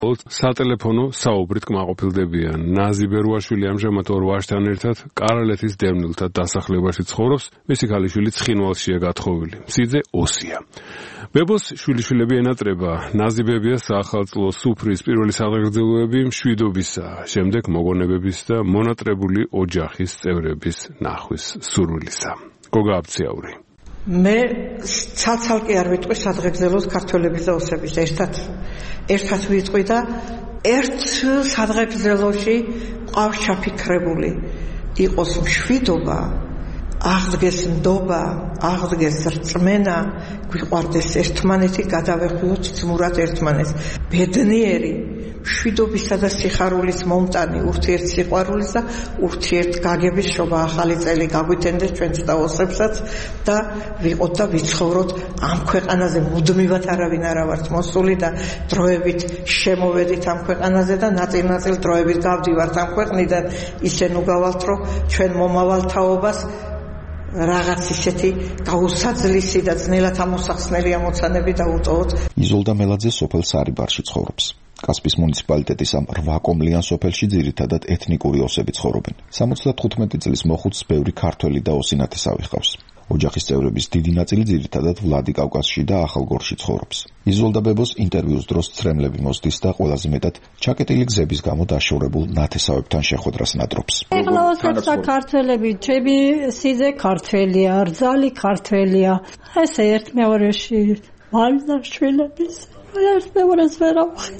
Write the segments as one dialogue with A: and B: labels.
A: სატელეფონო საუბრით კმაყოფილდებიან. ნაზი ბერუაშვილი ამჟამად ორ ვაჟთან ერთად კარალეთის დევნილთა დასახლებაში ცხოვრობს, მისი ქალიშვილი ცხინვალშია გათხოვილი. მცირე ოსია. ბებოს შვილიშვილები ენატრება ნაზი ბებიას ახალწლო სუფრის პირველი სადღეგრძელოები მშვიდობისა, შემდეგ მოგონებების და მონატრებული ოჯახის წევრების ნახვის სურვილისა. გოგა აბციაური.
B: მე ცალ-ცალკე არ ვიტყვი სადღეგრძელოს ქართველების და ოსების ერთად ვიტყვი და ერთ სადღეგრძელოში ყავს ჩაფიქრებული იყოს მშვიდობა, აღდგეს ნდობა, აღდგეს რწმენა, გვიყვარდეს ერთმანეთი, გადავეხვიოთ ძმურად ერთმანეთს. ბედნიერი მშვიდობისა და სიხარულის მომტანი ურთიერთსიყვარულის და ურთიერთგაგების შობა ახალი წელი გაგვიტენდეს ჩვენც და ოსებსაც და ვიყოთ და ვიცხოვროთ ამ ქვეყანაზე მუდმივად არავინ არა ვართ მოსული და დროებით შემოვედით ამ ქვეყანაზე და ნაწილ-ნაწილ დროებით გავდივართ ამ ქვეყნიდან ისე ნუ გავალთ რომ ჩვენ მომავალ თაობას რაღაც ისეთი გაუსაძლისი და ძნელად ამოსახსნელი ამოცანები დაუტოვოთ.
C: იზოლდა მელაძე სოფელ სარიბარში ცხოვრობს. კასპის მუნიციპალიტეტის ამ 8 კომლიან სოფელში ძირითადად ეთნიკური ოსები ცხოვრობენ. 75 წლის მოხუცს ბევრი ქართველი და ოსი ნათესავი ჰყავს. ოჯახის წევრების დიდი ნაწილი ძირითადად ვლადიკავკაზში და ახალგორში ცხოვრობს. იზოლდა ბებოს ინტერვიუს დროს ცრემლები მოსდის და ყველაზე მეტად ჩაკეტილი გზების გამო დაშორებულ ნათესავებთან შეხვედრას ნატრობს.
D: ეხლა ოსებს და ქართველები, ჩემი სიძე ქართველია, რძალი ქართველია. ესე ერთმეორეში ვარდა შვილების ერთმეორეს ვერავხი.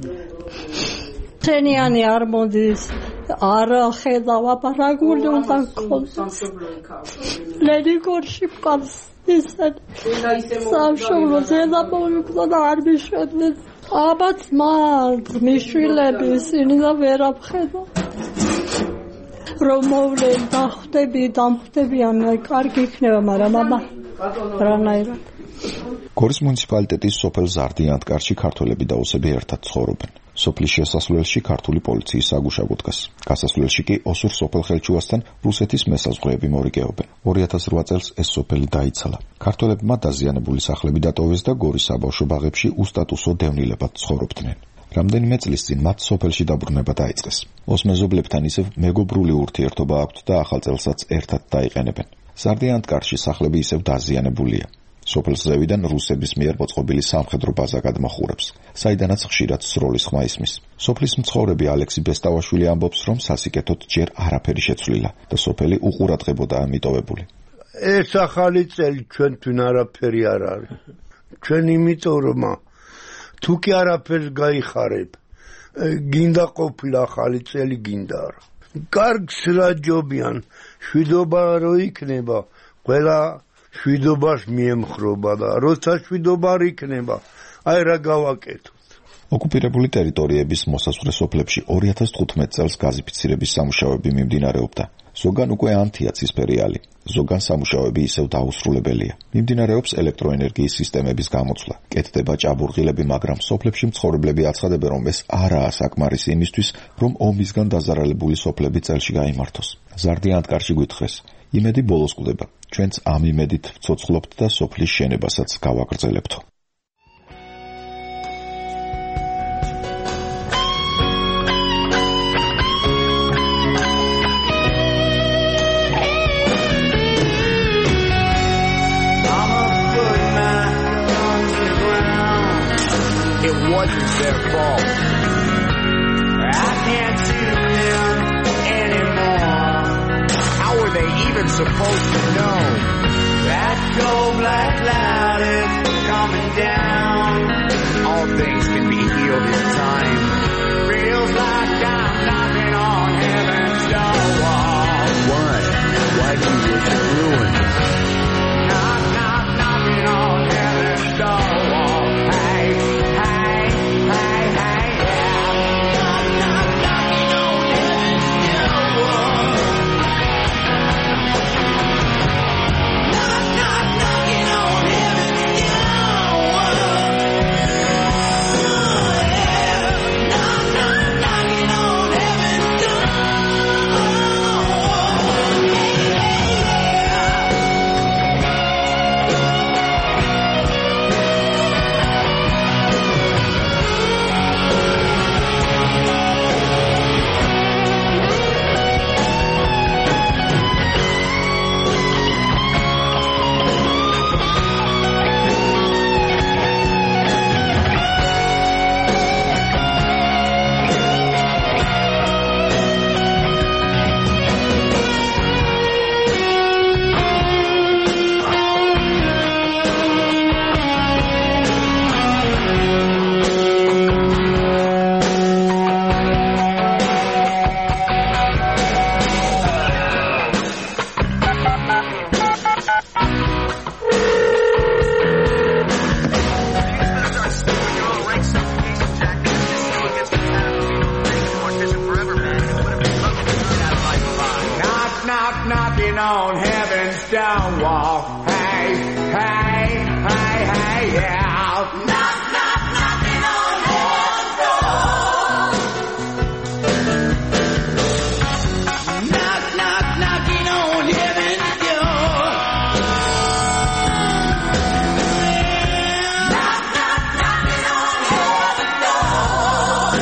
D: თენიანი არ მოდის, არ ხედავ აპარაგული უნდა გქონდეს. ლენიგორში მყავს ისეთ სამშობლოს ენა მოვიკვდა და არ მიშვედნენ. აბაც მიშვილები ისინი და ვერავხედა. რომ მოვლენ დამხვდებიან, კარგი იქნება, მაგრამ აბა რანაირად.
C: გორის მუნიციპალიტეტის სოფელ ზარდიანთკარში ქართველები და ოსები ერთად ცხოვრობენ. სოფლის შესასვლელში ქართული პოლიციის საგუშაგო დგას. გასასვლელში კი ოსურ სოფელ ხელჩუასთან რუსეთის მესაზღვრეები მორიგეობენ. 2008 წელს ეს სოფელი დაიცალა. ქართველებმა დაზიანებული სახლები დატოვეს და გორის საბავშვო ბაღებში უსტატუსო დევნილებად ცხოვრობდნენ. რამდენიმე წლის წინ მათ სოფელში დაბრუნება დაიწყეს. ოსმეზობლებთან ისევ მეგობრული ურთიერთობა აქვთ და ახალ წელსაც ერთად დაიყენებენ. ზარდიანთკარში სახლები ისევ დაზიანებულია. სოფელს ზევიდან რუსების მიერ მოწყობილი სამხედრო ბაზა გადმოხურებს, საიდანაც ხშირად სროლის ხმა ისმის. სოფლის მცხოვრები ალექსი ბესტავაშვილი ამბობს, რომ სასიკეთოდ ჯერ არაფერი შეცვლილა და სოფელი უყურადღებოდაა მიტოვებული.
E: ეს ახალი წელი ჩვენთვის არაფერი არ არის. ჩვენ იმიტომ რომ თუ კი არაფერს გაიხარებ, გინდა ყოფილა ახალი წელი გინდა არა. კარგს რა ჯობიან, შვიდობა რო იქნება, ყველა შვიდობას მიემხრობა და როცა შვიდობა არ იქნება, აი რა გავაკეთოთ.
C: ოკუპირებული ტერიტორიების მოსაზღვრე სოფლებში 2015 წელს გაზიფიცირების სამუშაოები მიმდინარეობდა. ზოგან უკვე ანთია ცისფერიალი, ზოგან სამუშაოები ისევ დაუსრულებელია. მიმდინარეობს ელექტროენერგიის სისტემების გამოცვლა. კეთდება ჭაბურღილები, მაგრამ სოფლებში მცხოვრებლები აცხადებენ, რომ ეს არაა საკმარისი იმისთვის, რომ ომისგან დაზარალებული სოფლები წელში გაიმართოს. ზარდიანთკარში გვითხრეს, იმედი ბოლოს კვდება. ჩვენც ამ იმედით ვცოცხლობთ და სოფლის შენებასაც გავაგრძელებთ.
F: It wasn't their fault. I can't see them anymore. How were they even supposed to know that cold black cloud is coming down? All things can be healed in time. Feels like I'm knocking on heaven's door. Why? Why do you wish it ruined? Knock, knock, knocking on heaven's door. on heaven's door wall. Hey, hey, hey, hey, yeah. Knock, knock, knocking on heaven's door. Knock, knock, knocking on heaven's door. Knock, knock, knocking on heaven's door.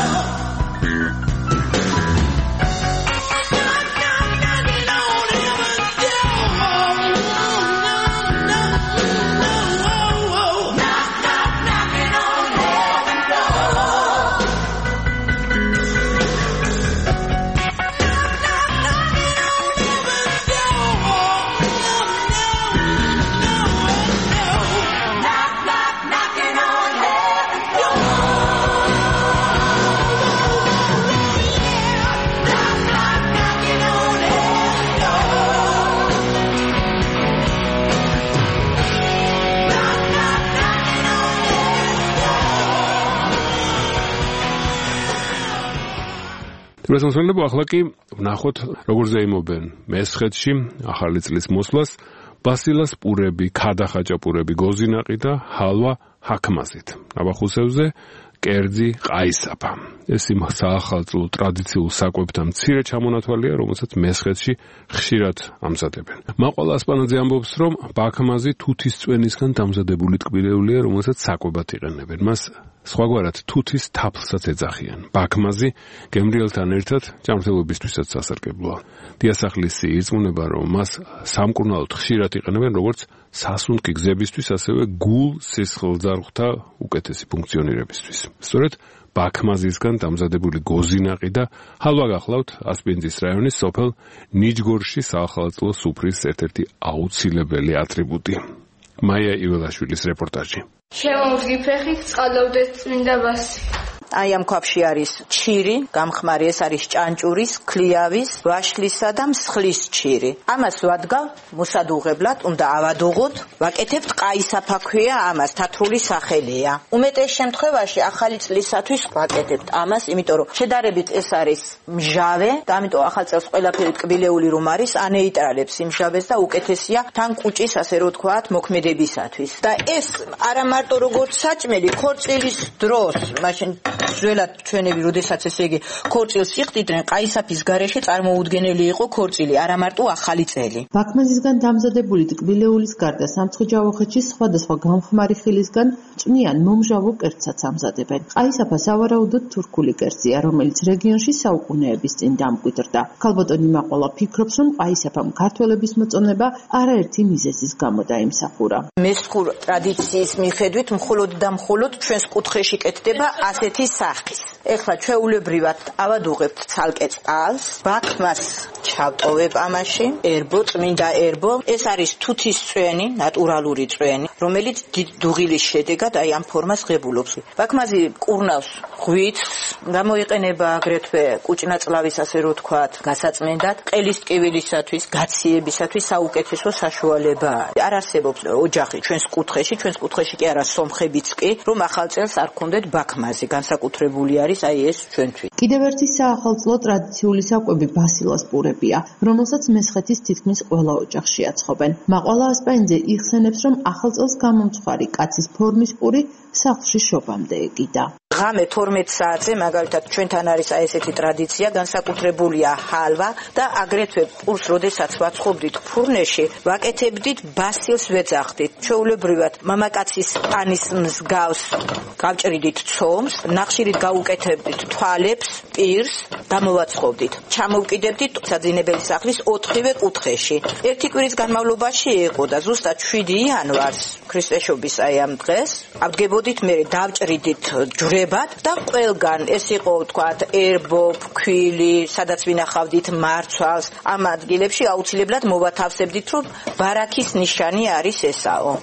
A: რესურსებლებო ახლა კი ვნახოთ როგორ ზეიმობენ მესხეთში ახალი წლის მოსვლას ბასილას პურები, ქადახაჭაპურები, გოზინაყი და ჰალვა ჰაქმაზით. ნაბახუსევზე კერძი ყაისაფა. ეს იმ საახალწლო ტრადიციულ საკვებთან მცირე ჩამონათვალია, რომელსაც მესხეთში ხშირად ამზადებენ. მაყვალ ასპანაძე ამბობს, რომ ბაქმაზი თუთის წვენისგან დამზადებული ტკბილეულია, რომელსაც საკვებად იყენებენ. მას სხვაგვარად თუთის თაფლსაც ეძახიან. ბაქმაზი გემრიელთან ერთად ჭამრთელობისთვისაც სასარგებლოა. დიასახლისი ირწმუნება, რომ მას სამკურნალოდ ხშირად იყენებენ როგორც სასუნთქი გზებისთვის, ასევე გულ სისხლძარღვთა უკეთესი ფუნქციონირებისთვის. სწორედ ბაქმაზისგან დამზადებული გოზინაყი და ჰალვა გახლავთ ასპინძის რაიონის სოფელ ნიჯგორში საახალწლო სუფრის ერთ-ერთი აუცილებელი ატრიბუტი. მაია იველაშვილის რეპორტაჟი.
G: შემოვსგი ფეხით, წყალავდეთ წმინდა ბასი.
H: აი ამ ქვაბში არის ჩირი, გამხმარი, ეს არის ჭანჭურის, ქლიავის, ვაშლისა და მსხლის ჩირი. ამას ვადგავ მოსადუღებლად, უნდა ავადუღოთ, ვაკეთებთ ყაისაფა ქვია ამას, თათრული სახელია. უმეტეს შემთხვევაში ახალი წლისათვის ვაკეთებთ ამას, იმიტომ რომ შედარებით ეს არის მჟავე და ამიტომ ახალ წელს ყველაფერი ტკბილეული რომ არის, ანეიტრალებს იმ მჟავეს და უკეთესია თან კუჭის, ასე რომ ვთქვათ, მოქმედებისათვის. და ეს არა მარტო როგორც საჭმელი, ქორწილის დროს, მაშინ ძველად ჩვენები, როდესაც ესე იგი ქორწილს იხდიდნენ, ყაისაფის გარეშე წარმოუდგენელი იყო ქორწილი, არა მარტო ახალი წელი.
I: ბაქმაზისგან დამზადებული ტკბილეულის გარდა სამცხე-ჯავახეთში სხვადასხვა გამხმარი ხილისგან წვნიან მომჟავო კერძსაც ამზადებენ. ყაისაფა სავარაუდოდ თურქული კერძია, რომელიც რეგიონში საუკუნეების წინ დამკვიდრდა. ქალბატონი მაყვალა ფიქრობს, რომ ყაისაფამ ქართველების მოწონება არაერთი მიზეზის გამო დაიმსახურა.
H: მესხურ ტრადიციის მიხედვით მხოლოდ და მხოლოდ ჩვენს კუთხეში კეთდება ასეთი სახის. ეხლა ჩვეულებრივად ავადუღებთ ცალკე წყალს, ბაქმას ჩავტოვებ ამაში, ერბო, წმინდა ერბო. ეს არის თუთის წვენი, ნატურალური წვენი, რომელიც დუღილის შედეგად აი ამ ფორმას ღებულობს. ბაქმაზი კურნავს ღვიძლს, გამოიყენება აგრეთვე კუჭნაწლავის, ასე რომ ვთქვათ, გასაწმენდად, ყელის ტკივილისათვის, გაციებისათვის საუკეთესო საშუალება. არ არსებობს ოჯახი ჩვენს კუთხეში კი არა სომხებიც კი, რომ ახალ წელს არ გქონდეთ ბაქმაზი, განსაკუთრებული არის აი ეს ჩვენთვის.
I: კიდევ ერთი საახალწლო ტრადიციული საკვები ბასილას პურებია, რომელსაც მესხეთის თითქმის ყველა ოჯახში აცხობენ. მაყვალა ასპანიძე იხსენებს, რომ ახალ წელს გამომცხვარი კაცის ფორმის პური სახლში შობამდე ეკიდა.
H: ღამე 12 საათზე მაგალითად ჩვენთან არის აი ესეთი ტრადიცია, განსაკუთრებულია ჰალვა და აგრეთვე პურს, როდესაც ვაცხობდით ფურნეში, ვაკეთებდით ბასილს ვეძახდით. ჩვეულებრივად მამაკაცის პანის მსგავს გავჭრიდით ცომს, ნახშირით გაუკეთებდით თვალებს, პირს და მოვაცხობდით. ჩამოვკიდებდით საძინებელი სახლის 4-ვე კუთხეში. ერთი კვირის განმავლობაში იყო და ზუსტად 7 იანვარს, ქრისტეშობის აი ამ დღეს, ავდგებოდით მე დავჭრიდით ჯვრებად და ყველგან ეს იყო ვთქვათ ერბო, ფქვილი, სადაც ვინახავდით მარცვალს, ამ ადგილებში აუცილებლად მოვათავსებდით, რომ ბარაქის ნიშანი არის ესაო.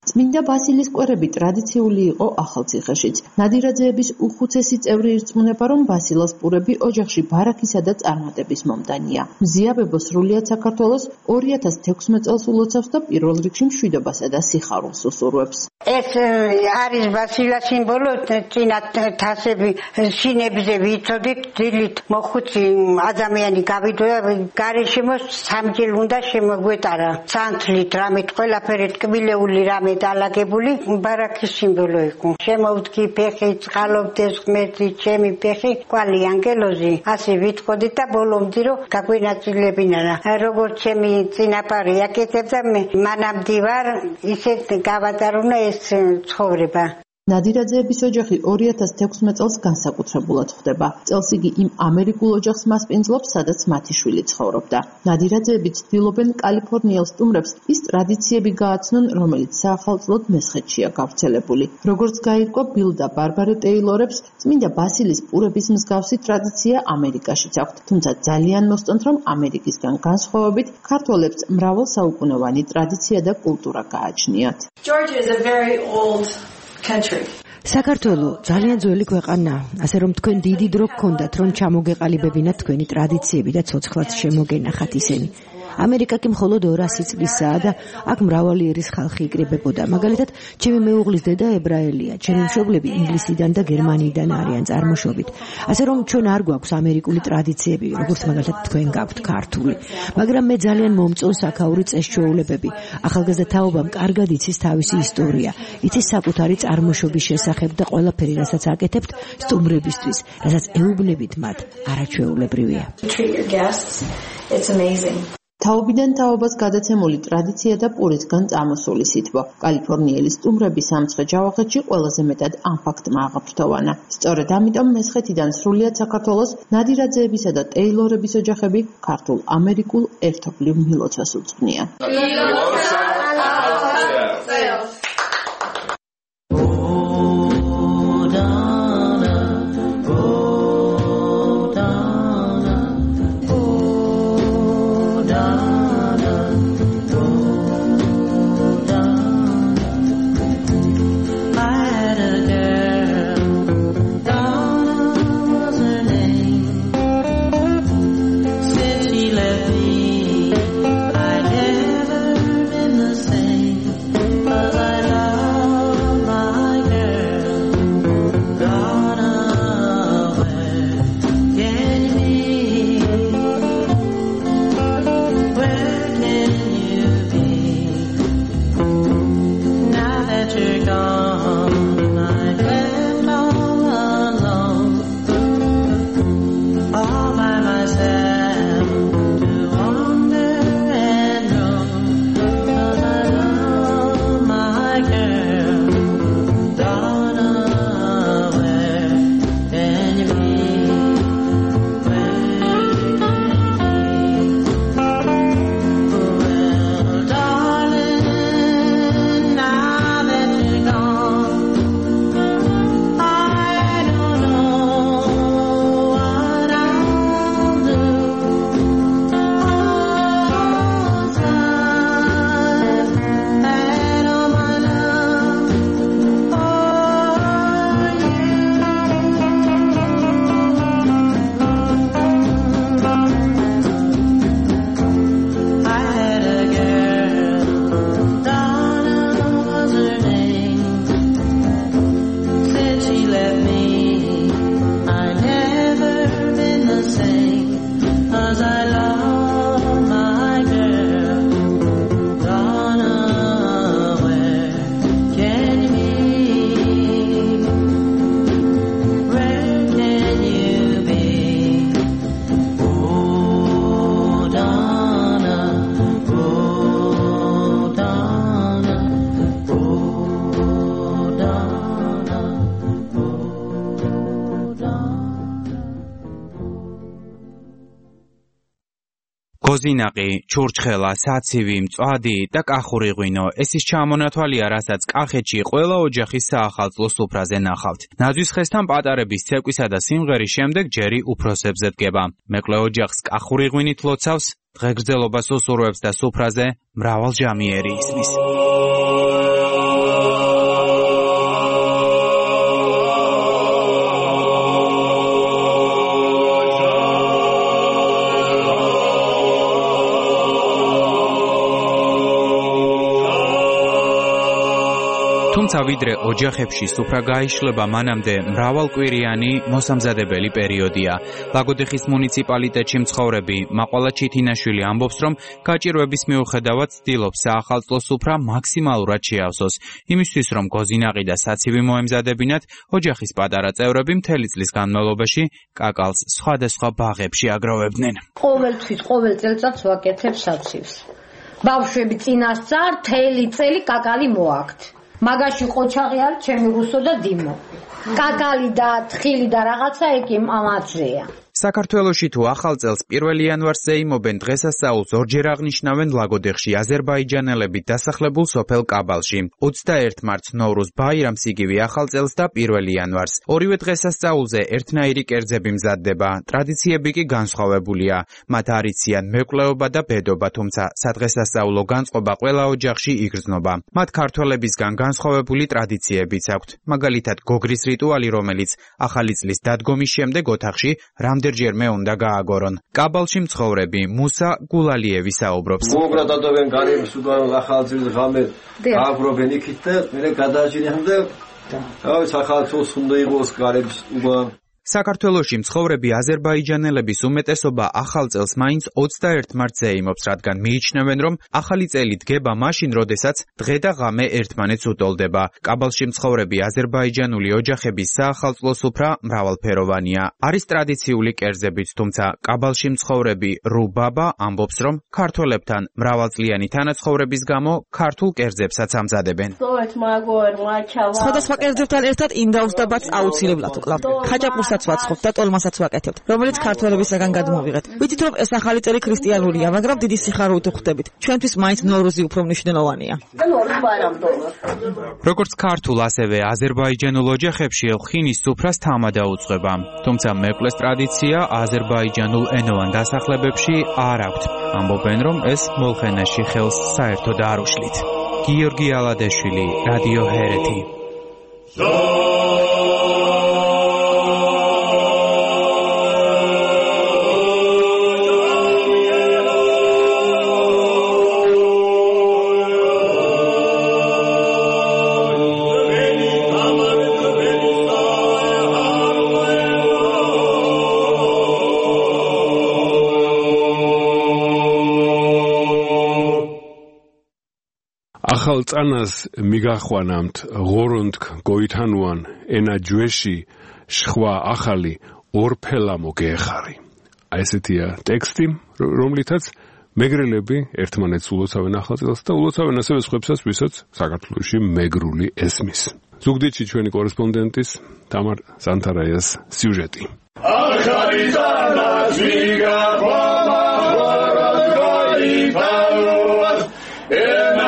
I: წმინდა ბასილის კვერები ტრადიციული იყო ახალციხეშიც. ნადირაძეების უხუცესი წევრი ირწმუნება, რომ ბასილას პურები ოჯახში ბარაქისა და წარმატების მომდანია. მზიაბებო სრულიად საქართველოს 2016 წელს ულოცავს და პირველ რიგში მშვიდობასა და სიხარულს უსურვებს.
J: ეს არის ბასილას სიმბოლო, წინა თასები შინებზე ვიცოდით, დილით მოხუცი ადამიანი გავიდოდა, გარეშემო სამჯერ უნდა შემოგვეტარა. სანთლით რამეთ ყველაფერი ტკბილეული რამე დალაგებული, ბარაქის სიმბოლო იყო. შემოვდგი ფეხი, წყალობდეს ღმერთი, ჩემი ფეხი, კვალი ანგელოზი, ასე ვიტყოდი და ბოლომდე რომ გაგვენაწილებინა. როგორც ჩემი წინაპარი აკეთებდა, მე მანამდე ვარ, ისეთ გავატარულა ეს ცხოვრება.
I: ნადირაძეების ოჯახი 2016 წელს განსაკუთრებულად ხვდება. წელს იგი იმ ამერიკულ ოჯახს მასპინძლობს, სადაც მათი შვილი ცხოვრობდა. ნადირაძეები ცდილობენ კალიფორნიელ სტუმრებს ის ტრადიციები გააცნონ, რომელიც საახალწლოდ მესხეთშია გავრცელებული. როგორც გაირკვა ბილ და ბარბარა ტეილორებს, წმინდა ბასილის პურების მსგავსი ტრადიცია ამერიკაშიც აქვთ, თუმცა ძალიან მოსწონთ, რომ ამერიკისგან განსხვავებით ქართველებს მრავალსაუკუნოვანი ტრადიცია და კულტურა გააჩნიათ.
K: Georgia is a very old country.
L: საქართველო ძალიან ძველი ქვეყანაა, ასე რომ თქვენ დიდი დრო გქონდათ, რომ ჩამოგეყალიბებინათ თქვენი ტრადიციები და ცოცხლად შემოგენახათ ისინი. ამერიკა კი მხოლოდ 200 წლისაა და აქ მრავალი ერის ხალხი იკრიბებოდა. მაგალითად, ჩემი მეუღლის დედა ებრაელია, ჩემი მშობლები ინგლისიდან და გერმანიიდან არიან წარმოშობით. ასე რომ ჩვენ არ გვაქვს ამერიკული ტრადიციები, როგორც მაგალითად თქვენ გაქვთ ქართული. მაგრამ მე ძალიან მომწონს აქაური წესჩვეულებები. ახალგაზრდა თაობამ კარგად იცის თავისი ისტორია, იცის საკუთარი წარმოშობის შესახებ და ყველაფერი, რასაც აკეთებთ სტუმრებისთვის, რასაც ეუბნებით მათ, არაჩვეულებრივია.
K: It's amazing.
I: თაობიდან თაობას გადაცემული ტრადიცია და პურისგან წამოსული სითბო. კალიფორნიელი სტუმრები სამცხე ჯავახეთში ყველაზე მეტად ამ ფაქტმა აღფრთოვანა. სწორედ ამიტომ მესხეთიდან სრულიად საქართველოს ნადირაძეებისა და ტეილორების ოჯახები ქართულ ამერიკულ ერთობლივ მილოცვას უძღვნიან.
M: გოზინაყი, ჩურჩხელა, საცივი, მწვადი და კახური ღვინო ეს ის ჩამონათვალია, რასაც კახეთში ყველა ოჯახის საახალწლო სუფრაზე ნახავთ. ნაძვის ხესთან პატარების ცეკვისა და სიმღერის შემდეგ ჯერი უფროსებზე დგება. მეკლე ოჯახს კახური ღვინით ლოცავს, დღეგრძელობას უსურვებს და სუფრაზე მრავალჟამიერი ისმის. თუმცა ვიდრე ოჯახებში სუფრა გაიშლება, მანამდე მრავალკვირიანი მოსამზადებელი პერიოდია. ლაგოდეხის მუნიციპალიტეტში მცხოვრები მაყვალა ჩითინაშვილი ამბობს, რომ გაჭირვების მიუხედავად ცდილობს საახალწლო სუფრა მაქსიმალურად შეავსოს. იმისთვის, რომ გოზინაყი და საცივი მოემზადებინათ, ოჯახის პატარა წევრები მთელი წლის განმავლობაში კაკალს სხვადასხვა ბაღებში აგროვებდნენ.
N: ყოველთვის ყოველ წელიწადს ვაკეთებ საცივს. ბავშვები წინასწარ მთელი წელი კაკალი მოაქვთ. მაგაში ყოჩაღი არის ჩემი რუსო და დიმო. კაკალი და თხილი და რაღაცა ეკი ამაცია.
M: საქართველოში თუ ახალ წელს 1 იანვარს ზეიმობენ, დღესასწაულს ორჯერ აღნიშნავენ ლაგოდეხში აზერბაიჯანელებით დასახლებულ სოფელ კაბალში. 21 მარტს ნოვრუზ ბაირამს იგივე ახალ წელს და 1 იანვარს. ორივე დღესასწაულზე ერთნაირი კერძები მზადდება. ტრადიციები კი განსხვავებულია. მათ არ იციან მეკვლეობა და ბედობა, თუმცა სადღესასწაულო განწყობა ყველა ოჯახში იგრძნობა. მათ ქართველებისგან განსხვავებული ტრადიციებიც აქვთ. მაგალითად, გოგრის რიტუალი, რომელიც ახალი წლის დადგომის შემდეგ ოთახში რამდენჯერმე უნდა გააგორონ. კაბალში მცხოვრები მუსა გულალიევი საუბრობს.
O: მოგრა დადავენ გარემოს უდავენ ახალ წლის ღამე გააგრობენ იქით და მე გადააჭირიან და თავის ახალ წელს უნდა იყოს გარემოს უბა.
M: საქართველოში მცხოვრები აზერბაიჯანელების უმეტესობა ახალ წელს მაინც 21 მარტს ზეიმობს, რადგან მიიჩნევენ, რომ ახალი წელი დგება მაშინ, როდესაც დღე და ღამე ერთმანეთს უტოლდება. კაბალში მცხოვრები აზერბაიჯანული ოჯახების საახალწლო სუფრა მრავალფეროვანია. არის ტრადიციული კერძებიც, თუმცა კაბალში მცხოვრები რუბაბა ამბობს, რომ ქართველებთან მრავალწლიანი თანაცხოვრების გამო ქართულ კერძებსაც ამზადებენ.
P: სხვადასხვა კერძებთან ერთად ინდაუს და ბათს აუცილებლად ვკლავთ. ხაჭაპურსაც ვაცხობთ და ტოლმასაც ვაკეთებთ, რომელიც ქართველებისაგან გადმოვიღეთ. ვიცით, რომ ეს ახალი წელი ქრისტიანულია, მაგრამ დიდი სიხარულით ვხვდებით. ჩვენთვის მაინც ნოვრუზი უფრო მნიშვნელოვანია.
M: როგორც ქართულ, ასევე აზერბაიჯანულ ოჯახებში ელხინის სუფრას თამა დაუწყება. თუმცა მეკლეს ტრადიცია აზერბაიჯანულ ენოვან დასახლებებში არ აქვთ. ამბობენ, რომ ეს მოლხენაში ხელს საერთოდ არ უშლით. გიორგი ალადეშვილი, რადიო ჰერეთი.
A: ახალ წანას მიგახვანამთ ღორონდქ გოითანუან ენა ჯვეში შხვა ახალი ორფელა მოგეეხარი. აი ესეთია ტექსტი, რომლითაც მეგრელები ერთმანეთს ულოცავენ ახალ წელს და ულოცავენ ასევე სხვებსაც, ვისაც საქართველოში მეგრული ესმის. ზუგდიდში ჩვენი კორესპონდენტის თამარ სანთარაიას სიუჟეტი. ახალი წანას მიგახვანა ღორონდქ გოითანუან ენა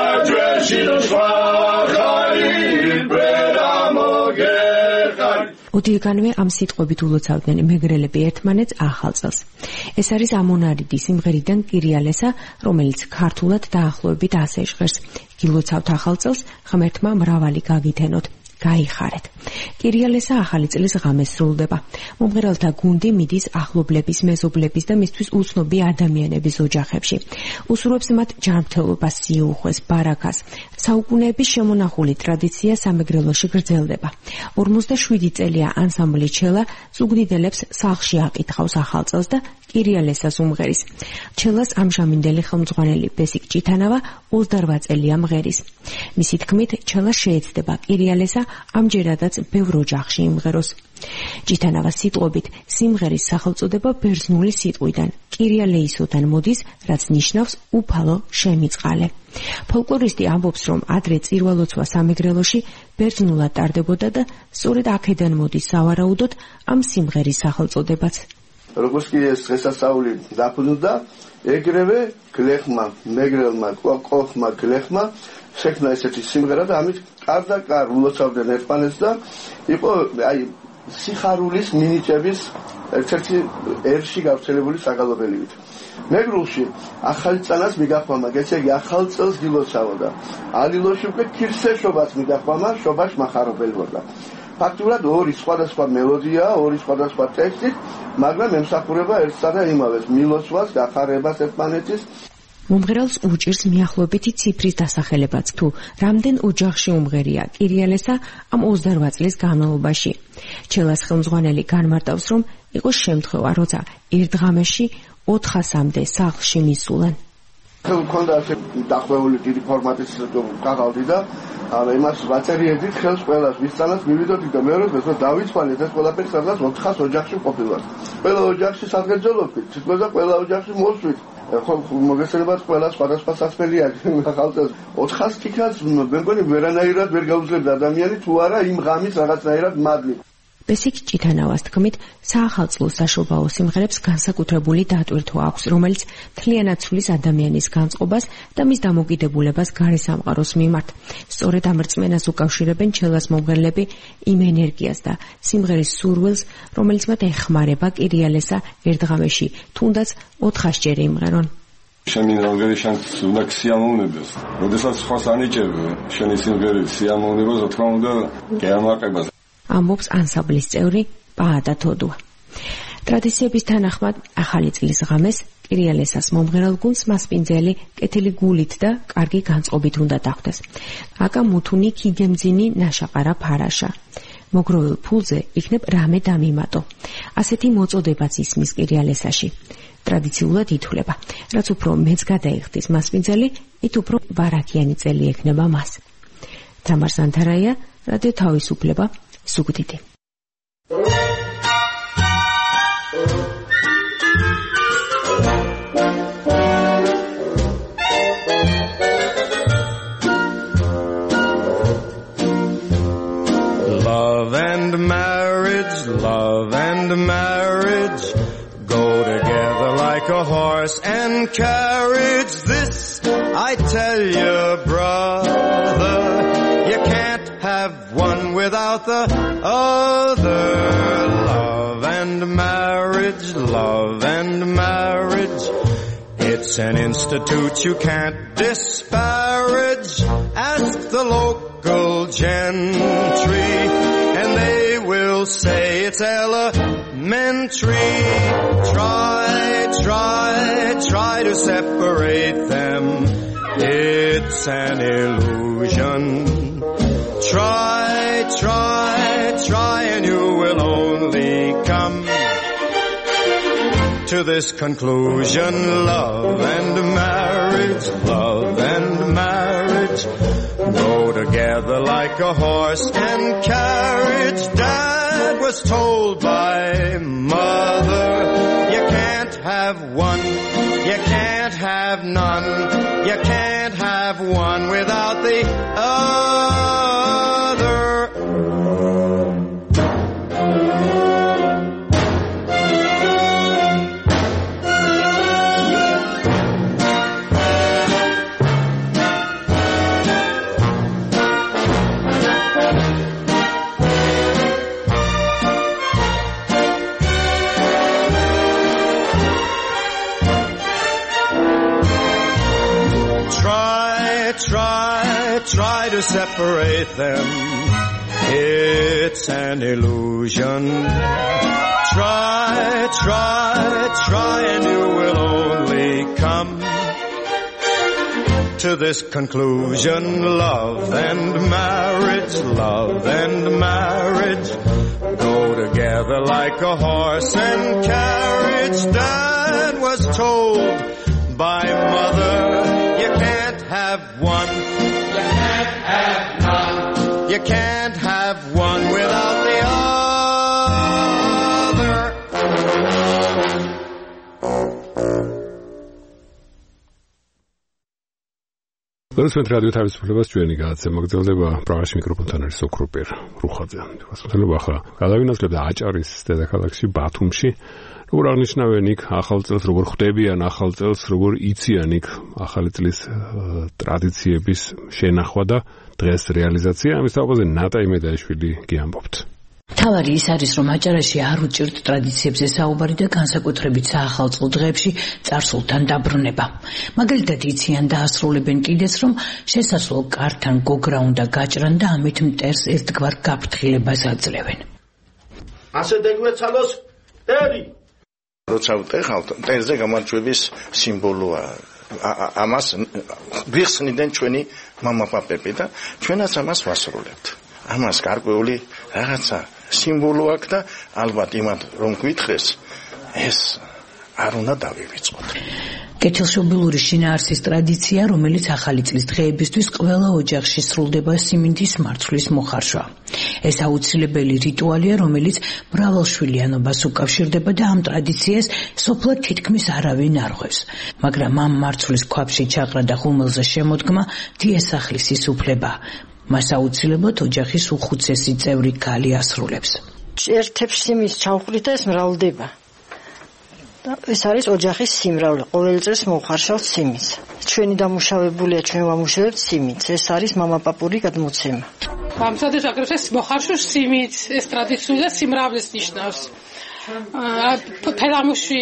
L: ოდიეგანვე ამ სიტყვებით ულოცავდნენ მეგრელები ერთმანეთს ახალ წელს. ეს არის ამონარიდი სიმღერიდან კირიალესა, რომელიც ქართულად დაახლოებით ასე ჟღერს: გილოცავთ ახალ წელს, ღმერთმა მრავალი გაგითენოთ. გაიხარეთ. კირიალესა ახალი წლის ღამეს სრულდება. მომღერალთა გუნდი მიდის ახლობლების, მეზობლების და მისთვის უცნობი ადამიანების ოჯახებში. უსურვებს მათ ჯანმრთელობას, სიუხვეს, ბარაქას. საუკუნეების შემონახული ტრადიცია სამეგრელოში გრძელდება. 47 წელია ანსამბლი ჩელა ზუგდიდელებს სახლში აკითხავს ახალ წელს და კირიალესას უმღერის. ჩელას ამჟამინდელი ხელმძღვანელი ბესიკ ჭითანავა 28 წელია მღერის. მისი თქმით, ჩელა შეეცდება კირიალესა ამჯერადაც ბევრ ოჯახში იმღეროს. ჭითანავას სიტყვებით, სიმღერის სახელწოდება ბერძნული სიტყვიდან კირიალეისოდან მოდის, რაც ნიშნავს უფალო შემიწყალე. ფოლკლორისტი ამბობს, რომ ადრე წირვალოცვა სამეგრელოში ბერძნულად ტარდებოდა და სწორედ აქედან მოდის სავარაუდოდ ამ სიმღერის სახელწოდებაც.
Q: როგორც კი ეს დღესასწაული დაფუძნდა, ეგრევე გლეხმა, მეგრელმა, ყოხმა, გლეხმა შექმნა ესეთი სიმღერა და ამით კარდაკარ ულოცავდნენ ერთმანეთს და იყო აი სიხარულის მინიჭების ერთ-ერთი ერში გავრცელებული საგალობელივით. მეგრულში ახალი წანას მიგახვამა, ესე იგი ახალ წელს გილოცავდა. ალილოში უკვე ქირსეშობას მიგახვამა, შობაში მახარობელობდა. ფაქტურად ორი სხვადასხვა მელოდია, ორი სხვადასხვა ტექსტი, მაგრამ ემსახურება ერთსა და იმავეს, მილოცვას, გახარებას ერთმანეთის.
L: მომღერალს უჭირს მიახლოებითი ციფრის დასახელებაც, თუ რამდენ ოჯახში უმღერია კირიალესა ამ 28 წლის განმავლობაში. ჩელას ხელმძღვანელი განმარტავს, რომ იყო შემთხვევა, როცა ერთ ღამეში 400-მდე სახლში მისულან.
Q: მქონდა დახვეული დიდი ფორმატის კაღალდი და იმას ვაწერიებდით ხელს ყველას ვისწავლეთ მივიდოდით და მეორე დღეს რომ დავიცვალეთ ეს ყველაფერი სადღაც 400 ოჯახში ყოფილა. ყველა ოჯახში სადღეძელობდით, თითქოს და ყველა ოჯახში მოსვით. ხო მოგესალმებით ყველა სხვადასხვა სასმელია ხალხს 400 თითქოს მე მგონი ვერანაირად ვერ გაუძლებს ადამიანი თუ არა იმ ღამის რაღაცნაირად მადლი.
L: ბესიკ ჭიტანავას თქმით, საახალწლო საშობაო სიმღერებს განსაკუთრებული დატვირთვა აქვს, რომელიც მთლიანად ცვლის ადამიანის განწყობას და მის დამოკიდებულებას გარესამყაროს მიმართ. სწორედ ამ რწმენას უკავშირებენ ჩელას მომღერლები იმ ენერგიას და სიმღერის სურვილს, რომელიც მათ ეხმარება კირიალესა ერთ ღამეში, თუნდაც 400-ჯერ იმღერონ.
R: შენი სიმღერები შენ უნდა სიამოვნებდეს. როდესაც სხვას ანიჭები, შენი სიმღერები სიამოვნებას, რა თქმა უნდა, გეამაყება.
L: ამბობს ანსამბლის წევრი პაატა თოდუა. ტრადიციების თანახმად ახალი წლის ღამეს კირიალესას მომღერალ გუნდს მასპინძელი კეთილი გულით და კარგი განწყობით უნდა დახვდეს. აკა მუთუნი ქიგემძინი ნაშაყარა ფარაშა. მოგროვილ ფულზე იქნებ რამე დამიმატო. ასეთი მოწოდებაც ისმის კირიალესაში. ტრადიციულად ითვლება, რაც უფრო მეც გადაიხდის მასპინძელი, ით უფრო ბარაკიანი წელი ექნება მას. თამარ სანთარაია, რადიო თავისუფლება, სუგდიდი.
S: Love and marriage go together like a horse and carriage. This I tell you, brother, you can't have one without the other. Love and marriage, it's an institute you can't disparage. Ask the local gentry and they will say it's elementary. Try to separate them, it's an illusion. Try and you will only come to this conclusion. Love and marriage go together like a horse and carriage. Dad was told by mother, you can't have one, you can't have none, you can't have one without the other. Try to separate them, it's an illusion. Try and you will only come to this conclusion. Love and marriage go together like a horse and carriage. Dad was told by mother, you can't have one, you can't have none, you can't have one without the other.
A: Լսում եք ռադիո თავისუფლებას ჩვენი გადაცემა გრძელდება პრაღაში მიკროფონთან არის ოქროპერ რუხაძე. გასმენდება ახლა გადავინაცვლებთ აჭარის დედაქალაქში ბათუმში. როგორ აღნიშნავენ იქ ახალ წელს, როგორ ხვდებიან ახალ წელს, როგორ იციან იქ ახალი წლის ტრადიციების შენახვა და დღეს რეალიზაცია. ამის თავზე ნატა იმედაიშვილი გიამბობთ.
T: თავარი ის არის, რომ აჭარაში არ უჭირთ ტრადიციებზე საუბარი და განსაკუთრებით საახალწლო დღეებში წარსულთან დაბრუნება. მაგალითად იციან და ასრულებენ კიდეც, რომ შესაძლო კართან გოგრა უნდა გაჭრან და ამით მტერს ერთგვარ გაფრთხილებას აძლევენ.
U: ასე დეგვეცალოს ტერი
V: როცა ვტეხავთ, მტერზე გამარჯვების სიმბოლოა.
U: ამას ვიხსნიდნენ ჩვენი მამაპაპები და ჩვენაც ამას ვასრულებთ. ამას გარკვეული რაღაცა სიმბოლო აქვს და ალბათ იმათ რომ გითხეს ეს არ უნდა დავივიწყოთ.
T: კეთილშობილური შინაარსის ტრადიცია, რომელიც ახალი წლის დღეებისთვის ყველა ოჯახში სრულდება სიმინდის მარცვლის მოხარშვა. ეს აუცილებელი რიტუალია, რომელიც მრავალშვილიანობას უკავშირდება და ამ ტრადიციას სოფლად თითქმის არავინ არ ღვევს. მაგრამ ამ მარცვლის ქვაბში ჩაყრა და ხუმელზე შემოდგმა დიასახლის ისუფლება. მას აუცილებლად ოჯახის უხუცესი წევრი ქალი ასრულებს.
V: ერთებს სიმის ჩავხვრით და ეს მრავლდება. ეს არის ოჯახის სიმრავლე. ყოველ წელს მოვხარშავთ სიმის. ჩვენი დამუშავებულია, ჩვენ ვამუშავებთ სიმიც. ეს არის მამაპაპური გადმოცემა.
W: ამზადებს აგრეთვე მოხარშვის სიმიც, ეს ტრადიციული სიმრავლეს ნიშნავს. ფერამუში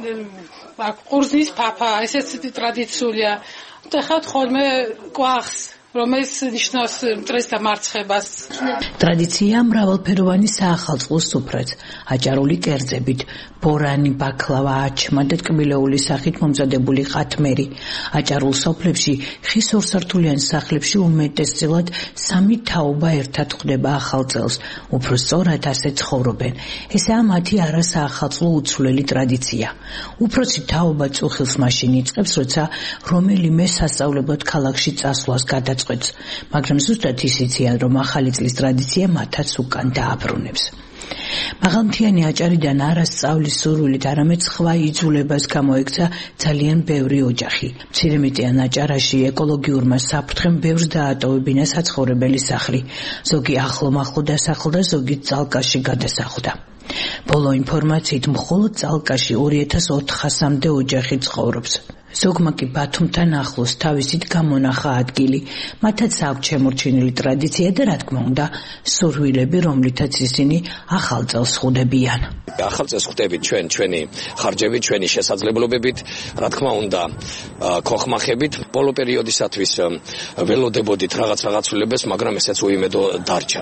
W: ყურძნის ფაფა, ესეც ტრადიციულია. ხავთ ხოლმე კვახს, რომელიც ნიშნავს მტრის დამარცხებას.
T: ტრადიცია მრავალფეროვანი საახალწლო სუფრაც, აჭარული კერძებით, ბორანი, ბაკლავა, აჩმა და ტკბილეული სახით მომზადებული ყათმერი. აჭარულ სოფლებში ხის ორსართულიან სახლებში უმეტესწილად 3 თაობა ერთად ხვდება ახალ წელს. უფრო სწორად ასე ცხოვრობენ. ესაა მათი არასაახალწლო უცვლელი ტრადიცია. უფროსი თაობა წუხილს მაშინ იწყებს, როცა რომელიმე სასწავლებლად ქალაქში წასვლას გადაწყვეტს, მაგრამ ზუსტად ის იციან, რომ ახალი წლის ტრადიცია მათაც უკან დააბრუნებს. მაღალმთიანი აჭარიდან არა სწავლის სურვილით, არამედ სხვა იძულებას გამოექცა ძალიან ბევრი ოჯახი. მცირემიტიან აჭარაში ეკოლოგიურმა საფრთხემ ბევრს დაატოვებინა საცხოვრებელი სახლი. ზოგი ახლომახლო დასახლდა, ზოგი წალკაში გადასახლდა. ბოლო ინფორმაციით მხოლოდ წალკაში 2400-მდე ოჯახი ცხოვრობს. ზოგმა კი ბათუმთან ახლოს თავისით გამონახა ადგილი. მათაც აქვს შემორჩენილი ტრადიცია და რა თქმა უნდა, სურვილები, რომლითაც ისინი ახალ წელს ხვდებიან.
X: ახალ წელს ხვდებით ჩვენი ხარჯებით, ჩვენი შესაძლებლობებით, რა თქმა უნდა, ქოხმახებით. ბოლო პერიოდისათვის ველოდებოდით რაღაცულებას, მაგრამ ესეც უიმედო დარჩა.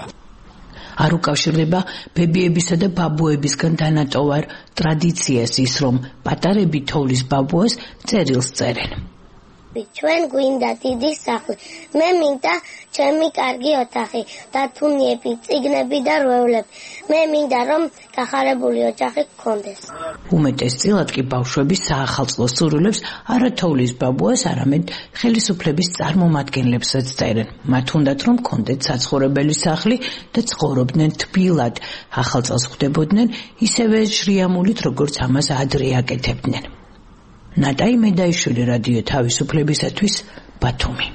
T: არ უკავშირდება ბებიებისა და ბაბუებისგან დანატოვარ ტრადიციას ის, რომ პატარები თოვლის ბაბუას წერილს წერენ.
Y: ჩვენ გვინდა დიდი სახლი, მე მინდა ჩემი კარგი ოთახი, დათუნიები, წიგნები და რვეულები. მე მინდა რომ გახარებული ოჯახი გქონდეს.
T: უმეტესწილად კი ბავშვები საახალწლო სურვილებს არა თოვლის ბაბუას, არამედ ხელისუფლების წარმომადგენლებსაც წერენ. მათ უნდათ რომ გქონდეთ საცხოვრებელი სახლი და ცხოვრობდნენ თბილად. ახალ წელს ხვდებოდნენ ისევე შრიამულით, როგორც ამას ადრე აკეთებდნენ. ნატაი მედაიშვილი, რადიო თავისუფლებისათვის, ბათუმი.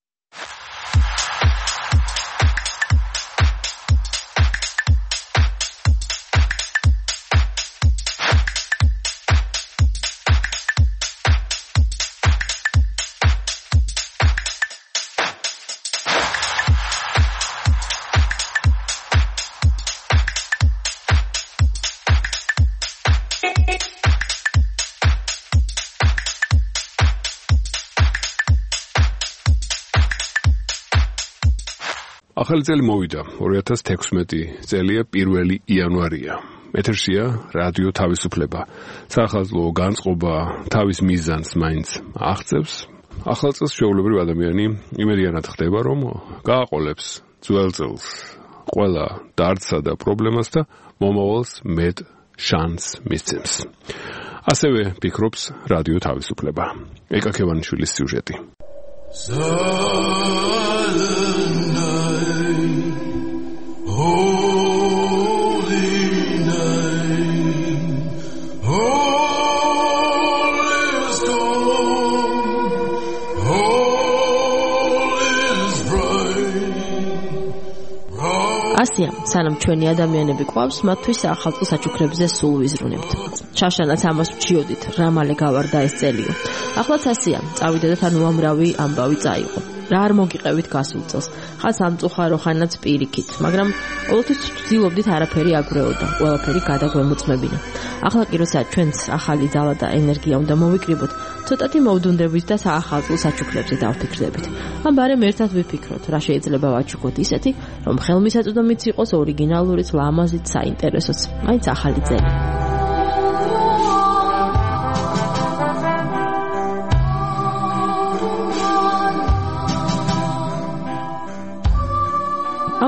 A: ახალი წელი მოვიდა, 2016 წელია 1 იანვარია. ეთერშია რადიო თავისუფლება. საახალწლო განწყობა თავის მიზანს მაინც აღწევს. ახალ წელს შეულებრივ ადამიანი იმედიანად ხდება, რომ გააყოლებს ძველ წელს ყველა დარდსა და პრობლემას და მომავალს მეტ შანსს მისცემს. ასევე ფიქრობს რადიო თავისუფლება. ეკა ქევანიშვილის სიუჟეტი.
Z: ასია, სანამ ჩვენი ადამიანები ყვავს, მათთვის ახალწლ საჩუქრებზე სულ ვიზრუნებთ. შაშანაც ამას ვჩიოდით, რა მალე გავარდა ეს წელიო. ახლაც ასია, წავიდა და თან უამრავი ამბავი წაიღო. რა არ მოგიყევით გასულ წელს, ხან სამწუხარო ხანაც პირიქით, მაგრამ ყოველთვის ვცდილობდით არაფერი აგრეოდა, ყველაფერი გადაგვემოწმებინა. ახლა კი როცა ჩვენს ახალი ძალა და ენერგია უნდა მოვიკრიბოთ, ცოტათი მოვდუნდებით და საახალწლო საჩუქრებზე დავფიქრდებით. ან ბარემ ერთად ვიფიქროთ, რა შეიძლება ვაჩუქოთ ისეთი, რომ ხელმისაწვდომიც იყოს ორიგინალურიც, ლამაზიც, საინტერესოც, მაინც ახალი წელი.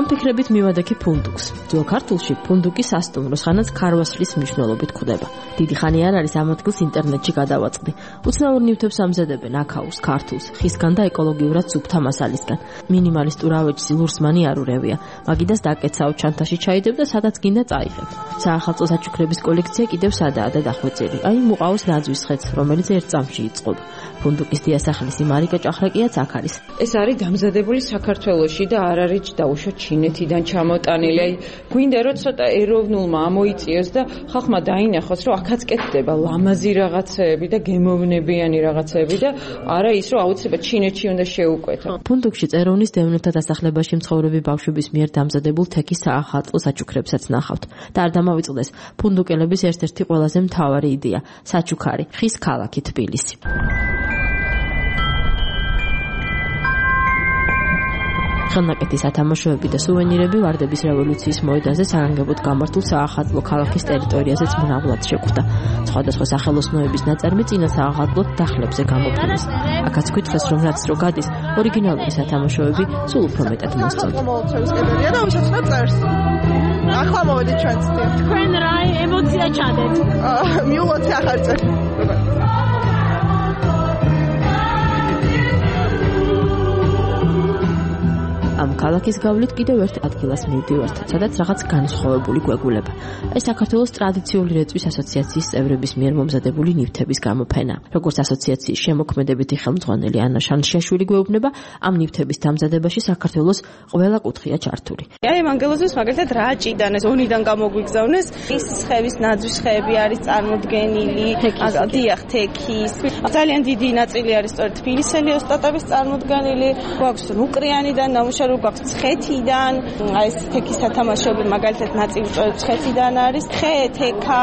Z: ფიქრებით მივადექი ფუნდუკს. ძველ ქართულში ფუნდუკი სასტუმროს ხანაც ქარვასლის მნიშვნელობით გვხვდება. დიდი ხანი არ არის ამ ადგილს ინტერნეტში გადავაწყდი. უცნაურ ნივთებს ამზადებენ აქაურს, ქართულს, ხისგან და ეკოლოგიურად სუფთა მასალისგან. მინიმალისტურ ავეჯს ლურსმანი არ ურევია. მაგიდას დაკეცაო ჩანთაში ჩაიდებ და სადაც გინდა წაიღებ. საახალწლო საჩუქრების კოლექცია კიდევ სადაა და დახვეწილი. აი მუყავს ნაძვის ხეც, რომელიც ერთ წამში იწყობა. ფუნდუკის დიასახლისი მარიკა ჭახრაკიაც აქ არის.
B: ეს არის დამზადებული საქართველოში და არ არის დაუშვათ ჩინეთიდან ჩამოტანილი. აი გვინდა რომ ცოტა ეროვნულმა ამოიწიოს და ხალხმა დაინახოს რომ აქაც კეთდება ლამაზი რაღაცეები და გემოვნებიანი რაღაცეები და არა ის რომ აუცილებლად ჩინეთში უნდა შეუკვეთო.
Z: ფუნდუკში წეროვნის დევნილთა დასახლებაში მცხოვრები ბავშვების მიერ დამზადებულ თექის საახალწლო საჩუქრებსაც ნახავთ. და არ დამავიწყდეს ფუნდუკელების ერთ-ერთი ყველაზე მთავარი იდეა საჩუქარი, ხის ქალაქი თბილისი. ხელნაკეთი სათამაშოები და სუვენირები ვარდების რევოლუციის მოედანზე საგანგებოდ გამართულ საახალწლო ქალაქის ტერიტორიაზეც მრავლად შეგვხვდა. სხვადასხვა სახელოსნოების ნაწარმი წინა საახალწლო დახლებზე გამოფენეს. აქაც გითხრეს რომ რაც რო გადის, ორიგინალური სათამაშოები სულ უფრო მეტად მოსწონთ.
C: ახლა მოვედით ჩვენც. თქვენ რა ემოცია ჩადეთ? მიულოთ ახალწლო.
Z: ამ ქალაქის გავლით კიდევ ერთ ადგილას მივდივართ, სადაც რაღაც განსხვავებული გვეგულება. ეს საქართველოს ტრადიციული რეწვის ასოციაციის წევრების მიერ მომზადებული ნივთების გამოფენა. როგორც ასოციაციის შემოქმედებითი ხელმძღვანელი ანა შანშიაშვილი გვეუბნება, ამ ნივთების დამზადებაში საქართველოს ყველა კუთხეა ჩართული.
C: აი მანგელოზის მაგალითად რაჭიდან ეს ონიდან გამოგვიგზავნეს, ის ხევის ნაძვის ხეები არის წარმოდგენილი, დიახ, თექის. ძალიან დიდი ნაწილი არის სწორედ თბილისელი ოსტატების წარმოდგენილი, გვაქვს რუკრიანიდან ნამუშევარი გვაქვს ცხეთიდან, აი ეს თექის სათამაშოები მაგალითად ნაწილი სწორედ ცხეთიდან არის, ხე, თექა,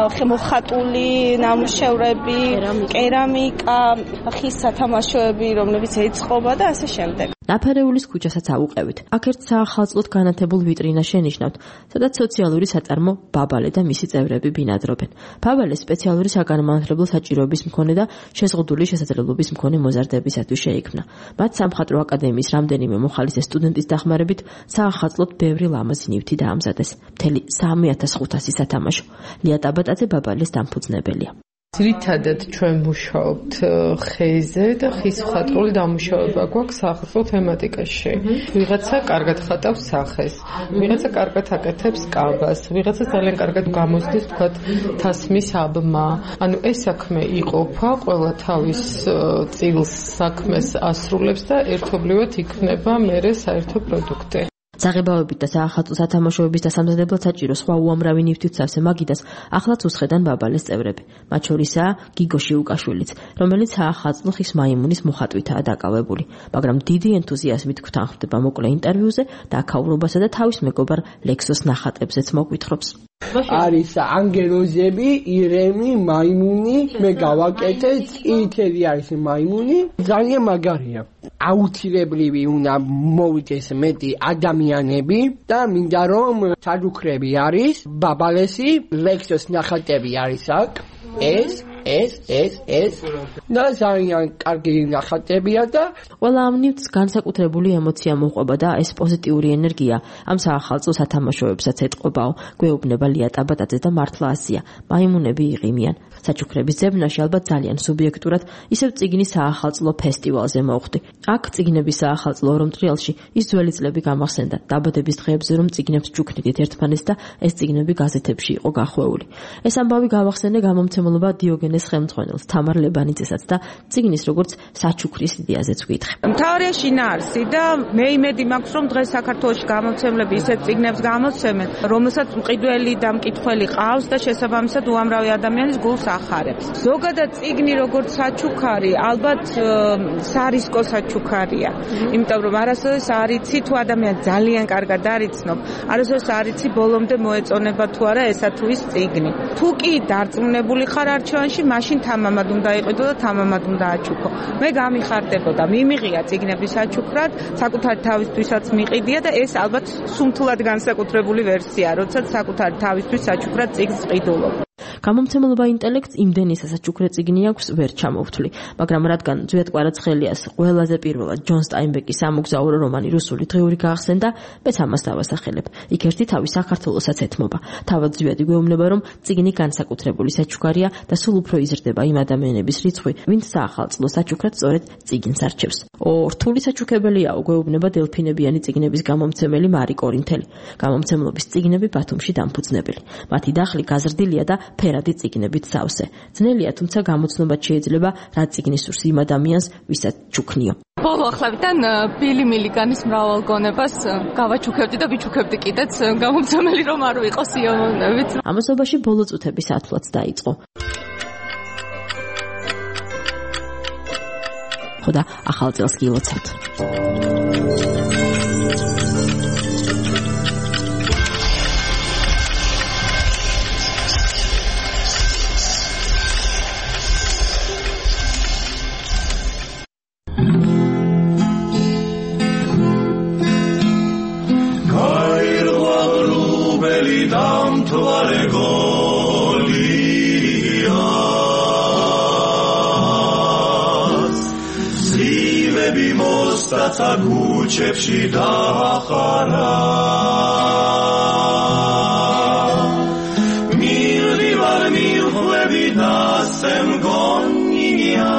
C: მოხატული ნამუშევრები, კერამიკა, ხის სათამაშოები, რომლებიც ეწყობა და ასე შემდეგ.
Z: ნაფარეულის ქუჩასაც აუყევით. აქ ერთ საახალწლოდ განათებულ ვიტრინა შენიშნავთ, სადაც სოციალური საწარმო ბაბალე და მისი წევრები ბინადრობენ. ბაბალე სპეციალური საგანმანათლებლო საჭიროების მქონე და შეზღუდული შესაძლებლობის მქონე მოზარდებისათვის შეიქმნა. მათ სამხატვრო აკადემიის რამდენიმე მოხალისე სტუდენტის დახმარებით საახალწლოდ ბევრი ლამაზი ნივთი დაამზადეს. მთელი 3500 სათამაშო. ლია ტაბატაძე ბაბალეს დამფუძნებელია.
B: ძირითადად ჩვენ მუშაობთ ხეზე და ხის მხატვრული დამუშავება გვაქვს საახალწლო თემატიკაში. ვიღაცა კარგად ხატავს სახეს, ვიღაცა კარგად აკეთებს კაბას, ვიღაცა ძალიან კარგად გამოსდის თქვათ თასმის აბმა. ანუ ეს საქმე იყოფა, ყველა თავის წილს საქმეს ასრულებს და ერთობლივად იქნება მერე საერთო პროდუქტი.
Z: საღებავებით და საახალწლო სათამაშოების დასამზადებლად საჭირო სხვა უამრავი ნივთით სავსე მაგიდას ახლაც უსხედან ბაბალეს წევრები. მათ შორისაა გიგო შიუკაშვილიც, რომელიც საახალწლო ხის მაიმუნის მოხატვითაა დაკავებული, მაგრამ დიდი ენთუზიაზმით გვთანხმდება მოკლე ინტერვიუზე და აქაურობასა და თავის მეგობარ ლექსოს ნახატებზეც მოგვითხრობს.
D: არის ანგელოზები, ირემი, მაიმუნი, მე გავაკეთე, წითელი არის მაიმუნი, ძალიან მაგარია. აუცილებლივი უნდა მოვიდეს მეტი ადამიანები და მინდა რომ საჩუქრები არის, ბაბალესი, ლექსოს ნახატები არის აქ, ეს და ძალიან კარგი ნახატებია და
Z: ყველა ამ ნივთს განსაკუთრებული ემოცია მოყვება და ეს პოზიტიური ენერგია ამ საახალწლო სათამაშოებსაც ეტყობაო, გვეუბნება ლია ტაბატაძე და მართლა ასია. მაიმუნები იყიმიან. საჩუქრების ძებნაში ალბათ ძალიან სუბიექტურად ისევ წიგნის საახალწლო ფესტივალზე მოვხდი. აქ წიგნების საახალწლო ორომტრიალში ის ძველი წლები გამახსენდა. დაბადების დღეებზე რომ წიგნებს ჯუქნიდით ერთმანეთს და ეს წიგნები გაზეთებში იყო გახვეული. ეს ამბავი გავახსენე გამომცემლობა დიოგენეს ხელმძღვანელს თამარ ლებანიძესაც და წიგნის როგორც საჩუქრის იდეაზეც ვკითხე.
B: მთავარია შინაარსი და მე იმედი მაქვს რომ დღეს საქართველოში გამომცემლები ისეთ წიგნებს გამოსცემენ, რომელსაც მყიდველი და მკითხველი ყავს და შესაბამისად უამრავი ადამიანის გულს ახარებს. ზოგადად წიგნი როგორც საჩუქარი ალბათ სარისკო საჩუქარია. იმიტომ რომ არასოდეს არიცი თუ ადამიანი ძალიან კარგად არიცნობ, არასოდეს არიცი ბოლომდე მოეწონება თუ არა ესა თუ ის წიგნი. თუ კი დარწმუნებული ხარ არჩევანში, მაშინ თამამად უნდა იყიდო და თამამად უნდა აჩუქო. მე გამიხარდებოდა, მიმიღია წიგნების საჩუქრად, საკუთარი თავისთვისაც მიყიდია და ეს ალბათ სუმთლად განსაკუთრებული ვერსია, როდესაც საკუთარი თავისთვის საჩუქრად წიგნს ყიდულობ.
Z: გამომცემლობა ინტელექტს იმდენი სასაჩუქრე წიგნი აქვს ვერ ჩამოვთვლი, მაგრამ რადგან ძვიად კვარაცხელიას ყველაზე პირველად ჯონ სტაინბეკის ამოგზაურო რომანი რუსული დღიური გაახსენდა, მეც ამას დავასახელებ. იქ ერთი თავი საქართველოსაც ეთმობა. თავად ძვიად იგვეუბნება, რომ წიგნი განსაკუთრებული საჩუქარია და სულ უფრო იზრდება იმ ადამიანების რიცხვი, ვინც საახალწლო საჩუქრად სწორედ წიგნს არჩევს. რთული საჩუქებელია უგვეუბნება დელფინებიანი წიგნების გამომცემელი მარი კორინთელი. გამომცემლობის წიგნები ბათუმში დამფუძნებელი. მათი დახლი გაზრდილია და ფერადი წიგნებით სავსე. ძნელია, თუმცა გამოცნობაც შეიძლება, რა წიგნის სურს იმ ადამიანს, ვისაც ჩუქნიო.
E: ბოლო ახლებიდან ბილი მილიგანის მრავალ გონებას გავაჩუქებდი და ვიჩუქებდი კიდეც, გამომცემელი რომ არ ვიყოს იომოვნებით.
Z: ამასობაში ბოლო წუთების ათვლაც დაიწყო. ხოდა ახალ წელს გილოცავთ.
S: Kuchepshi dahara Mildi var milhlebi dasem gonniya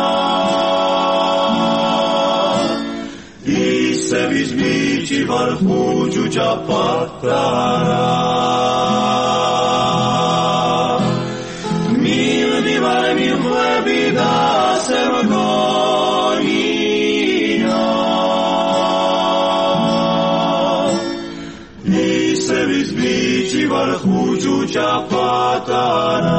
S: Ise bizmici var hucu capatara Mildi var milhlebi dasem Varhuju chapatana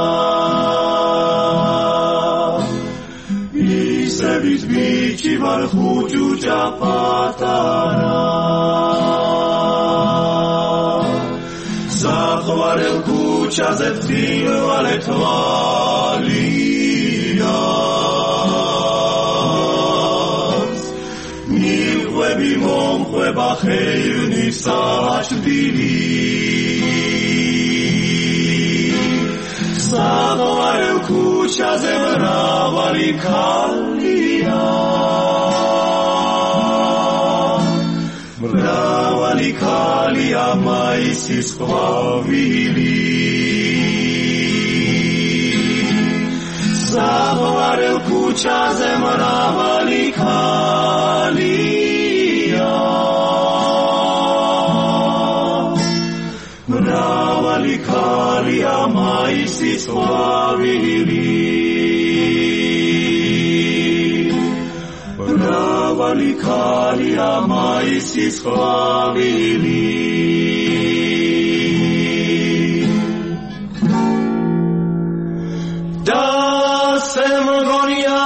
S: Isevis bichi varhuju chapatana Zakhvarel kucha zetkhil valetvalia Nilhvebi momhveba kheyni sachvili Sagoarel kucha zemravali kalia Mravali kalia maisis khvavili Sagoarel kucha zemravali kalia Mravali kalia maisis khvavili Mravali kalia maisis khvavili Dasem gonia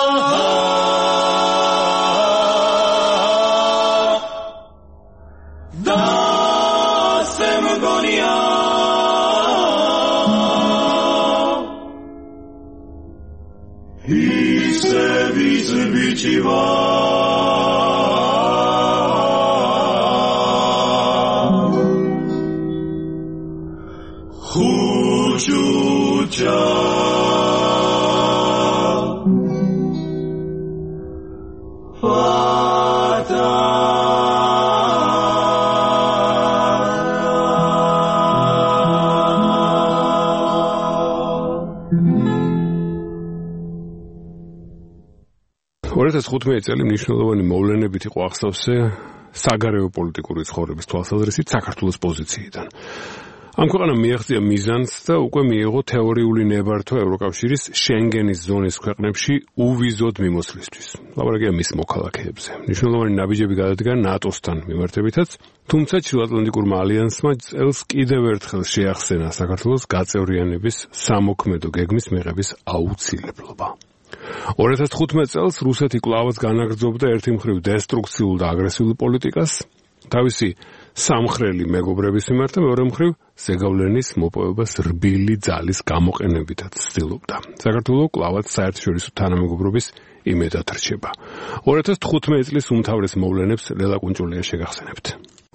A: წელი მნიშვნელოვანი მოვლენებით იყო აღსავსე საგარეო პოლიტიკური ცხოვრების თვალსაზრისით საქართველოს პოზიციიდან. ამ ქვეყანამ მიაღწია მიზანს და უკვე მიიღო თეორიული ნებართვა ევროკავშირის შენგენის ზონის ქვეყნებში უვიზოდ მიმოსვლისთვის. ლაპარაკია მის მოქალაქეებზე. მნიშვნელოვანი ნაბიჯები გადადგა ნატოსთან მიმართებითაც, თუმცა ჩრდილოატლანტიკურმა ალიანსმა წელს კიდევ ერთხელ შეახსენა საქართველოს გაწევრიანების სამოქმედო გეგმის მიღების აუცილებლობა. 2015 წელს რუსეთი კვლავაც განაგრძობდა ერთი მხრივ დესტრუქციულ და აგრესიულ პოლიტიკას, თავისი სამხრელი მეგობრების მიმართ და მეორე მხრივ ზეგავლენის მოპოვებას რბილი ძალის გამოყენებითაც ცდილობდა. საქართველოს კვლავაც საერთაშორისო თანამეგობრობის იმედად რჩება. 2015 წლის უმთავრეს მოვლენებს ლელა კუნჭულია შეგახსენებთ.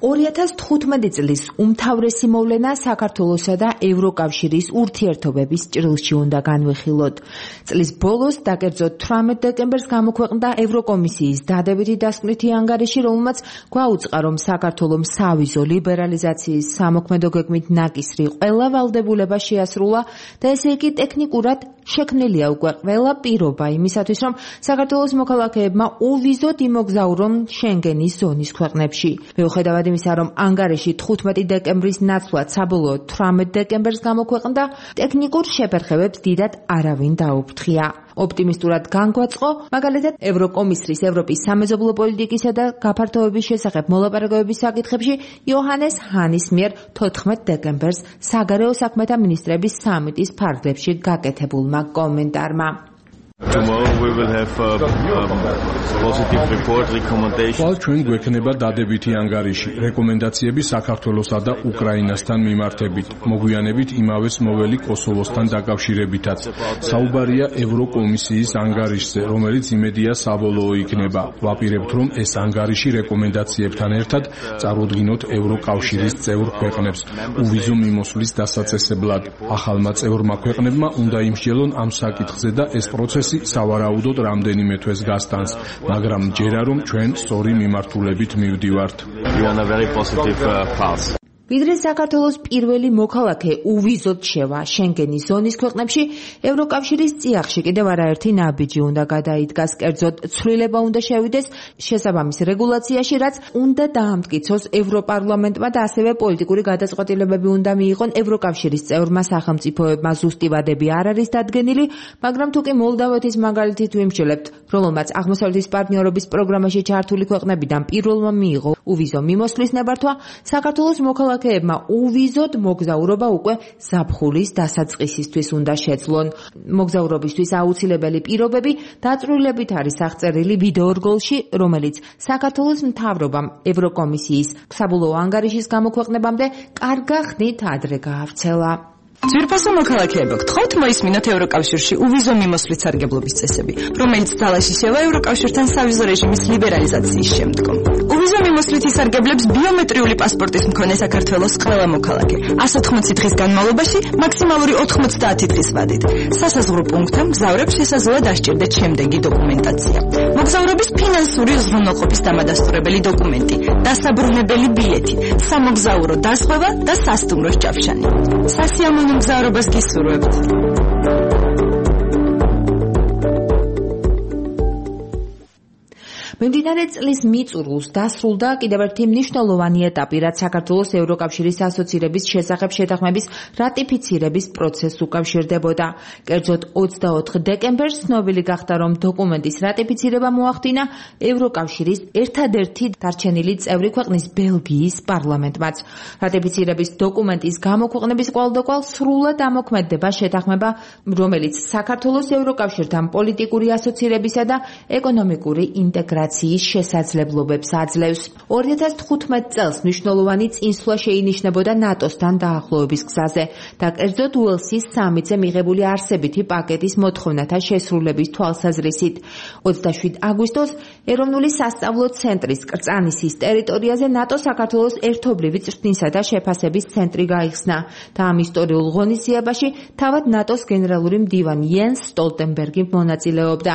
F: 2015 წლის უმთავრესი მოვლენა საქართველოსა და ევროკავშირის ურთიერთობების ჭრილში უნდა განვიხილოთ. წლის ბოლოს და კერძოდ 18 დეკემბერს გამოქვეყნდა ევროკომისიის დადებითი დასკვნითი ანგარიში, რომელმაც გვაუწყა, რომ საქართველოს სავიზო ლიბერალიზაციის სამოქმედო გეგმით ნაკისრი ყველა ვალდებულება შეასრულა და ესე იგი ტექნიკურად შექმნილია უკვე ყველა პირობა იმისათვის, რომ საქართველოს მოქალაქეებმა უვიზოდ იმოგზაურონ შენგენის ზონის ქვეყნებში. მიუხედავად იმისა, რომ ანგარიში 15 დეკემბრის ნაცვლად საბოლოოდ 18 დეკემბერს გამოქვეყნდა, ტექნიკურ შეფერხებებს დიდად არავინ დაუფრთხია. ოპტიმისტურად განგვაწყო, მაგალითად, ევროკომისრის ევროპის სამეზობლო პოლიტიკისა და გაფართოების შესახებ მოლაპარაკებების საკითხებში იოჰანეს ჰანის მიერ 14 დეკემბერს საგარეო საქმეთა მინისტრების სამიტის ფარგლებში გაკეთებულმა კომენტარმა.
G: Tomorrow we will have a positive report recommendation.
A: While ჩვენ გვექნება დადებითი ანგარიში, რეკომენდაციები საქართველოსა და უკრაინასთან მიმართებით, მოგვიანებით იმავეს მოველი კოსოვოსთან დაკავშირებითაც. საუბარია ევროკომისიის ანგარიშზე, რომელიც იმედია საბოლოო იქნება. ვაპირებთ, რომ ეს ანგარიში რეკომენდაციებთან ერთად წარუდგინოთ ევროკავშირის წევრ ქვეყნებს უვიზო მიმოსვლის დასაწესებლად. ახალმა წევრმა ქვეყნებმა უნდა იმსჯელონ ამ საკითხზე და ეს პროცესი სავარაუდოდ რამდენიმე თვეს გასტანს, მაგრამ ჯერა რომ ჩვენ სწორი მიმართულებით მივდივართ.
F: ვიდრე საქართველოს პირველი მოქალაქე უვიზოდ შევა შენგენის ზონის ქვეყნებში, ევროკავშირის წიაღში კიდევ არაერთი ნაბიჯი უნდა გადაიდგას, კერძოდ ცვლილება უნდა შევიდეს შესაბამის რეგულაციაში, რაც უნდა დაამტკიცოს ევროპარლამენტმა და ასევე პოლიტიკური გადაწყვეტილებები უნდა მიიღონ ევროკავშირის წევრმა სახელმწიფოებმა. ზუსტი ვადები არ არის დადგენილი, მაგრამ თუ კი მოლდავეთის მაგალითით ვიმსჯელებთ, რომელმაც აღმოსავლეთის პარტნიორობის პროგრამაში ჩართული ქვეყნებიდან პირველმა მიიღო უვიზო მიმოსვლის ნებართვა, საქართველოს მოქალაქეებმა უვიზოდ მოგზაურობა უკვე ზაფხულის დასაწყისისთვის უნდა შეძლონ. მოგზაურობისთვის აუცილებელი პირობები დაწვრილებით არის აღწერილი ვიდეორგოლში, რომელიც საქართველოს მთავრობამ ევროკომისიის საბოლოო ანგარიშის გამოქვეყნებამდე კარგა ხნით ადრე გაავრცელა.
P: ძვირფასო მოქალაქეებო, გთხოვთ მოისმინოთ ევროკავშირში უვიზო მიმოსვლის სარგებლობის წესები, რომელიც ძალაში შევა ევროკავშირთან სავიზო რეჟიმის ლიბერალიზაციის შემდგომ. უვიზო მიმოსვლით ისარგებლებს ბიომეტრიული პასპორტის მქონე საქართველოს ყველა მოქალაქე 180 დღის განმავლობაში მაქსიმალური 90 დღის ვადით. სასაზღვრო პუნქტთან მგზავრებს შესაძლოა დასჭირდეთ შემდეგი დოკუმენტაცია: მოგზაურობის ფინანსური უზრუნველყოფის დამადასტურებელი დოკუმენტი, დასაბრუნებელი ბილეთი, სამოგზაურო დაზღვევა და სასტუმროს ჭავშანი. სასიამოვნო მგზავრობას გისურვებთ.
F: მიმდინარე წლის მიწურულს დასრულდა კიდევ ერთი მნიშვნელოვანი ეტაპი, რაც საქართველოს ევროკავშირის ასოცირების შესახებ შეთანხმების რატიფიცირების პროცესს უკავშირდებოდა. კერძოდ 24 დეკემბერს ცნობილი გახდა, რომ დოკუმენტის რატიფიცირება მოახდინა ევროკავშირის ერთადერთი დარჩენილი წევრი ქვეყნის ბელგიის პარლამენტმაც. რატიფიცირების დოკუმენტის გამოქვეყნების კვალდაკვალ სრულად ამოქმედდება შეთანხმება, რომელიც საქართველოს ევროკავშირთან პოლიტიკური ასოცირებისა და ეკონომიკური ინტეგრაციის შესაძლებლობებს აძლევს. 2015 წელს მნიშვნელოვანი წინსვლა შეინიშნებოდა ნატოსთან დაახლოების გზაზე და კერძოდ უელსის სამიტზე მიღებული არსებითი პაკეტის მოთხოვნათა შესრულების თვალსაზრისით. 27 აგვისტოს ეროვნული სასწავლო ცენტრის კრწანისის ტერიტორიაზე ნატო საქართველოს ერთობლივი წვრთნისა და შეფასების ცენტრი გაიხსნა და ამ ისტორიულ ღონისძიებაში თავად ნატოს გენერალური მდივანი იენს სტოლტენბერგი მონაწილეობდა.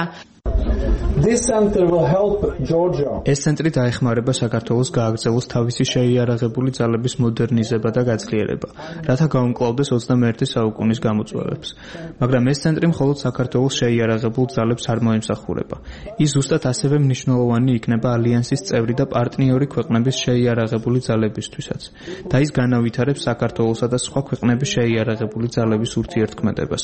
H: ეს ცენტრი დაეხმარება საქართველოს გააგრძელოს თავისი შეიარაღებული ძალების მოდერნიზება და გაძლიერება, რათა გაუმკლავდეს 21 საუკუნის გამოწვევებს. მაგრამ ეს ცენტრი მხოლოდ საქართველოს შეიარაღებულ ძალებს არ მოემსახურება. ის ზუსტად ასევე მნიშვნელოვანი იქნება ალიანსის წევრი და პარტნიორი ქვეყნების შეიარაღებული ძალებისთვისაც და ის განავითარებს საქართველოსა და სხვა ქვეყნების შეიარაღებული ძალების ურთიერთქმედებას.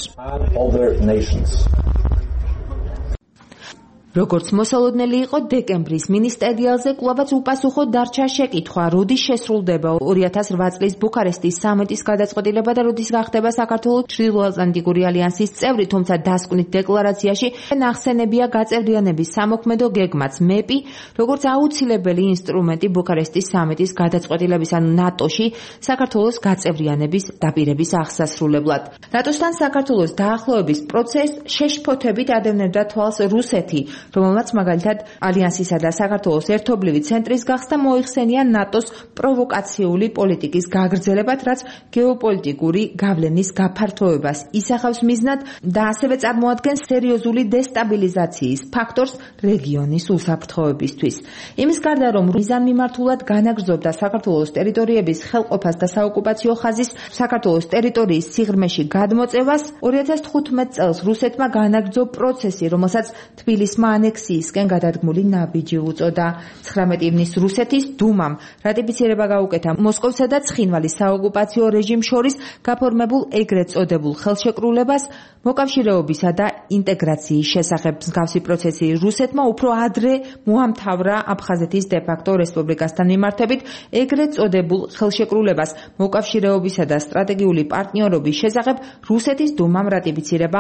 F: როგორც მოსალოდნელი იყო დეკემბრის მინისტერიალზე კვლავაც უპასუხო დარჩა შეკითხვა, როდის შესრულდება 2008 წლის ბუქარესტის სამიტის გადაწყვეტილება და როდის გახდება საქართველოს ჩრდილოატლანტიკური ალიანსის წევრი, თუმცა დასკვნით დეკლარაციაში ნახსენებია გაწევრიანების სამოქმედო გეგმაც მეპი, როგორც აუცილებელი ინსტრუმენტი ბუქარესტის სამიტის გადაწყვეტილების ანუ ნატოში საქართველოს გაწევრიანების დაპირების აღსასრულებლად. ნატოსთან საქართველოს დაახლოების პროცესს შეშფოთებით ადევნებდა თვალს რუსეთი, რომელმაც მაგალითად ალიანსისა და საქართველოს ერთობლივი ცენტრის გახსნა მოიხსენია ნატოს პროვოკაციული პოლიტიკის გაგრძელებად, რაც გეოპოლიტიკური გავლენის გაფართოებას ისახავს მიზნად და ასევე წარმოადგენს სერიოზული დესტაბილიზაციის ფაქტორს რეგიონის უსაფრთხოებისთვის. იმის გარდა, რომ მიზანმიმართულად განაგრძობდა საქართველოს ტერიტორიების ხელყოფას და საოკუპაციო ხაზის საქართველოს ტერიტორიის სიღრმეში გადმოწევას, 2015 წელს რუსეთმა განაგრძო პროცესი, რომელსაც თბილისმა ანექსიისკენ გადადგმული ნაბიჯი უწოდა. 19 ივნისს რუსეთის დუმამ რატიფიცირება გაუკეთა მოსკოვსა და ცხინვალის საოკუპაციო რეჟიმს შორის გაფორმებულ ეგრეთ წოდებულ ხელშეკრულებას მოკავშირეობისა და ინტეგრაციის შესახებ. მსგავსი პროცესი რუსეთმა უფრო ადრე მოამთავრა აფხაზეთის დე-ფაქტო რესპუბლიკასთან მიმართებით ეგრეთ წოდებულ ხელშეკრულებას მოკავშირეობისა და სტრატეგიული პარტნიორობის შესახებ რუსეთის დუმამ რატიფიცირება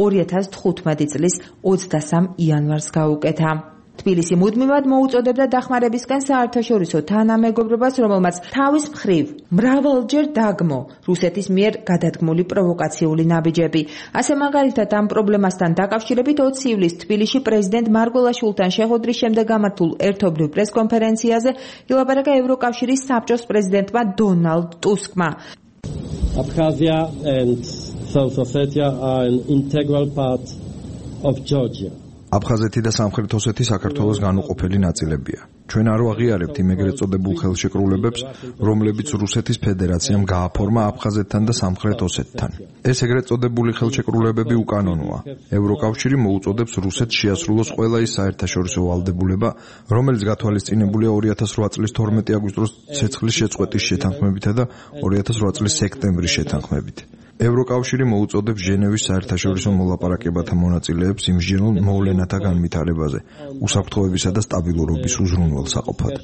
F: 2015 წლის 23 იანვარს გაუკეთა. თბილისი მუდმივად მოუწოდებდა დახმარებისკენ საერთაშორისო თანამეგობრობას, რომელმაც თავის მხრივ მრავალჯერ დაგმო რუსეთის მიერ გადადგმული პროვოკაციული ნაბიჯები. ასე მაგალითად ამ პრობლემასთან დაკავშირებით 20 ივლისს თბილისში პრეზიდენტ მარგველაშვილთან შეხვედრის შემდეგ გამართულ ერთობლივ პრესკონფერენციაზე ილაპარაკა ევროკავშირის საბჭოს პრეზიდენტმა დონალდ ტუსკმა.
I: Abkhazia and South Ossetia are an integral part of Georgia.
J: აფხაზეთი და სამხრეთ ოსეთი საქართველოს განუყოფელი ნაწილებია. ჩვენ არ ვაღიარებთ იმ ეგრეთ წოდებულ ხელშეკრულებებს, რომლებიც რუსეთის ფედერაციამ გააფორმა აფხაზეთთან და სამხრეთ ოსეთთან. ეს ეგრეთ წოდებული ხელშეკრულებები უკანონოა. ევროკავშირი მოუწოდებს რუსეთს შეასრულოს ყველა ის საერთაშორისო ვალდებულება, რომელიც გათვალისწინებულია 2008 წლის 12 აგვისტოს ცეცხლის შეწყვეტის შეთანხმებითა და 2008 წლის სექტემბრის შეთანხმებით. ევროკავშირი მოუწოდებს ჟენევის საერთაშორისო მოლაპარაკებათა მონაწილეებს იმსჯენელ მოვლენათა განვითარებაზე, უსაფრთხოებისა და სტაბილურობის უზრუნველსაყოფად.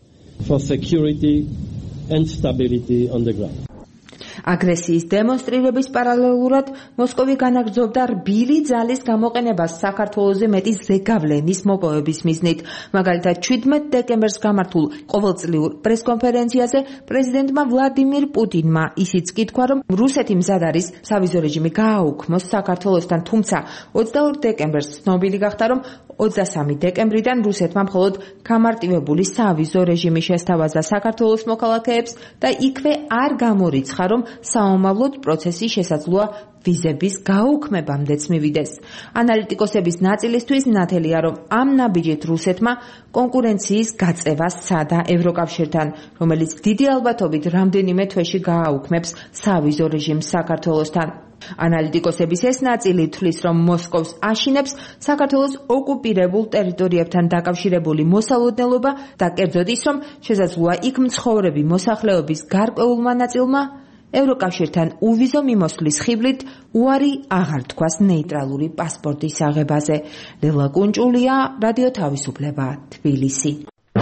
F: აგრესიის დემონსტრირების პარალელურად მოსკოვი განაგრძობდა რბილი ძალის გამოყენებას საქართველოზე მეტი ზეგავლენის მოპოვების მიზნით. მაგალითად 17 დეკემბერს გამართულ ყოველწლიურ პრესკონფერენციაზე პრეზიდენტმა ვლადიმირ პუტინმა ისიც კითხვა, რომ რუსეთი მზად არის სავიზო რეჟიმი გააუქმოს საქართველოსთან, თუმცა 22 დეკემბერს ცნობილი გახდა, რომ 23 დეკემბრიდან რუსეთმა მხოლოდ გამარტივებული სავიზო რეჟიმი შესთავაზა საქართველოს მოქალაქეებს და იქვე არ გამორიცხა, რომ საომავლოდ პროცესი შესაძლოა ვიზების გაუქმებამდეც მივიდეს. ანალიტიკოსების ნაწილისთვის ნათელია, რომ ამ ნაბიჯით რუსეთმა კონკურენციის გაწევა სცადა ევროკავშირთან, რომელიც დიდი ალბათობით რამდენიმე თვეში გააუქმებს სავიზო რეჟიმს საქართველოსთან. ანალიტიკოსების ეს ნაწილი თვლის, რომ მოსკოვს აშინებს საქართველოს ოკუპირებულ ტერიტორიებთან დაკავშირებული მოსალოდნელობა და კერძოდ ის, რომ შესაძლოა იქ მცხოვრები მოსახლეობის გარკვეულმა ნაწილმა ევროკავშირთან უვიზო მიმოსვლის ხიბლით უარი აღარ თქვას ნეიტრალური პასპორტის აღებაზე. ლელა კუნჭულია, რადიო თავისუფლება, თბილისი.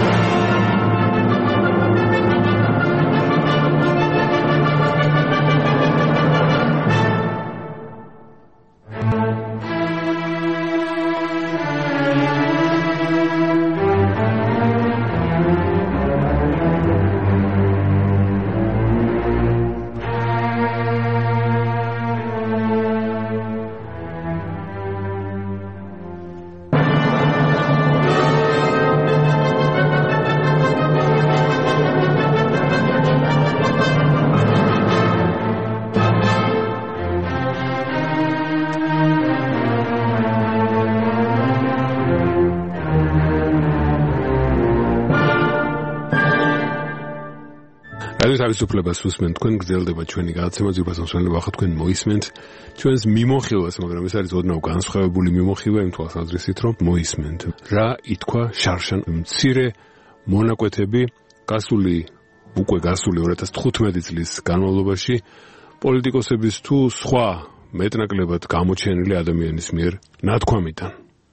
A: თავისუფლებას უსმენთ, თქვენ გრძელდება ჩვენი გადაცემა, ძირფასმსვლელი ვახა თქვენ მოისმენთ ჩვენს მიმოხილვას, მაგრამ ეს არის ოდნავ განსხვავებული მიმოხილვა იმ თვალსაზრისით, რომ მოისმენთ. რა ითქვა შარშან მცირე მონაკვეთები უკვე გასული 2015 წლის განმავლობაში პოლიტიკოსების თუ სხვა მეტნაკლებად გამოჩენილი ადამიანის მიერ ნათქვამიდან.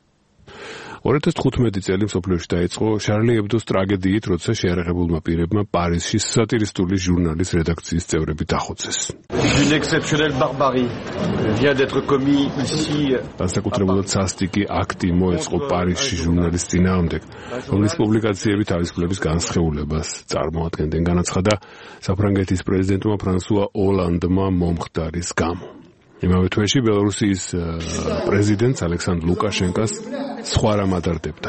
A: 2015 წელი მსოფლიოში დაიწყო შარლი ებდოს ტრაგედიით, როცა შეიარაღებულმა პირებმა პარიზში სატირისტული ჟურნალის რედაქციის წევრები დახოცეს.
K: Une exceptionnelle barbarie vient d'être commis ici.
A: განსაკუთრებულად სასტიკი აქტი მოეწყო პარიზში ჟურნალის წინააღმდეგ, რომლის პუბლიკაციები თავისუფლების განსხეულებას წარმოადგენდნენ, განაცხადა საფრანგეთის პრეზიდენტმა ფრანსუა ოლანდმა მომხდარის გამო. იმავე თვეში ბელორუსიის პრეზიდენტს ალექსანდრ ლუკაშენკოს სხვა რამ ადარდებდა.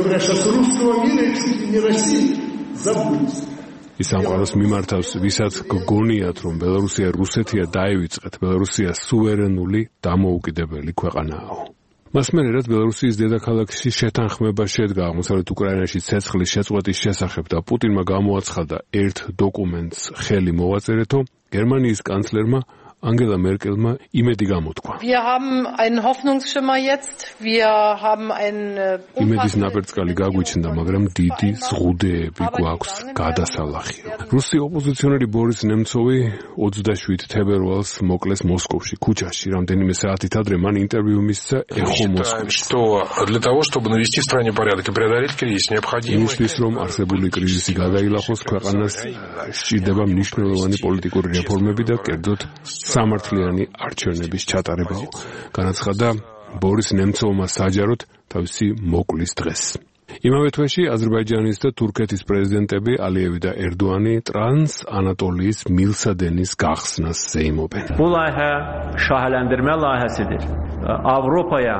A: ის ამყაროს მიმართავს, ვისაც გგონიათ, რომ ბელორუსია რუსეთია დაივიწყეთ, ბელორუსია სუვერენული დამოუკიდებელი ქვეყანაა. მას მერე რაც ბელორუსიის დედაქალაქში შეთანხმება შედგა აღმოსავლეთ უკრაინაში ცეცხლის შეწყვეტის შესახებ და პუტინმა გამოაცხადა ერთ დოკუმენტს ხელი მოვაწერეთო, გერმანიის კანცლერმა Angela Merkelმა იმედი გამოთქვა.
W: Wir haben einen Hoffnungsschimmer jetzt. Wir haben ein
A: იმედის ნაპერწკალი გაგვიჩნდა, მაგრამ დიდი ზღუდეები გვაქვს გადასალახი. რუსი ოპოზიციონერი ბორის ნემცოვი 27 თებერვალს მოკლეს მოსკოვში, ქუჩაში. რამდენიმე საათით ადრე მან ინტერვიუ მისცა ეხო მოსკოვში.
L: Что для того, чтобы навести в стране порядок и преодолеть кризис, необходимо
A: იმისთვის, რომ არსებული კრიზისი გადაილახოს, ქვეყანას სჭირდება მნიშვნელოვანი პოლიტიკური რეფორმები და კერძოდ სამართლიანი არჩევნების ჩატარებაო. განაცხადა ბორის ნემცოვმა საჯაროდ თავისი მოკლის დღეს. იმავე თვეში აზერბაიჯანის და თურქეთის პრეზიდენტები ალიევი და ერდოანი ტრანს ანატოლიის მილსადენის გახსნას ზეიმობენ.
M: Bu layihə şaheləndirmə layihəsidir. Avropaya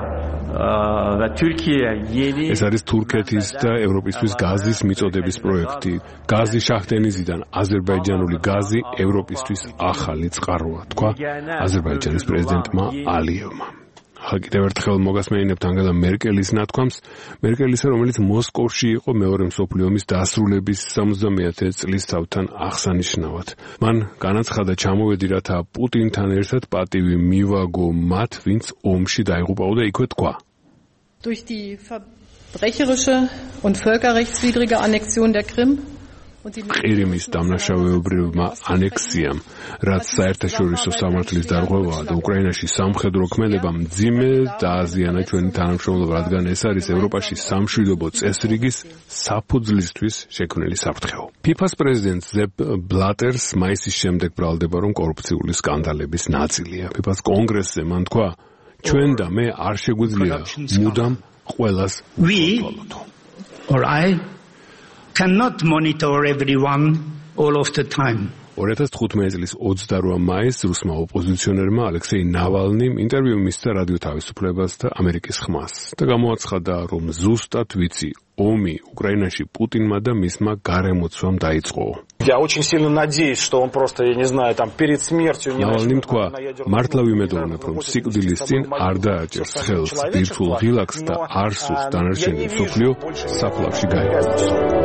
M: və Türkiyə yeni
A: ეს არის თურქეთის და ევროპისთვის გაზის მიწოდების პროექტი. გაზი შაჰდენიზიდან აზერბაიჯანული გაზი ევროპისთვის ახალი წყაროა, თქვა აზერბაიჯანის პრეზიდენტმა ალიევმა. კიდევ ერთხელ მოგასმენინებთ ანგელა მერკელის ნათქვამს, მერკელისა, რომელიც მოსკოვში იყო მეორე მსოფლიო ომის დასრულების 70-ე წლის თავთან აღსანიშნავად. მან განაცხადა ჩამოვედი, რათა პუტინთან ერთად პატივი მივაგო მათ, ვინც ომში დაიღუპაო და იქვე თქვა.
W: Durch die verbrecherische und völkerrechtswidrige Annexion der Krim
A: ყირიმის დამნაშავეობრივმა ანექსიამ, რაც საერთაშორისო სამართლის დარღვევაა და უკრაინაში სამხედრო ქმედება მძიმე დააზიანა ჩვენი თანამშრომლობა, რადგან ეს არის ევროპაში სამშვიდობო წესრიგის საფუძვლისთვის შექმნილი საფრთხეო. ფიფას პრეზიდენტ ზეპ ბლატერს მაისის შემდეგ ბრალდება, რომ კორუფციული სკანდალების ნაწილია. ფიფას კონგრესზე მან თქვა, ჩვენ და მე არ შეგვიძლია მუდამ ყველას ვთვალოთ.
N: or I cannot monitor everyone all of the time.
A: 2015 წლის 28 მაისს რუსმა ოპოზიციონერმა ალექსეი ნავალნიმ ინტერვიუ მისცა რადიო თავისუფლებას და ამერიკის ხმას და გამოაცხადა, რომ ზუსტად ვიცი, ომი უკრაინაში პუტინმა და მისმა გარემოცვამ დაიწყო.
K: Я очень сильно надеюсь, что он просто, я не знаю, там перед смертью не
A: ნავალნიმ თქვა, მართლა ვიმედოვნებ, რომ სიკვდილის წინ არ დააჭერს ხელს ბირთვულ ღილაკს და არ სურს დანარჩენი მსოფლიო საფლავში გაიგოს.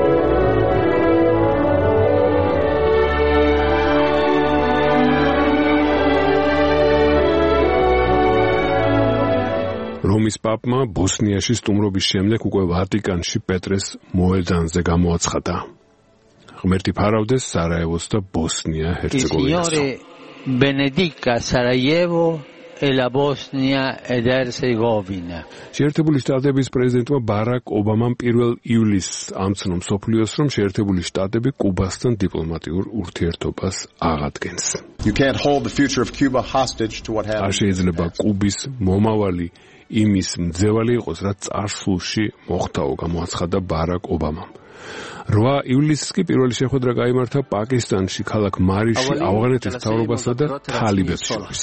A: რომის პაპმა ბოსნიაში სტუმრობის შემდეგ უკვე ვატიკანში პეტრეს მოედანზე გამოაცხადა. ღმერთი ფარავდეს სარაევოს და ბოსნია-ჰერცეგოვინას.
M: Benedica Sarajevo e la Bosnia ed Herzegovina.
A: შეერთებული შტატების პრეზიდენტმა ბარაკ ობამამ 1 ივლისს ამცნო მსოფლიოს, რომ შეერთებული შტატები კუბასთან დიპლომატიურ ურთიერთობას აღადგენს.
O: You can't hold the future of Cuba hostage to what happened.
A: არ შეიძლება კუბის მომავალი იმის მძევალი იყოს, რაც წარსულში მოხდაო, გამოაცხადა ბარაკ ობამამ. 8 ივლისს კი პირველი შეხვედრა გაიმართა პაკისტანში, ქალაქ მარიში, ავღანეთის მთავრობასა და თალიბებს შორის.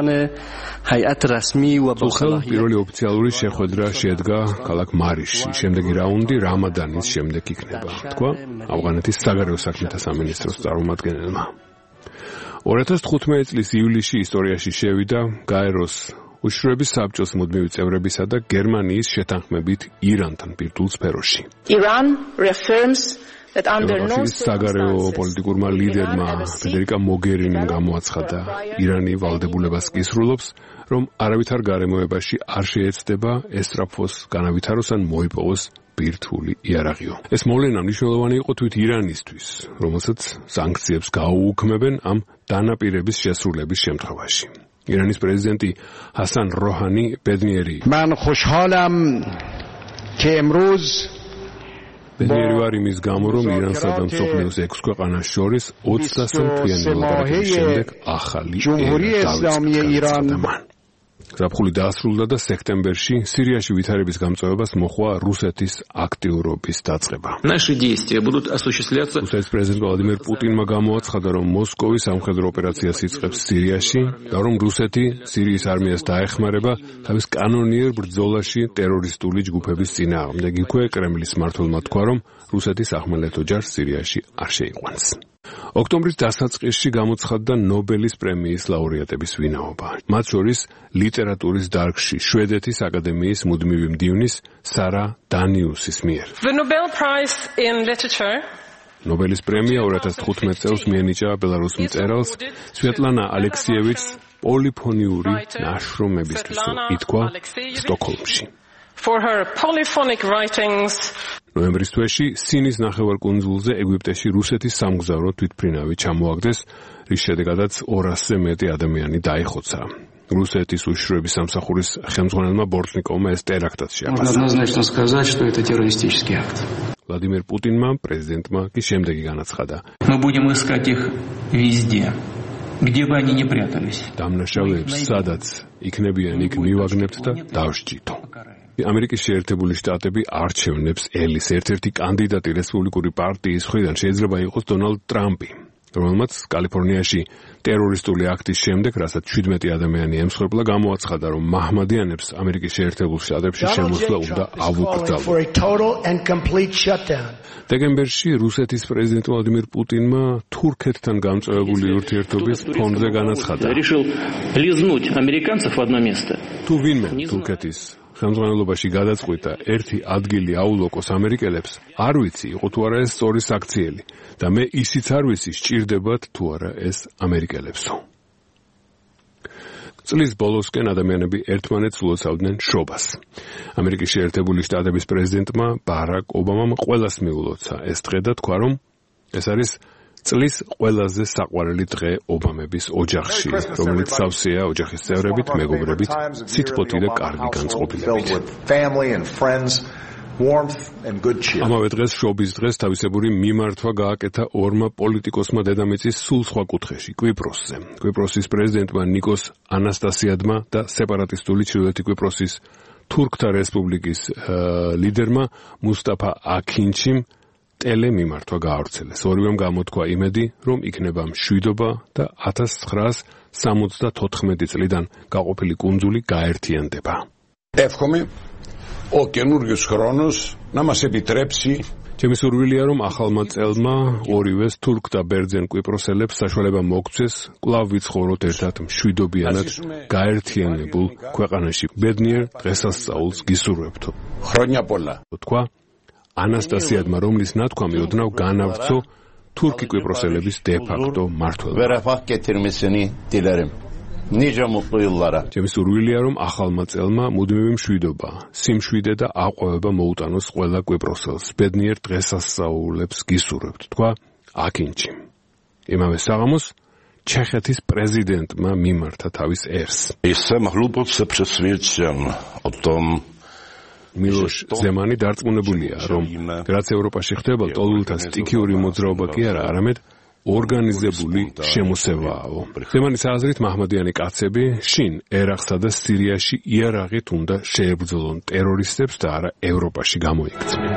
A: პირველი ოფიციალური შეხვედრა შედგა ქალაქ მარიში, შემდეგი რაუნდი რამადანის შემდეგ იქნება, თქვა ავღანეთის საგარეო საქმეთა სამინისტროს წარმომადგენელმა. 2015 წლის ივლისში ისტორიაში შევიდა გაეროს უშიშროების საბჭოს მუდმივი წევრებისა და გერმანიის შეთანხმებით ირანთან ბირთვულ სფეროში.
W: Iran reaffirms that under no
A: საგარეო პოლიტიკურმა ლიდერმა ფედერიკა მოგერინიმ გამოაცხადა, ირანი ვალდებულებას კისრულობს, რომ არავითარ გარემოებაში არ შეეცდება ესტრაფოს, განავითაროს ან მოიპოვოს ბირთვული იარაღიო. ეს მოვლენა მნიშვნელოვანი იყო თვით ირანისთვის, რომელსაც სანქციებს გაუუქმებენ ამ დანაპირების შესრულების შემთხვევაში. ირანის პრეზიდენტი ჰასან როჰანი ბედნიერი.
O: Man خوشحالم که امروز
A: ბედნიერი ვარ იმის გამო, რომ ირანსა და მსოფლიოს 6 ქვეყანას შორის 23 თვიანი ლაპარაკების შემდეგ ახალი
O: جمهوری اسلامی ایران
A: ზაფხული დაასრულა და სექტემბერში სირიაში ვითარების გამწევებას მოჰყვა რუსეთის აქტიურობის დაწყება. რუსეთის პრეზიდენტ ვლადიმერ პუტინმა გამოაცხადა, რომ მოსკოვი სამხედრო ოპერაციას იწყებს სირიაში და რომ რუსეთი სირიის არმიას დაეხმარება თავის კანონიერ ბრძოლაში ტერორისტული ჯგუფების წინააღმდეგ. იქვე კრემლის მმართველმა თქვა, რომ რუსეთი სახმელეთო ჯარს სირიაში არ შეიყვანს. ოქტომბრის დასაწყისში გამოცხადდა ნობელის პრემიის ლაურეატების ვინაობა. მათ შორის ლიტერატურის დარგში შვედეთის აკადემიის მუდმივი მდივნის სარა დანიუსის მიერ. ნობელის პრემია 2015 წელს მიენიჭა ბელარუს მწერალს სვეტლანა ალექსიევიჩს პოლიფონიური ნაშრომებისთვის, ითქვა სტოკჰოლმში.
Q: For her polyphonic writings.
A: ნოემბრის თვეში სინის ნახევარკუნძულზე ეგვიპტეში რუსეთის სამგზავრო თვითმფრინავი ჩამოაგდეს, რის შედეგადაც 200-ზე მეტი ადამიანი დაიხოცა. რუსეთის უშიშროების სამსახურის ხელმძღვანელმა ბორტნიკოვმა ეს ტერაქტად შეაფასა. ვლადიმერ პუტინმა, პრეზიდენტმა კი შემდეგი განაცხადა. დამნაშავეებს სადაც იქნებიან იქ მივაგნებთ და დავსჯითო. ამერიკის შეერთებული შტატები არჩევნებს ელის ერთ-ერთი კანდიდატი რესპუბლიკური პარტიის მხრიდან შეიძლება იყოს დონალდ ტრამპი, რომელმაც კალიფორნიაში ტერორისტული აქტის შემდეგ, რასაც 17 ადამიანი ემსხვერპლა, გამოაცხადა, რომ მაჰმადიანებს ამერიკის შეერთებულ შტატებში შემოსვლა უნდა ავუკვდავ. დეკემბერში რუსეთის პრეზიდენტ ვლადიმერ პუტინმა თურქეთთან გამწვევებული ურთიერთობის ფონზე განაცხადა, თუ ვინმე თურქეთის ხელმძღვანელობაში გადაწყვიტა ერთი ადგილი აულოკოს ამერიკელებს, არ ვიცი, იყო თუ არა ეს სწორი საქციელი და მე ისიც არ ვიცი, სჭირდებათ თუ არა ეს ამერიკელებსო. წლის ბოლოსკენ ადამიანები ერთმანეთს ულოცავდნენ შობას. ამერიკის შეერთებული შტატების პრეზიდენტმა ბარაკ ობამამ ყველას მიულოცა ეს დღე და თქვა, რომ ეს არის წლის ყველაზე საყვარელი დღე ობამების ოჯახში, რომელიც სავსეა ოჯახის წევრებით, მეგობრებით, სითბოთი და კარგი განწყობილებით. ამავე დღეს შობის დღეს თავისებური მიმართვა გააკეთა ორმა პოლიტიკოსმა დედამიწის სულ სხვა კუთხეში, კვიპროსზე. კვიპროსის პრეზიდენტმა ნიკოს ანასტასიადმა და სეპარატისტული ჩრდილოეთი კვიპროსის თურქთა რესპუბლიკის ლიდერმა მუსტაფა აქინჩიმ ტელემიმართვა გაავრცელეს. ორივემ გამოთქვა იმედი, რომ იქნება მშვიდობა და 1974 წლიდან გაყოფილი კუნძული გაერთიანდება. ჩემი სურვილია, რომ ახალმა წელმა ორივეს თურქ და ბერძენ კვიპროსელებს საშუალება მოგვცეს კვლავ ვიცხოვროთ ერთად მშვიდობიანად გაერთიანებულ ქვეყანაში. ბედნიერ დღესასწაულს გისურვებთო. თქვა ანასტასიადმა, რომლის ნათქვამი ოდნავ განავრცო თურქი კვიპროსელების დე-ფაქტო მმართველობა. ჩემი სურვილია, რომ ახალმა წელმა მუდმივი მშვიდობა, სიმშვიდე და აყვავება მოუტანოს ყველა კვიპროსელს. ბედნიერ დღესასწაულებს გისურვებთ, თქვა აქინჩიმ. იმავე საღამოს ჩეხეთის პრეზიდენტმა მიმართა თავის ერს. მილოშ ზემანი დარწმუნებულია, რომ რაც ევროპაში ხდება, ტოლულთა სტიქიური მოძრაობა კი არა, არამედ ორგანიზებული შემოსევააო. ზემანის აზრით, მაჰმადიანი კაცები შინ ერაყსა და სირიაში იარაღით უნდა შეებრძოლონ ტერორისტებს და არა ევროპაში გამოიქცნენ.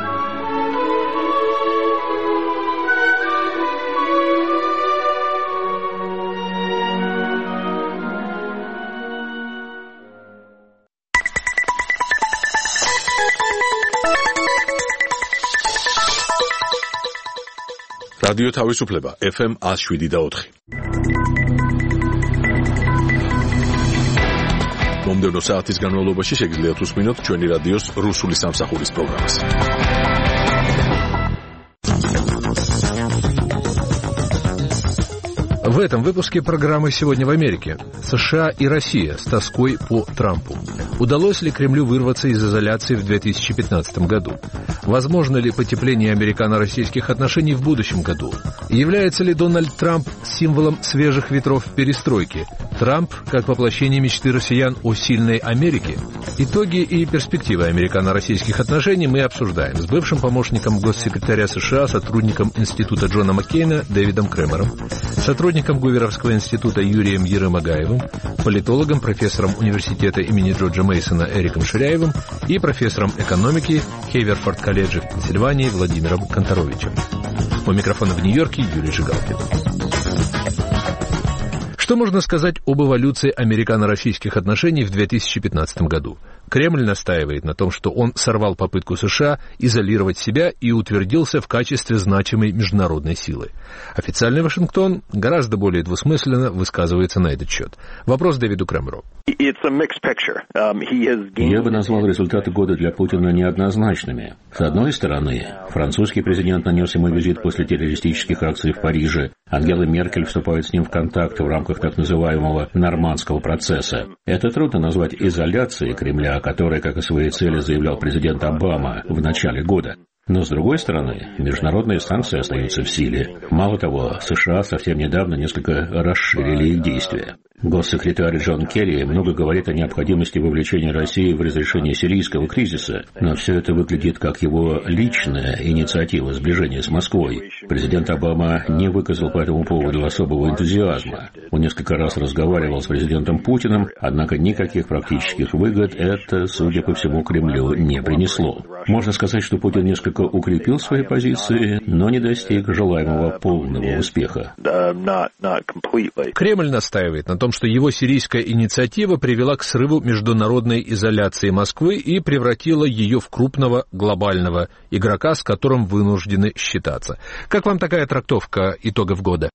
R: რადიო თავისუფლება FM 107.4. მომდევნო საათის განმავლობაში შეგიძლიათ უსმინოთ ჩვენი რადიოს რუსული სამსახურის პროგრამას.
U: В этом выпуске программы «Сегодня в Америке». США и Россия с тоской по Трампу. Удалось ли Кремлю вырваться из изоляции в 2015 году? Возможно ли потепление американо-российских отношений в будущем году? Является ли Дональд Трамп символом свежих ветров перестройки? Трамп как воплощение мечты россиян о сильной Америке? Итоги и перспективы американо-российских отношений мы обсуждаем с бывшим помощником госсекретаря США, сотрудником Института Джона Маккейна Дэвидом Кремером, сотрудником Гуверовского института Юрием Ерымагаевым, политологом, профессором университета имени Джорджа Мейсона Эриком Ширяевым и профессором экономики Хейверфорд-колледжа в Пенсильвании Владимиром Конторовичем. У микрофона в Нью-Йорке Юрий Жигалкин. Что можно сказать об эволюции американо-российских отношений в 2015 году? Кремль настаивает на том, что он сорвал попытку США изолировать себя и утвердился в качестве значимой международной силы. Официальный Вашингтон гораздо более двусмысленно высказывается на этот счет. Вопрос Дэвиду Кремеру.
C: Я бы назвал результаты года для Путина неоднозначными. С одной стороны, французский президент нанес ему визит после террористических акций в Париже. Ангела Меркель вступает с ним в контакт в рамках так называемого нормандского процесса. Это трудно назвать изоляцией Кремля, которой, как о своей цели заявлял президент Обама в начале года. Но, с другой стороны, международные санкции остаются в силе. Мало того, США совсем недавно несколько расширили их действия. Госсекретарь Джон Керри много говорит о необходимости вовлечения России в разрешение сирийского кризиса, но все это выглядит как его личная инициатива сближения с Москвой. Президент Обама не выказал по этому поводу особого энтузиазма. Он несколько раз разговаривал с президентом Путиным, однако никаких практических выгод это, судя по всему, Кремлю не принесло. Можно сказать, что Путин несколько укрепил свои позиции, но не достиг желаемого полного успеха.
U: Кремль настаивает на том, что его сирийская инициатива привела к срыву международной изоляции Москвы и превратила ее в крупного глобального игрока, с которым вынуждены считаться. Как вам такая трактовка итогов года?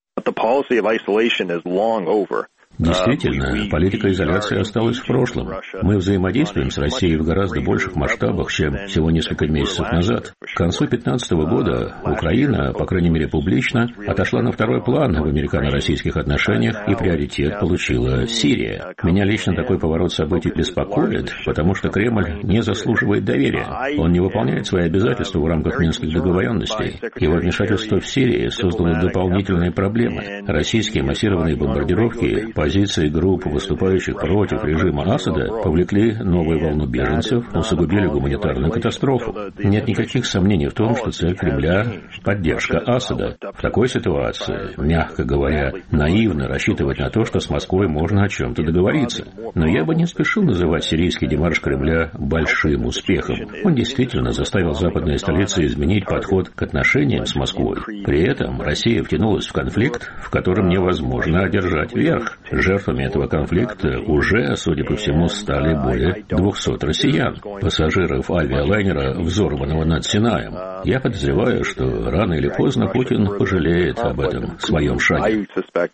C: Действительно, политика изоляции осталась в прошлом. Мы взаимодействуем с Россией в гораздо больших масштабах, чем всего несколько месяцев назад. К концу 2015 года Украина, по крайней мере публично, отошла на второй план в американо-российских отношениях, и приоритет получила Сирия. Меня лично такой поворот событий беспокоит, потому что Кремль не заслуживает доверия. Он не выполняет свои обязательства в рамках Минских договоренностей. Его вмешательство в Сирии создало дополнительные проблемы. Российские массированные бомбардировки, позиции групп, выступающих против режима Асада, повлекли новую волну беженцев, усугубили гуманитарную катастрофу. Нет никаких сомнений в том, что цель Кремля – поддержка Асада. В такой ситуации, мягко говоря, наивно рассчитывать на то, что с Москвой можно о чем-то договориться. Но я бы не спешил называть сирийский демарш Кремля большим успехом. Он действительно заставил западные столицы изменить подход к отношениям с Москвой. При этом Россия втянулась в конфликт, в котором невозможно одержать верх. Жертвами этого конфликта уже, судя по всему, стали более 200 россиян, пассажиров авиалайнера, взорванного над Синаем. Я подозреваю, что рано или поздно Путин пожалеет об этом своем шаге.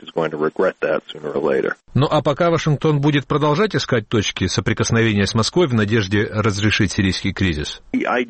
U: Ну а пока Вашингтон будет продолжать искать точки соприкосновения с Москвой в надежде разрешить сирийский кризис?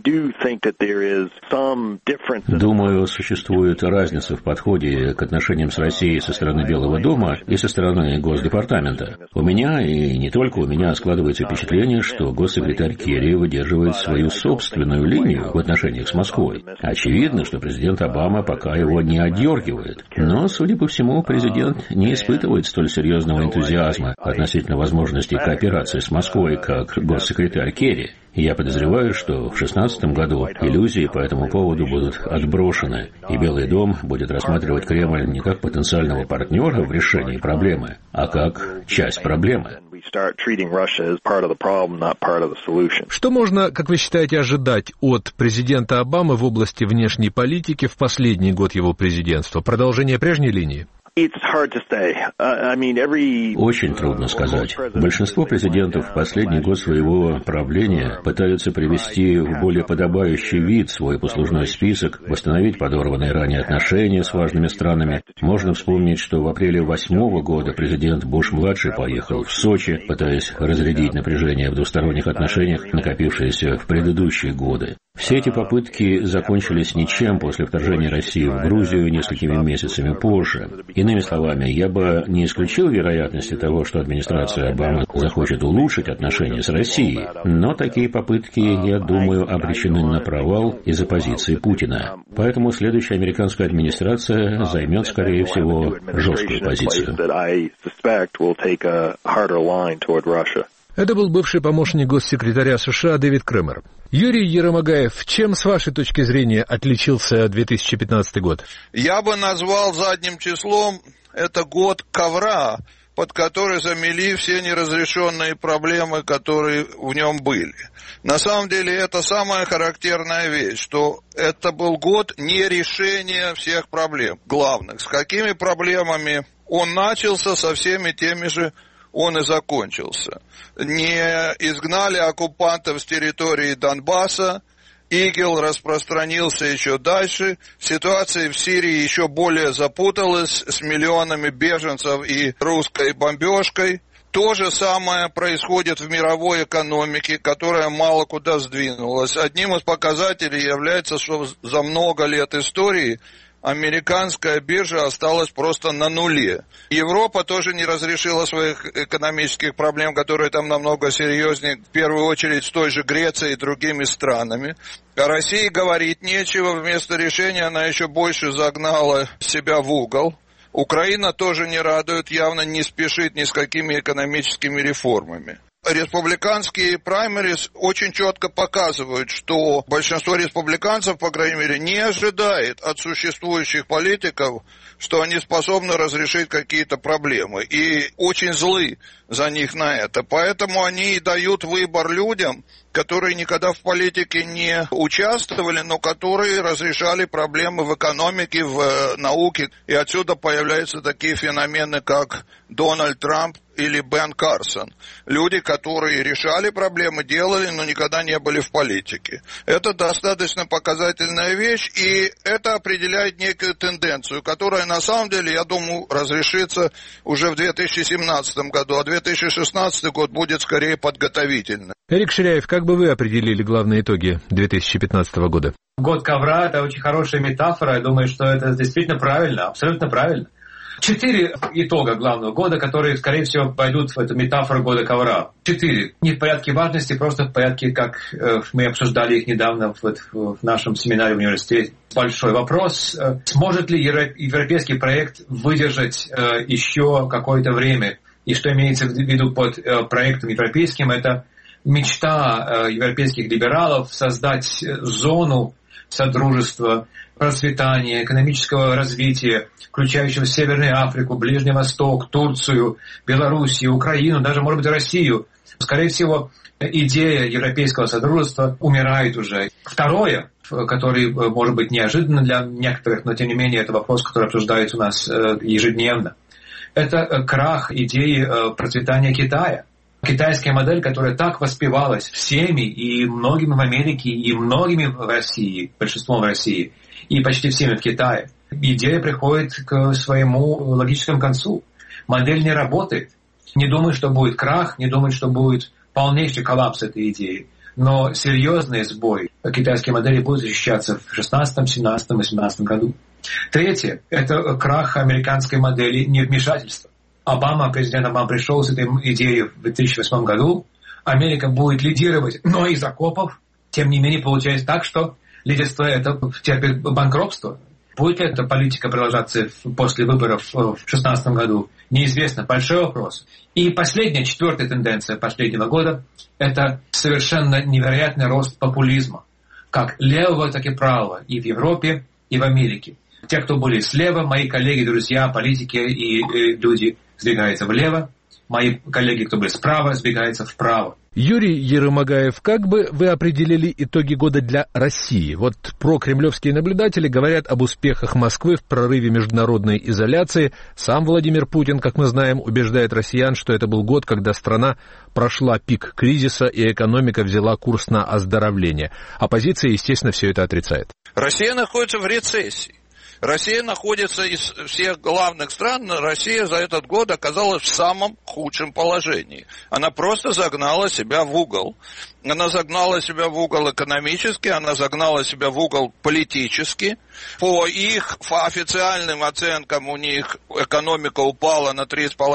C: Думаю, существует разница в подходе к отношениям с Россией со стороны Белого дома и со стороны Госдепартамента. У меня, и не только у меня, складывается впечатление, что госсекретарь Керри выдерживает свою собственную линию в отношениях с Москвой. Очевидно, что президент Обама пока его не отдергивает. Но, судя по всему, президент не испытывает столь серьезного энтузиазма относительно возможности кооперации с Москвой, как госсекретарь Керри. Я подозреваю, что в 2016 году иллюзии по этому поводу будут отброшены, и Белый дом будет рассматривать Кремль не как потенциального партнера в решении проблемы, а как часть проблемы.
U: Что можно, как вы считаете, ожидать от президента Обамы в области внешней политики в последний год его президентства? Продолжение прежней линии?
C: Очень трудно сказать. Большинство президентов в последний год своего правления пытаются привести в более подобающий вид свой послужной список, восстановить подорванные ранее отношения с важными странами. Можно вспомнить, что в апреле 2008 года президент Буш-младший поехал в Сочи, пытаясь разрядить напряжение в двусторонних отношениях, накопившееся в предыдущие годы. Все эти попытки закончились ничем после вторжения России в Грузию несколькими месяцами позже. Иными словами, я бы не исключил вероятности того, что администрация Обамы захочет улучшить отношения с Россией, но такие попытки, я думаю, обречены на провал из-за позиции Путина. Поэтому следующая американская администрация займет, скорее всего, жесткую позицию.
U: Это был бывший помощник госсекретаря США Дэвид Кремер. Юрий Еромагаев, чем, с вашей точки зрения, отличился 2015 год?
B: Я бы назвал задним числом это год ковра, под который замели все неразрешенные проблемы, которые в нем были. На самом деле это самая характерная вещь, что это был год нерешения всех проблем главных. С какими проблемами он начался, со всеми теми же он и закончился. Не изгнали оккупантов с территории Донбасса, ИГИЛ распространился еще дальше, ситуация в Сирии еще более запуталась с миллионами беженцев и русской бомбежкой. То же самое происходит в мировой экономике, которая мало куда сдвинулась. Одним из показателей является, что за много лет истории американская биржа осталась просто на нуле. Европа тоже не разрешила своих экономических проблем, которые там намного серьезнее, в первую очередь с той же Грецией и другими странами. О России говорить нечего, вместо решения она еще больше загнала себя в угол. Украина тоже не радует, явно не спешит ни с какими экономическими реформами. Республиканские праймерис очень четко показывают, что большинство республиканцев, по крайней мере, не ожидает от существующих политиков, что они способны разрешить какие-то проблемы, и очень злы за них на это. Поэтому они и дают выбор людям, которые никогда в политике не участвовали, но которые разрешали проблемы в экономике, в науке. И отсюда появляются такие феномены, как Дональд Трамп или Бен Карсон. Люди, которые решали проблемы, делали, но никогда не были в политике. Это достаточно показательная вещь, и это определяет некую тенденцию, которая на самом деле, я думаю, разрешится уже в 2017 году, а 2016 год будет скорее подготовительным.
U: Эрик Ширяев, как бы вы определили главные итоги 2015 года?
D: Год ковра – это очень хорошая метафора. Я думаю, что это действительно правильно, абсолютно правильно. 4 итога главного года, которые, скорее всего, пойдут в эту метафору года ковра. 4. Не в порядке важности, просто в порядке, как мы обсуждали их недавно в нашем семинаре в университете. Большой вопрос, сможет ли европейский проект выдержать еще какое-то время? И что имеется в виду под проектом европейским, это мечта европейских либералов создать зону содружества, процветания, экономического развития, включающего Северную Африку, Ближний Восток, Турцию, Белоруссию, Украину, даже, может быть, Россию. Скорее всего, идея европейского содружества умирает уже. Второе, который, может быть, неожиданно для некоторых, но, тем не менее, это вопрос, который обсуждается у нас ежедневно. Это крах идеи процветания Китая. Китайская модель, которая так воспевалась всеми, и многими в Америке, и многими в России, большинством в России, и почти всеми в Китае. Идея приходит к своему логическому концу. Модель не работает. Не думаю, что будет крах, не думаю, что будет полнейший коллапс этой идеи. Но серьезный сбой китайской модели будет ощущаться в 2016, 2017, 2018 году. Третье – это крах американской модели невмешательства. Президент Обама пришел с этой идеей в 2008 году. Америка будет лидировать, но из окопов. Тем не менее, получается так, что лидерство это терпит банкротство. Будет ли эта политика продолжаться после выборов в 2016 году? Неизвестно. Большой вопрос. И последняя, 4-я тенденция последнего года – это совершенно невероятный рост популизма. Как левого, так и правого. И в Европе, и в Америке. Те, кто были слева, мои коллеги, друзья, политики и люди – сдвигается влево, мои коллеги, кто были справа, сдвигаются вправо.
U: Юрий Еромагаев, как бы вы определили итоги года для России? Вот прокремлевские наблюдатели говорят об успехах Москвы в прорыве международной изоляции. Сам Владимир Путин, как мы знаем, убеждает россиян, что это был год, когда страна прошла пик кризиса и экономика взяла курс на оздоровление. Оппозиция, естественно, все это отрицает.
B: Россия находится в рецессии. Россия находится из всех главных стран, Россия за этот год оказалась в самом худшем положении. Она просто загнала себя в угол. Она загнала себя в угол экономически, она загнала себя в угол политически. По их официальным оценкам у них экономика упала на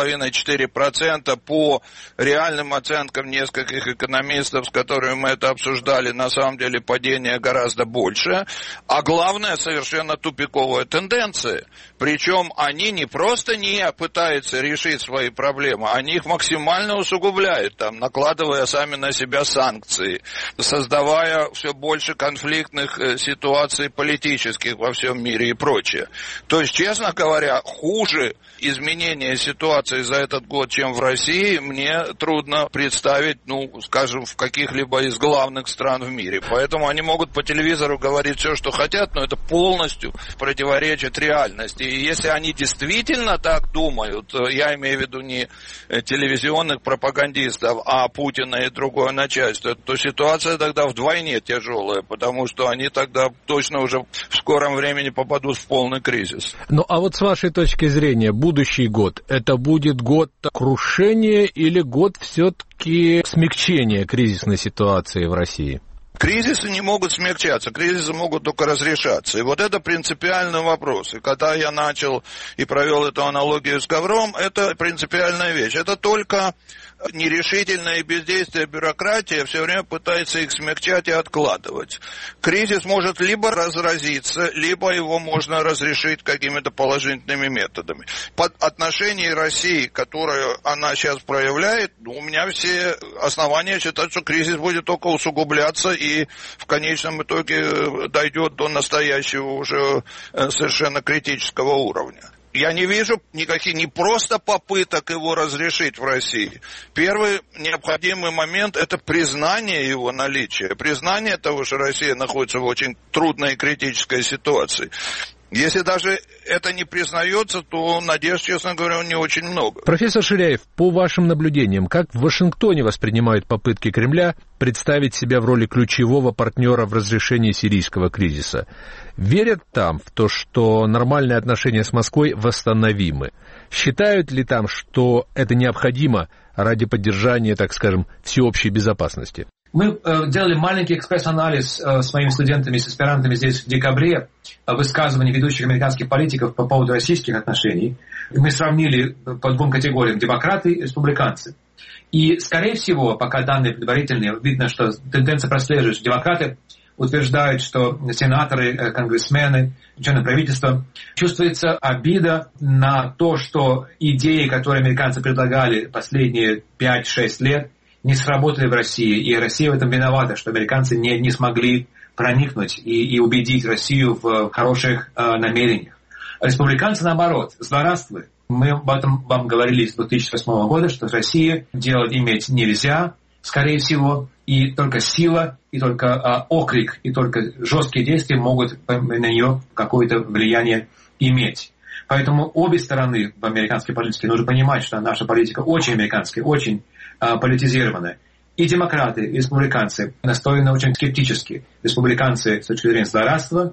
B: 3,5-4%. По реальным оценкам нескольких экономистов, с которыми мы это обсуждали, на самом деле падение гораздо больше. А главное, совершенно тупиковая тенденция. Причем они не просто не пытаются решить свои проблемы, они их максимально усугубляют, там, накладывая сами на себя санкции, создавая все больше конфликтных ситуаций политических во всем мире и прочее. То есть, честно говоря, хуже изменения ситуации за этот год, чем в России, мне трудно представить, скажем, в каких-либо из главных стран в мире. Поэтому они могут по телевизору говорить все, что хотят, но это полностью противоречит реальности. И если они действительно так думают, я имею в виду не телевизионных пропагандистов, а Путина и другое начальство, то ситуация тогда вдвойне тяжелая, потому что они тогда точно уже в скором времени попадут в полный кризис.
U: Ну, а вот с вашей точки зрения, будущий год, это будет год крушения или год все-таки смягчения кризисной ситуации в России?
B: Кризисы не могут смягчаться, кризисы могут только разрешаться. И вот это принципиальный вопрос. И когда я начал и провел эту аналогию с ковром, это принципиальная вещь. Это только нерешительное бездействие бюрократии все время пытается их смягчать и откладывать. Кризис может либо разразиться, либо его можно разрешить какими-то положительными методами. По отношению России, которую она сейчас проявляет, у меня все основания считать, что кризис будет только усугубляться и в конечном итоге дойдет до настоящего уже совершенно критического уровня. Я не вижу никаких, не просто попыток его разрешить в России. Первый необходимый момент – это признание его наличия, признание того, что Россия находится в очень трудной и критической ситуации. Если даже это не признается, то надежд, честно говоря, не очень много.
U: Профессор Ширяев, по вашим наблюдениям, как в Вашингтоне воспринимают попытки Кремля представить себя в роли ключевого партнера в разрешении сирийского кризиса? Верят там в то, что нормальные отношения с Москвой восстановимы? Считают ли там, что это необходимо ради поддержания, так скажем, всеобщей безопасности?
D: Мы делали маленький экспресс-анализ с моими студентами, с аспирантами здесь в декабре высказываний ведущих американских политиков по поводу российских отношений. Мы сравнили по двум категориям – демократы и республиканцы. И, скорее всего, пока данные предварительные, видно, что тенденция прослеживается. Демократы утверждают, что сенаторы, конгрессмены, члены правительства, чувствуется обида на то, что идеи, которые американцы предлагали последние 5-6 лет, не сработали в России, и Россия в этом виновата, что американцы не смогли проникнуть и убедить Россию в хороших намерениях. Республиканцы, наоборот, злорадствуют. Мы об этом вам говорили с 2008 года, что Россия делать иметь нельзя, скорее всего, и только сила, и только окрик, и только жесткие действия могут на нее какое-то влияние иметь. Поэтому обе стороны в американской политике нужно понимать, что наша политика очень американская, очень политизированная. И демократы, и республиканцы настроены очень скептически. Республиканцы с точки зрения злорадства,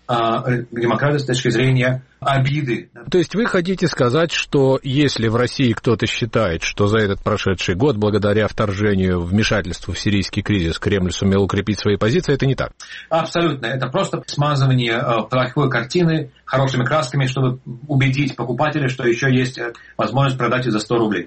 D: а демократы с точки зрения обиды.
U: То есть вы хотите сказать, что если в России кто-то считает, что за этот прошедший год, благодаря вторжению, вмешательству в сирийский кризис, Кремль сумел укрепить свои позиции, это не так?
D: Абсолютно. Это просто смазывание плохой картины хорошими красками, чтобы убедить покупателя, что еще есть возможность продать ее за 100 рублей.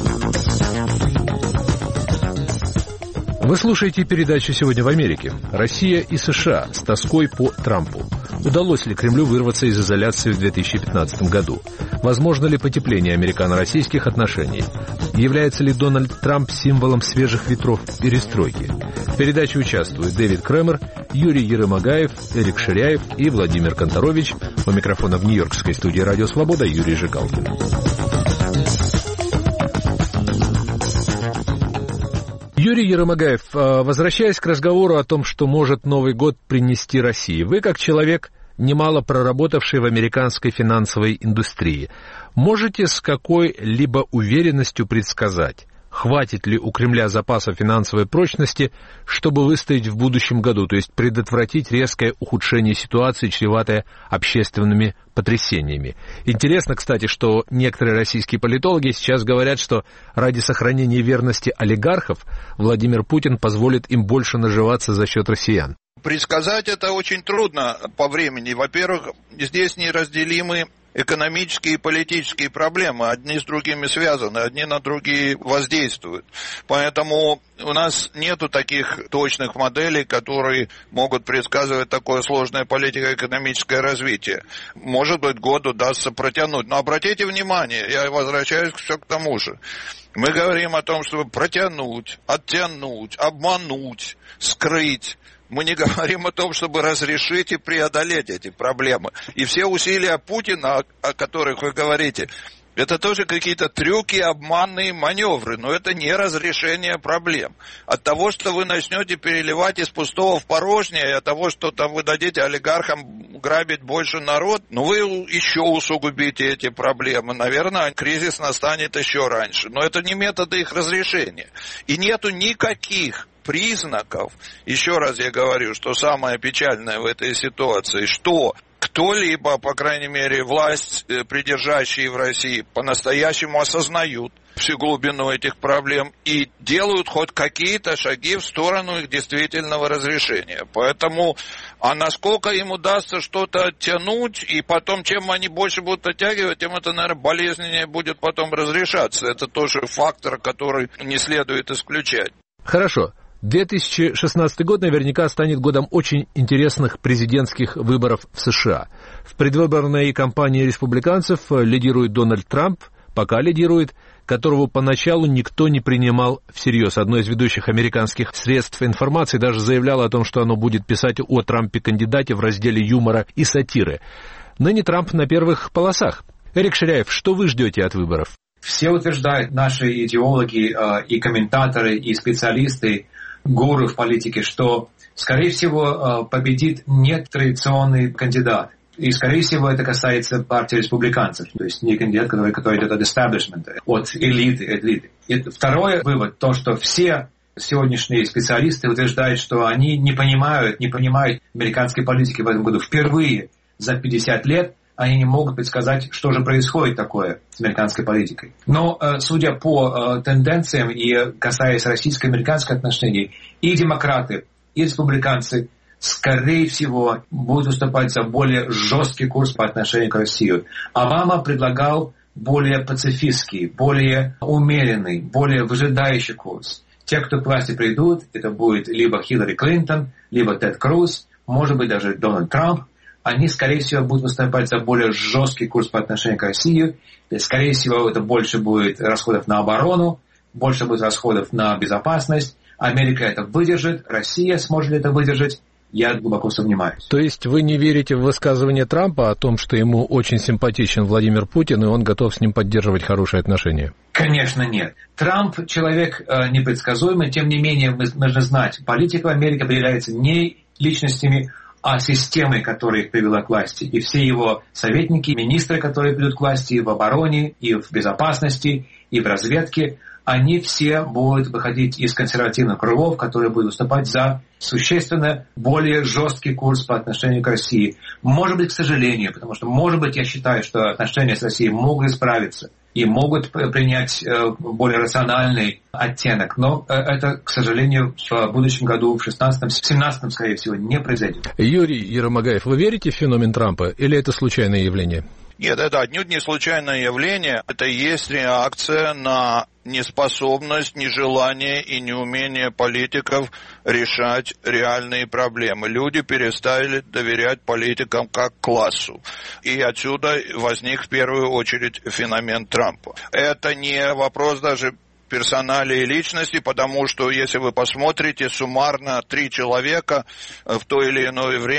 U: Вы слушаете передачу «Сегодня в Америке». Россия и США с тоской по Трампу. Удалось ли Кремлю вырваться из изоляции в 2015 году? Возможно ли потепление американо-российских отношений? Является ли Дональд Трамп символом свежих ветров перестройки? В передаче участвуют Дэвид Кремер, Юрий Ерымагаев, Эрик Ширяев и Владимир Конторович. У микрофона в нью-йоркской студии «Радио Свобода» Юрий Жигалкин. Юрий Ерымагаев, возвращаясь к разговору о том, что может Новый год принести России, вы, как человек, немало проработавший в американской финансовой индустрии, можете с какой-либо уверенностью предсказать, хватит ли у Кремля запаса финансовой прочности, чтобы выстоять в будущем году, то есть предотвратить резкое ухудшение ситуации, чреватое общественными потрясениями. Интересно, кстати, что некоторые российские политологи сейчас говорят, что ради сохранения верности олигархов Владимир Путин позволит им больше наживаться за счет россиян.
B: Предсказать это очень трудно по времени. Во-первых, здесь неразделимы экономические и политические проблемы, одни с другими связаны, одни на другие воздействуют. Поэтому у нас нету таких точных моделей, которые могут предсказывать такое сложное политико-экономическое развитие. Может быть, год удастся протянуть. Но обратите внимание, я возвращаюсь все к тому же. Мы говорим о том, чтобы протянуть, оттянуть, обмануть, скрыть. Мы не говорим о том, чтобы разрешить и преодолеть эти проблемы. И все усилия Путина, о которых вы говорите, это тоже какие-то трюки, обманные маневры, но это не разрешение проблем. От того, что вы начнете переливать из пустого в порожнее, и от того, что там вы дадите олигархам грабить больше народ, вы еще усугубите эти проблемы. Наверное, кризис настанет еще раньше. Но это не методы их разрешения. И нету никаких признаков, еще раз я говорю, что самое печальное в этой ситуации, что кто-либо, по крайней мере, власть, придержащие в России, по-настоящему осознают всю глубину этих проблем и делают хоть какие-то шаги в сторону их действительного разрешения. Поэтому, а насколько им удастся что-то оттянуть, и потом, чем они больше будут оттягивать, тем это, наверное, болезненнее будет потом разрешаться. Это тоже фактор, который не следует исключать.
U: Хорошо. 2016 год наверняка станет годом очень интересных президентских выборов в США. В предвыборной кампании республиканцев лидирует Дональд Трамп, пока лидирует, которого поначалу никто не принимал всерьез. Одно из ведущих американских средств информации даже заявляло о том, что оно будет писать о Трампе-кандидате в разделе юмора и сатиры. Ныне Трамп на первых полосах. Эрик Ширяев, что вы ждете от выборов?
D: Все утверждают, наши идеологи и комментаторы, и специалисты, гуру в политике, что, скорее всего, победит нетрадиционный кандидат. И, скорее всего, это касается партии республиканцев. То есть не кандидат, который идет от эстаблишмента, от элиты. И второй вывод, то, что все сегодняшние специалисты утверждают, что они не понимают американской политики в этом году. Впервые за 50 лет они не могут предсказать, что же происходит такое с американской политикой. Но, судя по тенденциям и касаясь российско-американских отношений, и демократы, и республиканцы, скорее всего, будут выступать за более жесткий курс по отношению к России. Обама предлагал более пацифистский, более умеренный, более выжидающий курс. Те, кто к власти придут, это будет либо Хиллари Клинтон, либо Тед Круз, может быть, даже Дональд Трамп. Они, скорее всего, будут выступать за более жесткий курс по отношению к России. И, скорее всего, это больше будет расходов на оборону, больше будет расходов на безопасность. Америка это выдержит, Россия сможет ли это выдержать? Я глубоко сомневаюсь.
U: То есть вы не верите в высказывание Трампа о том, что ему очень симпатичен Владимир Путин, и он готов с ним поддерживать хорошие отношения?
D: Конечно, нет. Трамп человек непредсказуемый, тем не менее, мы должны знать, политика Америки определяется не личностями, а системой, которая их привела к власти. И все его советники, министры, которые придут к власти и в обороне, и в безопасности, и в разведке, они все будут выходить из консервативных кругов, которые будут выступать за существенно более жесткий курс по отношению к России. Может быть, к сожалению, потому что, может быть, я считаю, что отношения с Россией могут исправиться и могут принять более рациональный оттенок. Но это, к сожалению, в будущем году, в 16-17, скорее всего, не произойдет.
U: Юрий Еромагаев, вы верите в феномен Трампа или это случайное явление?
B: Нет, это отнюдь не случайное явление. Это и есть реакция на неспособность, нежелание и неумение политиков решать реальные проблемы. Люди перестали доверять политикам как классу. И отсюда возник в первую очередь феномен Трампа. Это не вопрос даже персоналии и личности, потому что, если вы посмотрите, суммарно 3 человека в то или иное время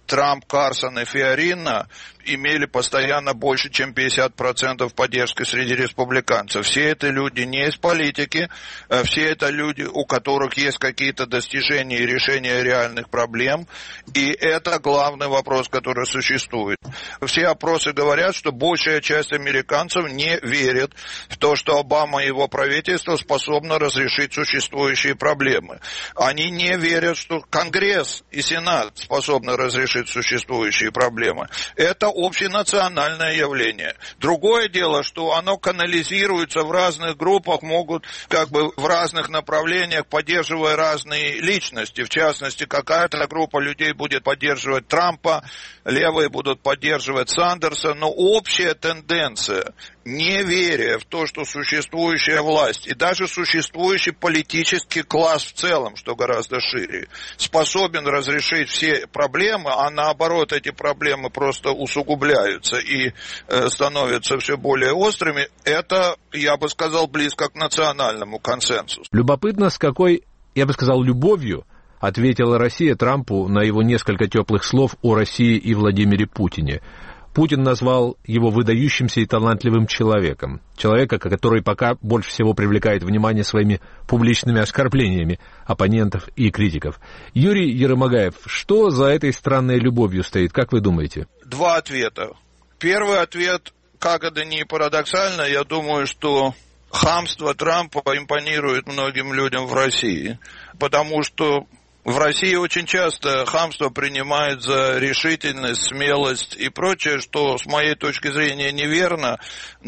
B: Трамп, Карсон и Фиорина имели постоянно больше, чем 50% поддержки среди республиканцев. Все это люди не из политики, все это люди, у которых есть какие-то достижения и решения реальных проблем, и это главный вопрос, который существует. Все опросы говорят, что большая часть американцев не верит в то, что Обама и его правительство способны разрешить существующие проблемы. Они не верят, что Конгресс и Сенат способны разрешить существующие проблемы. Это общенациональное явление. Другое дело, что оно канализируется в разных группах, могут в разных направлениях, поддерживая разные личности. В частности, какая-то группа людей будет поддерживать Трампа, левые будут поддерживать Сандерса, но общая тенденция, неверие в то, что существующая власть и даже существующий политический класс в целом, что гораздо шире, способен разрешить все проблемы, а наоборот эти проблемы просто усугубляются и становятся все более острыми, это, я бы сказал, близко к национальному консенсусу.
U: Любопытно, с какой, я бы сказал, любовью ответила Россия Трампу на его несколько теплых слов о России и Владимире Путине. Путин назвал его выдающимся и талантливым человеком. Человека, который пока больше всего привлекает внимание своими публичными оскорблениями оппонентов и критиков. Юрий Еромагаев, что за этой странной любовью стоит, как вы думаете?
B: Два ответа. Первый ответ, как это ни парадоксально, я думаю, что хамство Трампа импонирует многим людям в России, потому что в России очень часто хамство принимают за решительность, смелость и прочее, что с моей точки зрения неверно,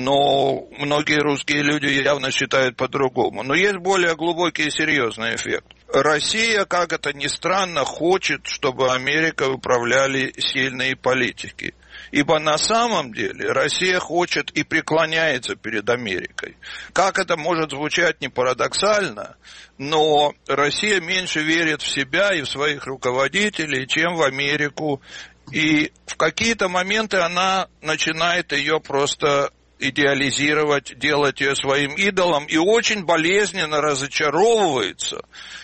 B: но многие русские люди явно считают по-другому. Но есть более глубокий и серьезный эффект. Россия, как это ни странно, хочет, чтобы Америкой управляли сильные политики. Ибо на самом деле Россия хочет и преклоняется перед Америкой. Как это может звучать не парадоксально, но Россия меньше верит в себя и в своих руководителей, чем в Америку. И в какие-то моменты она начинает ее просто идеализировать, делать ее своим идолом и очень болезненно разочаровывается,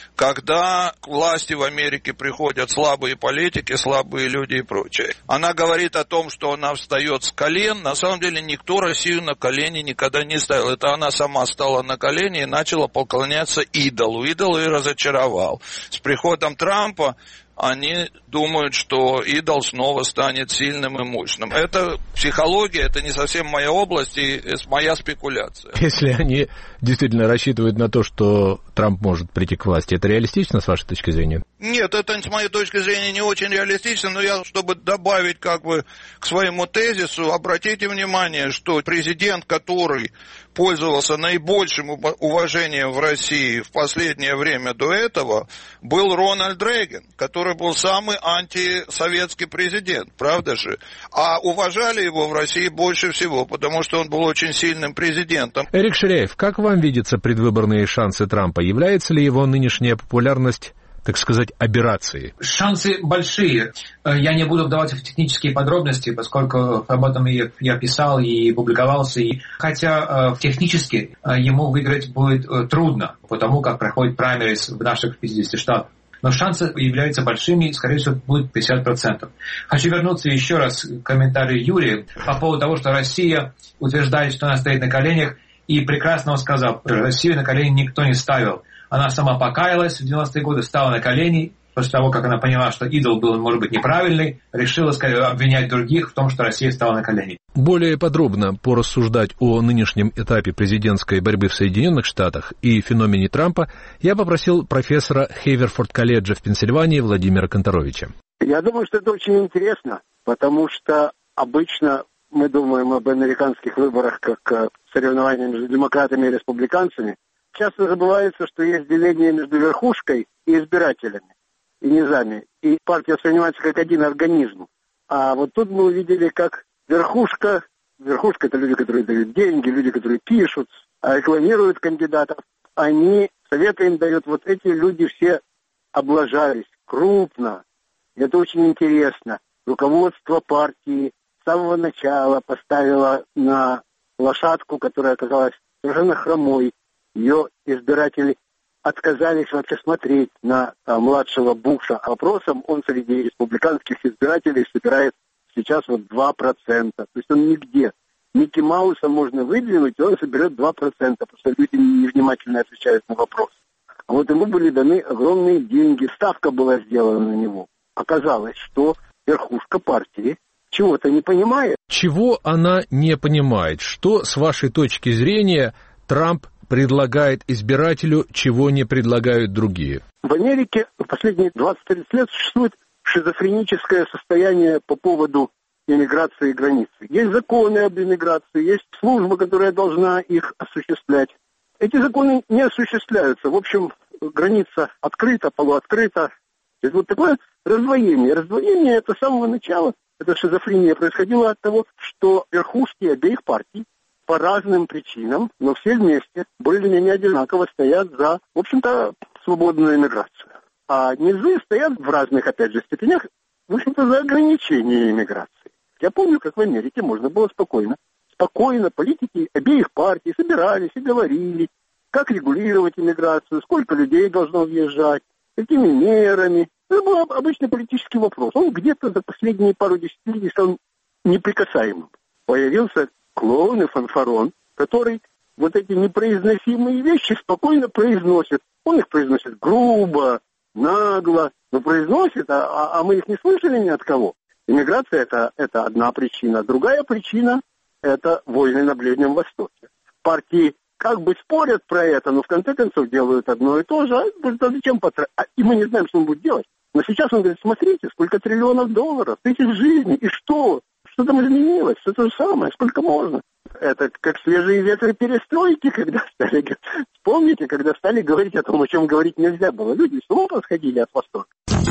B: когда к власти в Америке приходят слабые политики, слабые люди и прочее. Она говорит о том, что она встает с колен. На самом деле никто Россию на колени никогда не ставил. Это она сама стала на колени и начала поклоняться идолу. Идол ее разочаровал. С приходом Трампа они думают, что идол снова станет сильным и мощным. Это психология, это не совсем моя область и моя спекуляция.
U: Если они действительно рассчитывают на то, что Трамп может прийти к власти, это реалистично, с вашей точки зрения?
B: Нет, это, с моей точки зрения, не очень реалистично, но я, чтобы добавить к своему тезису, обратите внимание, что президент, который пользовался наибольшим уважением в России в последнее время до этого, был Рональд Рейган, который был самый антисоветский президент, правда же? А уважали его в России больше всего, потому что он был очень сильным президентом.
U: Эрик Ширяев, как вам видятся предвыборные шансы Трампа? Является ли его нынешняя популярность, так сказать, аберрацией?
D: Шансы большие. Я не буду вдаваться в технические подробности, поскольку об этом я писал и публиковался. Хотя технически ему выиграть будет трудно, потому как проходит праймериз в наших 50 штатах. Но шансы являются большими, скорее всего, будет 50%. Хочу вернуться еще раз к комментарию Юрия по поводу того, что Россия утверждает, что она стоит на коленях, и прекрасно он сказал, Россию на колени никто не ставил. Она сама покаялась в 90-е годы, стала на колени, после того, как она поняла, что идол был, может быть, неправильный, решила, скорее, обвинять других в том, что Россия стала на колени.
U: Более подробно порассуждать о нынешнем этапе президентской борьбы в Соединенных Штатах и феномене Трампа я попросил профессора Хейверфорд-колледжа в Пенсильвании Владимира Конторовича.
E: Я думаю, что это очень интересно, потому что обычно мы думаем об американских выборах как соревновании между демократами и республиканцами. Часто забывается, что есть деление между верхушкой и избирателями, и низами. И партия воспринимается как один организм. А вот тут мы увидели, как верхушка это люди, которые дают деньги, люди, которые пишут, рекламируют кандидатов, советы им дают, вот эти люди все облажались крупно. Это очень интересно. Руководство партии с самого начала поставило на лошадку, которая оказалась совершенно хромой. Ее избиратели отказались вообще смотреть на младшего Буша. А вопросом он среди республиканских избирателей собирает сейчас 2%. То есть он нигде. Микки Мауса можно выдвинуть, и он соберет 2%, потому что люди невнимательно отвечают на вопрос. А вот ему были даны огромные деньги, ставка была сделана на него. Оказалось, что верхушка партии чего-то не понимает.
U: Чего она не понимает? Что, с вашей точки зрения, Трамп предлагает избирателю, чего не предлагают другие?
E: В Америке в последние 20-30 лет существует шизофреническое состояние по поводу иммиграции и границы. Есть законы об иммиграции, есть служба, которая должна их осуществлять. Эти законы не осуществляются. В общем, граница открыта, полуоткрыта. Это вот такое раздвоение. Раздвоение это с самого начала. Эта шизофрения происходила от того, что верхушки обеих партий по разным причинам, но все вместе более-менее одинаково стоят за, в общем-то, свободную иммиграцию. А низы стоят в разных, опять же, степенях, в общем-то, за ограничение иммиграции. Я помню, как в Америке можно было спокойно политики обеих партий собирались и говорили, как регулировать иммиграцию, сколько людей должно въезжать, какими мерами. Это был обычный политический вопрос. Он где-то за последние пару десятилетий стал неприкасаемым. Появился клоун и фанфарон, который вот эти непроизносимые вещи спокойно произносит. Он их произносит грубо, нагло, но произносит, а мы их не слышали ни от кого. Иммиграция это одна причина. Другая причина – это войны на Ближнем Востоке. Партии как бы спорят про это, но в конце концов делают одно и то же. А зачем и мы не знаем, что он будет делать. Но сейчас он говорит, смотрите, сколько триллионов долларов, тысяч жизней, и что? Что там изменилось? Все то же самое, сколько можно? Это как свежие ветры перестройки, когда стали... Вспомните, когда стали говорить о том, о чем говорить нельзя было. Люди с ума посходили от восторга.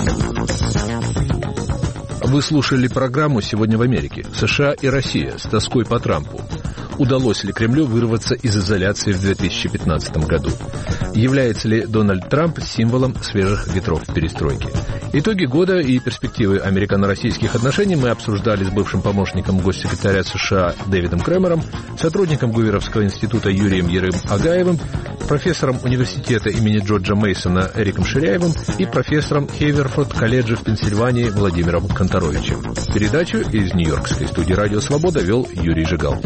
U: Вы слушали программу «Сегодня в Америке. США и Россия. С тоской по Трампу». Удалось ли Кремлю вырваться из изоляции в 2015 году? Является ли Дональд Трамп символом свежих ветров перестройки? Итоги года и перспективы американо-российских отношений мы обсуждали с бывшим помощником госсекретаря США Дэвидом Кремером, сотрудником Гуверовского института Юрием Ерым-Агаевым, профессором университета имени Джорджа Мейсона Эриком Ширяевым и профессором Хейверфорд-колледжа в Пенсильвании Владимиром Конторовичем. Передачу из Нью-Йоркской студии «Радио Свобода» вел Юрий Жигал.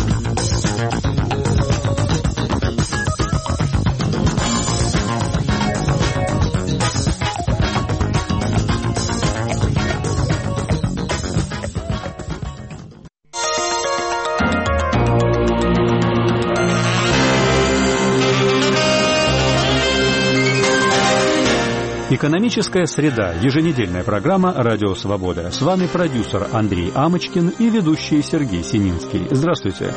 S: Экономическая среда. Еженедельная программа «Радио Свобода». С вами продюсер Андрей Амочкин и ведущий Сергей Сининский. Здравствуйте.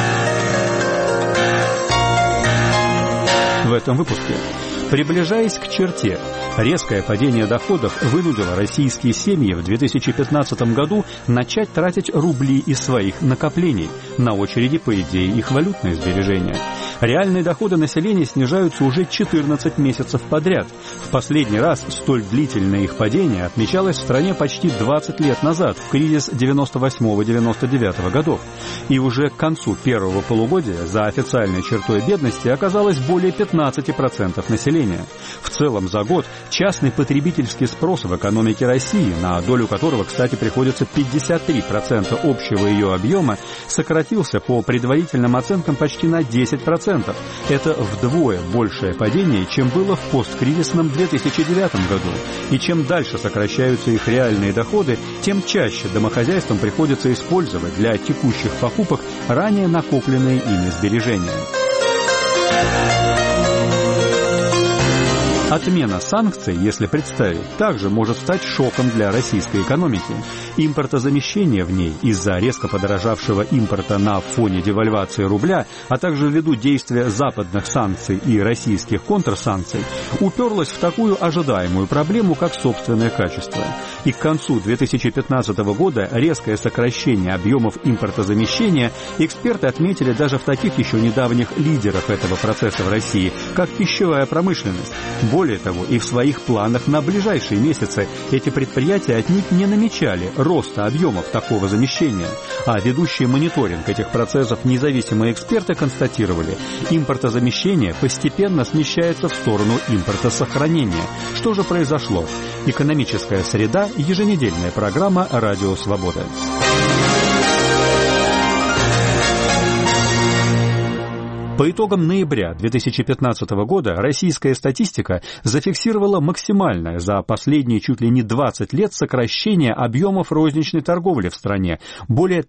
S: В этом выпуске. Приближаясь к черте, резкое падение доходов вынудило российские семьи в 2015 году начать тратить рубли из своих накоплений. На очереди, по идее, их валютные сбережения. Реальные доходы населения снижаются уже 14 месяцев подряд. В последний раз столь длительное их падение отмечалось в стране почти 20 лет назад, в кризис 98-99 годов. И уже к концу первого полугодия за официальной чертой бедности оказалось более 15% населения. В целом за год частный потребительский спрос в экономике России, на долю которого, кстати, приходится 53% общего ее объема, сократился по предварительным оценкам почти на 10%. Это вдвое большее падение, чем было в посткризисном 2009 году. И чем дальше сокращаются их реальные доходы, тем чаще домохозяйствам приходится использовать для текущих покупок ранее накопленные ими сбережения. Отмена санкций, если представить, также может стать шоком для российской экономики. Импортозамещение в ней из-за резко подорожавшего импорта на фоне девальвации рубля, а также ввиду действия западных санкций и российских контрсанкций, уперлось в такую ожидаемую проблему, как собственное качество. И к концу 2015 года резкое сокращение объемов импортозамещения эксперты отметили даже в таких еще недавних лидерах этого процесса в России, как пищевая промышленность. Более того, и в своих планах на ближайшие месяцы эти предприятия отнюдь не намечали роста объемов такого замещения, а ведущие мониторинг этих процессов независимые эксперты констатировали, импортозамещение постепенно смещается в сторону импортосохранения. Что же произошло? Экономическая среда, еженедельная программа «Радио Свобода». По итогам ноября 2015 года российская статистика зафиксировала максимальное за последние чуть ли не 20 лет сокращение объемов розничной торговли в стране, более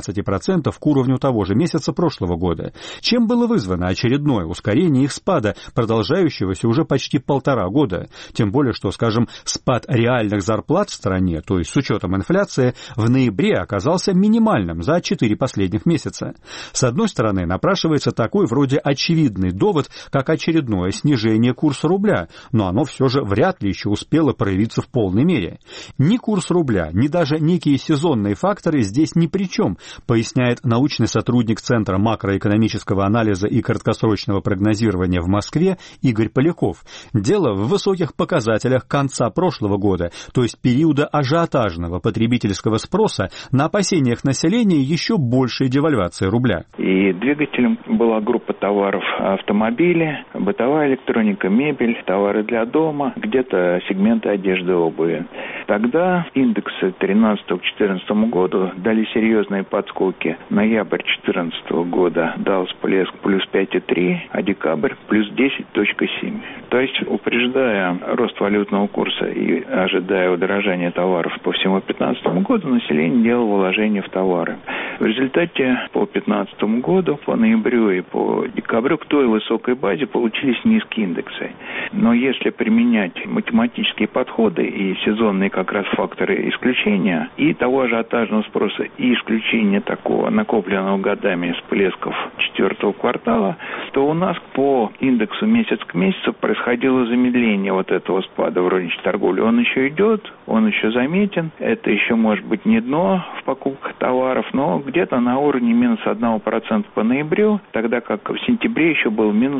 S: 13% к уровню того же месяца прошлого года. Чем было вызвано очередное ускорение их спада, продолжающегося уже почти 1,5 года? Тем более, что, скажем, спад реальных зарплат в стране, то есть с учетом инфляции, в ноябре оказался минимальным за 4 последних месяца. С одной стороны, напрашивается такой вроде очевидный довод, как очередное снижение курса рубля, но оно все же вряд ли еще успело проявиться в полной мере. Ни курс рубля, ни даже некие сезонные факторы здесь ни при чем, поясняет научный сотрудник Центра макроэкономического анализа и краткосрочного прогнозирования в Москве Игорь Поляков. Дело в высоких показателях конца прошлого года, то есть периода ажиотажного потребительского спроса на опасениях населения еще большей девальвации рубля.
G: И двигателем была группа товаров: автомобили, бытовая электроника, мебель, товары для дома, где-то сегменты одежды и обуви. Тогда индексы 2013 к 2014 году дали серьезные подскоки. Ноябрь 2014 года дал всплеск плюс 5,3, а декабрь плюс 10,7. То есть, упреждая рост валютного курса и ожидая удорожания товаров по всему 2015 году, население делало вложения в товары. В результате по 2015 году, по ноябрю и по декабрю к той высокой базе получились низкие индексы. Но если применять математические подходы и сезонные как раз факторы исключения, и того ажиотажного спроса, и исключения такого накопленного годами всплесков 4-го квартала, то у нас по индексу месяц к месяцу происходило замедление вот этого спада в розничной торговле. Он еще идет, он еще заметен. Это еще может быть не дно в покупках товаров, но где-то на уровне минус 1% по ноябрю, тогда как в сентябре еще был минус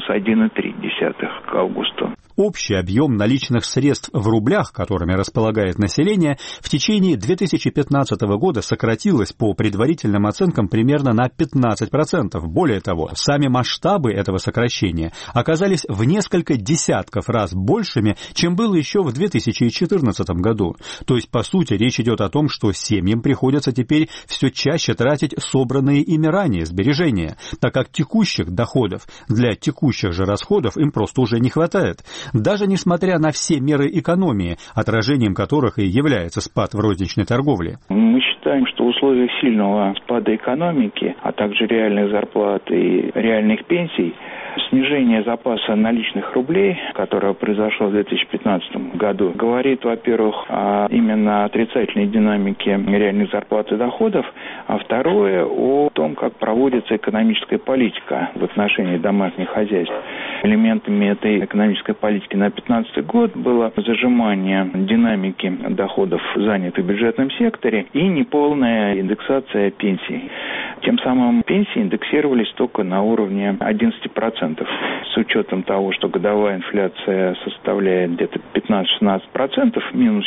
G: 1,3 к августу.
S: Общий объем наличных средств в рублях, которыми располагает население, в течение 2015 года сократилось по предварительным оценкам примерно на 15%. Более того, сами масштабы этого сокращения оказались в несколько десятков раз большими, чем было еще в 2014 году. То есть, по сути, речь идет о том, что семьям приходится теперь все чаще тратить собранные ими ранее сбережения, так как текущих доходов для текущих же расходов им просто уже не хватает. Даже несмотря на все меры экономии, отражением которых и является спад в розничной торговле.
G: Мы считаем, что в условиях сильного спада экономики, а также реальных зарплат и реальных пенсий, снижение запаса наличных рублей, которое произошло в 2015 году, говорит, во-первых, о именно отрицательной динамике реальных зарплат и доходов, а второе, о том, как проводится экономическая политика в отношении домашних хозяйств. Элементами этой экономической политики на 2015 год было зажимание динамики доходов, занятых в бюджетном секторе, и неполная индексация пенсий. Тем самым пенсии индексировались только на уровне 11%. С учетом того, что годовая инфляция составляет где-то 15-16%, минус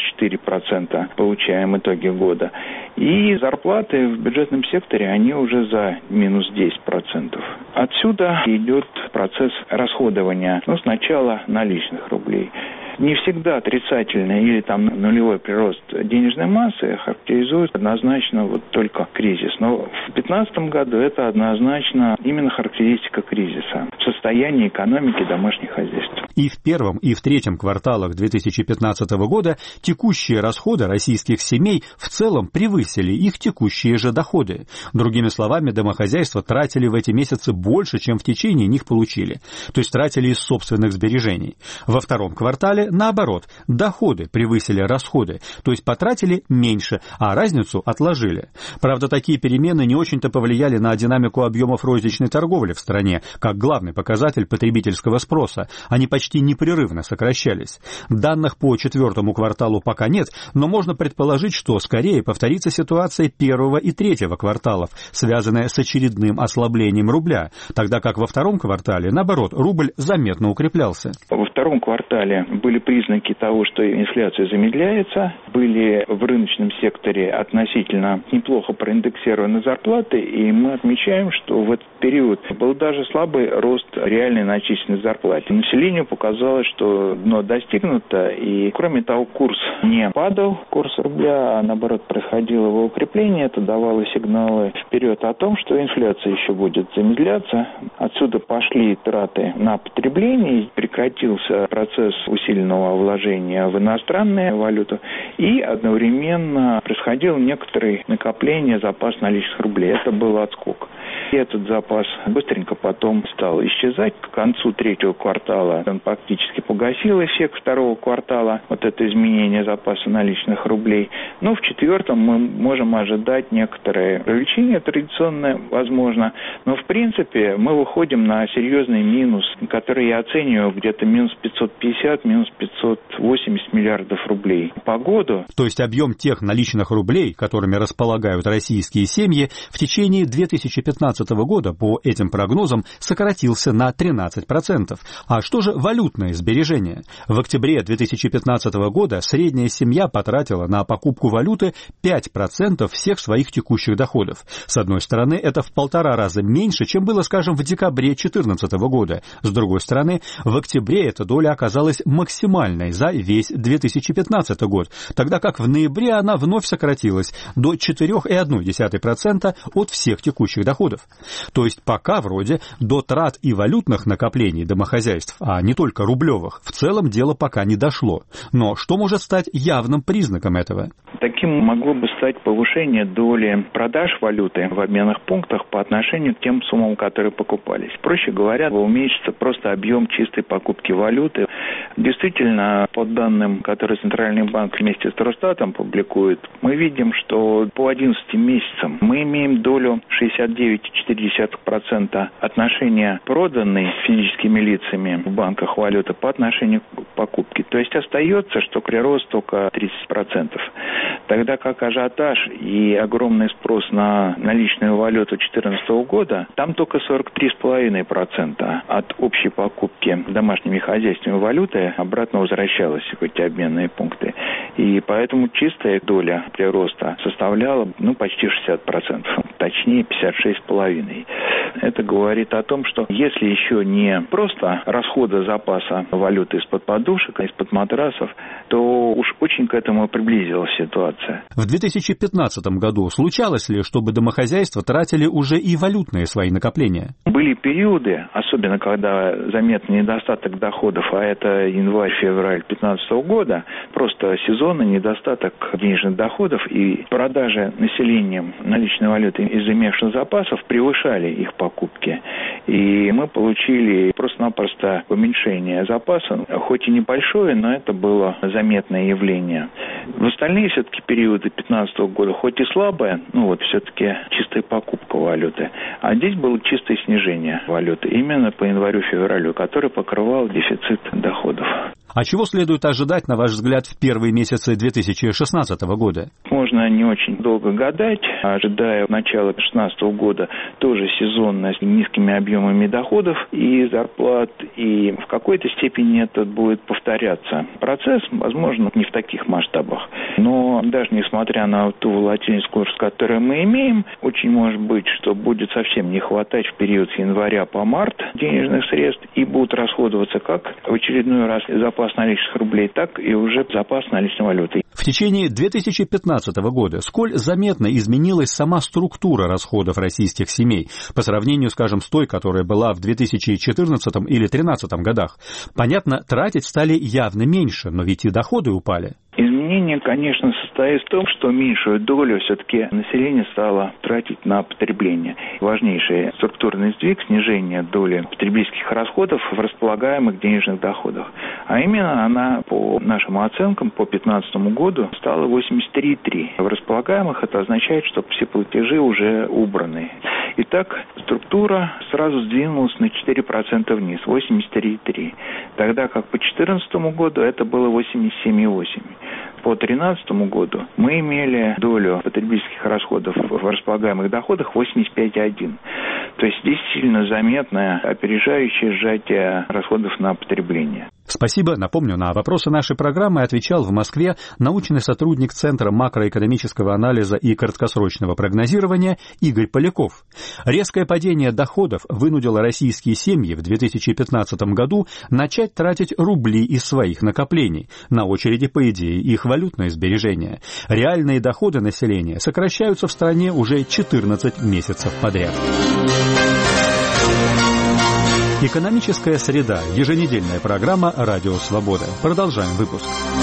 G: 4% получаем итоги года. И зарплаты в бюджетном секторе, они уже за минус 10%. Отсюда идет процесс расходования, сначала наличных рублей. Не всегда отрицательный или там нулевой прирост денежной массы характеризует однозначно вот только кризис. Но в 2015 году это однозначно именно характеристика кризиса в состоянии экономики домашних хозяйств.
S: И в первом, и в третьем кварталах 2015 года текущие расходы российских семей в целом превысили их текущие же доходы. Другими словами, домохозяйства тратили в эти месяцы больше, чем в течение них получили. То есть тратили из собственных сбережений. Во втором квартале наоборот, доходы превысили расходы, то есть потратили меньше, а разницу отложили. Правда, такие перемены не очень-то повлияли на динамику объемов розничной торговли в стране, как главный показатель потребительского спроса. Они почти непрерывно сокращались. Данных по четвертому кварталу пока нет, но можно предположить, что скорее повторится ситуация первого и третьего кварталов, связанная с очередным ослаблением рубля, тогда как во втором квартале, наоборот, рубль заметно укреплялся.
G: Во втором квартале были признаки того, что инфляция замедляется, были в рыночном секторе относительно неплохо проиндексированы зарплаты, и мы отмечаем, что в этот период был даже слабый рост реальной начисленной зарплаты. Населению показалось, что дно достигнуто, и кроме того, курс не падал, курс рубля, а наоборот происходило его укрепление, это давало сигналы вперед о том, что инфляция еще будет замедляться. Отсюда пошли траты на потребление, прекратился процесс усиленного вложения в иностранную валюту, и одновременно происходило некоторое накопление запаса наличных рублей. Это был отскок. И этот запас быстренько потом стал исчезать. К концу третьего квартала он практически погасил эффект второго квартала, вот это изменение запаса наличных рублей. Но в четвертом мы можем ожидать некоторое увеличение традиционное, возможно. Но в принципе мы выходим на серьезный минус, который я оцениваю где-то минус 550, минус 580 миллиардов рублей по году.
S: То есть объем тех наличных рублей, которыми располагают российские семьи, в течение 2015 года по этим прогнозам сократился на 13%. А что же валютное сбережение? В октябре 2015 года средняя семья потратила на покупку валюты 5% всех своих текущих доходов. С одной стороны, это в 1,5 раза меньше, чем было, скажем, в декабре 2014 года. С другой стороны, в октябре эта доля оказалась максимальной за весь 2015 год, тогда как в ноябре она вновь сократилась до 4,1% от всех текущих доходов. То есть пока вроде до трат и валютных накоплений домохозяйств, а не только рублевых, в целом дело пока не дошло. Но что может стать явным признаком этого?
G: Таким могло бы стать повышение доли продаж валюты в обменных пунктах по отношению к тем суммам, которые покупались. Проще говоря, уменьшится просто объем чистой покупки валюты. Действительно, по данным, которые Центральный банк вместе с Росстатом публикует, мы видим, что по 11 месяцам мы имеем долю 69,4% отношения проданной физическими лицами в банках валюты по отношению к покупке. То есть остается, что прирост только 30%. Тогда как ажиотаж и огромный спрос на наличную валюту 2014 года, там только 43,5% от общей покупки домашними хозяйствами валюты обратно возвращалась в эти обменные пункты. И поэтому чистая доля прироста составляла почти 60%, точнее 56,5%. Это говорит о том, что если еще не просто расходы запаса валюты из-под подушек, из-под матрасов, то уж очень к этому приблизилась ситуация.
S: В 2015 году случалось ли, чтобы домохозяйства тратили уже и валютные свои накопления?
G: Были периоды, особенно когда заметный недостаток доходов, а это январь-февраль 2015 года, просто сезонный недостаток денежных доходов и продажи населением наличной валюты из имевших запасов превышали их покупки. И мы получили просто-напросто уменьшение запаса, хоть и небольшое, но это было заметное явление. В остальные все-таки периоды 2015 года, хоть и слабое, все-таки чистая покупка валюты. А здесь было чистое снижение валюты именно по январю-февралю, который покрывал дефицит доходов.
S: А чего следует ожидать, на ваш взгляд, в первые месяцы 2016 года?
G: Можно не очень долго гадать, ожидая начала 2016 года тоже сезонно с низкими объемами доходов и зарплат, и в какой-то степени это будет повторяться. Процесс, возможно, не в таких масштабах, но даже несмотря на ту волатильность курса, которую мы имеем, очень может быть, что будет совсем не хватать в период с января по март денежных средств и будут расходоваться как в очередной раз запас наличных рублей, так и уже запас наличной валюты.
S: В течение 2015 года сколь заметно изменилась сама структура расходов российских семей по сравнению, скажем, с той, которая была в 2014 или 2013 годах? Понятно, тратить стали явно меньше, но ведь и доходы упали.
G: Изменение, конечно, состоит в том, что меньшую долю все-таки население стало тратить на потребление. Важнейший структурный сдвиг, снижение доли потребительских расходов в располагаемых денежных доходах. А именно она, по нашим оценкам, по 2015 году стала 83,3. В располагаемых это означает, что все платежи уже убраны. Итак, структура сразу сдвинулась на 4% вниз, 83,3. Тогда как по 2014 году это было 87,8. По 2013 году мы имели долю потребительских расходов в располагаемых доходах 85,1. То есть здесь сильно заметное опережающее сжатие расходов на потребление.
S: Спасибо. Напомню, на вопросы нашей программы отвечал в Москве научный сотрудник Центра макроэкономического анализа и краткосрочного прогнозирования Игорь Поляков. Резкое падение доходов вынудило российские семьи в 2015 году начать тратить рубли из своих накоплений. На очереди, по идее, их валютные сбережения. Реальные доходы населения сокращаются в стране уже 14 месяцев подряд. Экономическая среда. Еженедельная программа «Радио Свобода». Продолжаем выпуск.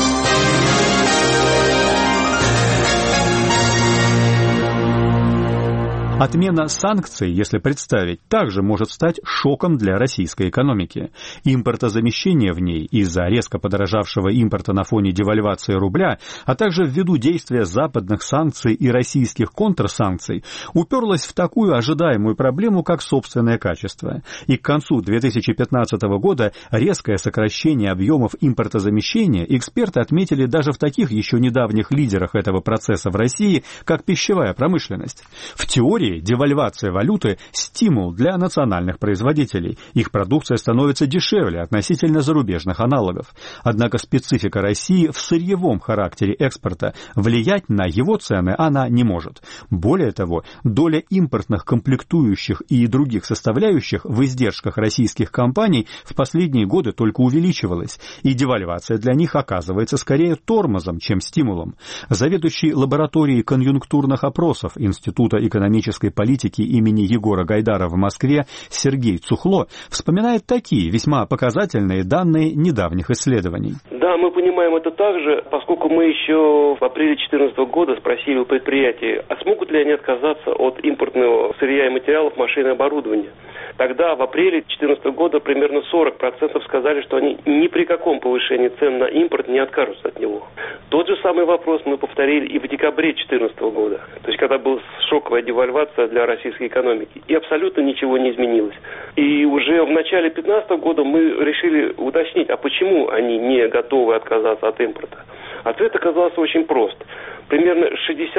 S: Отмена санкций, если представить, также может стать шоком для российской экономики. Импортозамещение в ней из-за резко подорожавшего импорта на фоне девальвации рубля, а также ввиду действия западных санкций и российских контрсанкций, уперлось в такую ожидаемую проблему, как собственное качество. И к концу 2015 года резкое сокращение объемов импортозамещения эксперты отметили даже в таких еще недавних лидерах этого процесса в России, как пищевая промышленность. В теории девальвация валюты – стимул для национальных производителей. Их продукция становится дешевле относительно зарубежных аналогов. Однако специфика России в сырьевом характере экспорта. Влиять на его цены она не может. Более того, доля импортных комплектующих и других составляющих в издержках российских компаний в последние годы только увеличивалась, и девальвация для них оказывается скорее тормозом, чем стимулом. Заведующий лабораторией конъюнктурных опросов Института экономической политики имени Егора Гайдара в Москве Сергей Цухло вспоминает такие весьма показательные данные недавних исследований.
P: Да, мы понимаем это также, поскольку мы еще в апреле 2014 года спросили у предприятий, а смогут ли они отказаться от импортного сырья и материалов, машин и оборудования. Тогда в апреле 2014 года примерно 40% сказали, что они ни при каком повышении цен на импорт не откажутся от него. Тот же самый вопрос мы повторили и в декабре 2014 года, то есть когда была шоковая девальвация для российской экономики, и абсолютно ничего не изменилось. И уже в начале 2015 года мы решили уточнить, а почему они не готовы отказаться от импорта. Ответ оказался очень прост. Примерно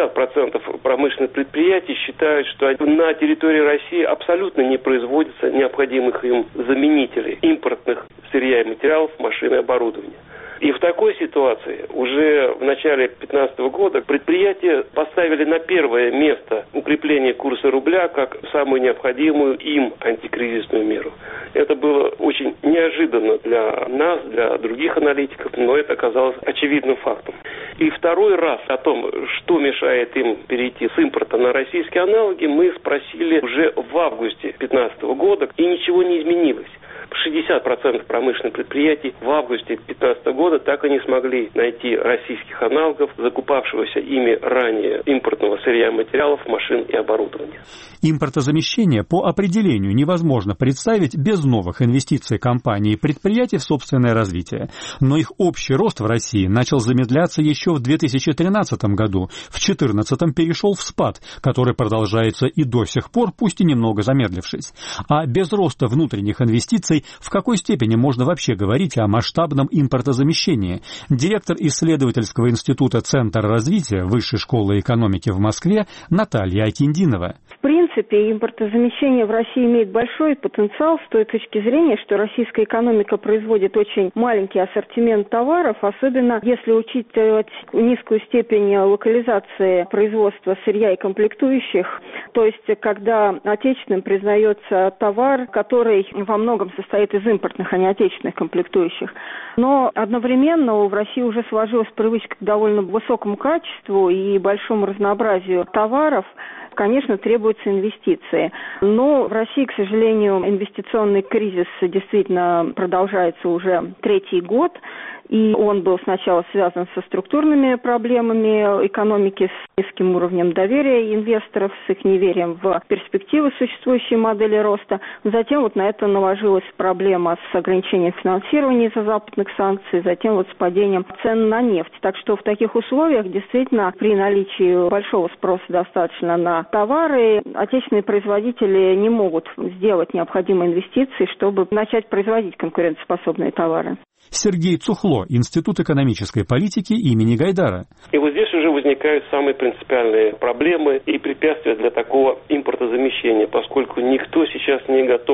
P: 60% промышленных предприятий считают, что на территории России абсолютно не производятся необходимых им заменителей импортных сырья и материалов, машин и оборудования. И в такой ситуации уже в начале 2015 года предприятия поставили на первое место укрепление курса рубля как самую необходимую им антикризисную меру. Это было очень неожиданно для нас, для других аналитиков, но это оказалось очевидным фактом. И второй раз о том, что мешает им перейти с импорта на российские аналоги, мы спросили уже в августе 2015 года, и ничего не изменилось. 60% промышленных предприятий в августе 2015 года так и не смогли найти российских аналогов, закупавшегося ими ранее импортного сырья, материалов, машин и оборудования.
S: Импортозамещение по определению невозможно представить без новых инвестиций компаний и предприятий в собственное развитие. Но их общий рост в России начал замедляться еще в 2013 году, в 2014 перешел в спад, который продолжается и до сих пор, пусть и немного замедлившись. А без роста внутренних инвестиций в какой степени можно вообще говорить о масштабном импортозамещении? Директор исследовательского института «Центр развития» Высшей школы экономики в Москве Наталья Акиндинова.
T: В принципе, импортозамещение в России имеет большой потенциал с той точки зрения, что российская экономика производит очень маленький ассортимент товаров, особенно если учитывать низкую степень локализации производства сырья и комплектующих, то есть когда отечественным признается товар, который во многом состоит из импортных, а не отечественных комплектующих. Но одновременно в России уже сложилась привычка к довольно высокому качеству и большому разнообразию товаров. Конечно, требуются инвестиции. Но в России, к сожалению, инвестиционный кризис действительно продолжается уже третий год. И он был сначала связан со структурными проблемами экономики, с низким уровнем доверия инвесторов, с их неверием в перспективы существующей модели роста. Затем вот на это наложилась проблема с ограничением финансирования из-за западных санкций, затем вот с падением цен на нефть. Так что в таких условиях действительно при наличии большого спроса достаточно на товары отечественные производители не могут сделать необходимые инвестиции, чтобы начать производить конкурентоспособные товары.
S: Сергей Цухло, Институт экономической политики имени Гайдара.
P: И вот здесь уже возникают самые принципиальные проблемы и препятствия для такого импортозамещения, поскольку никто сейчас не готов в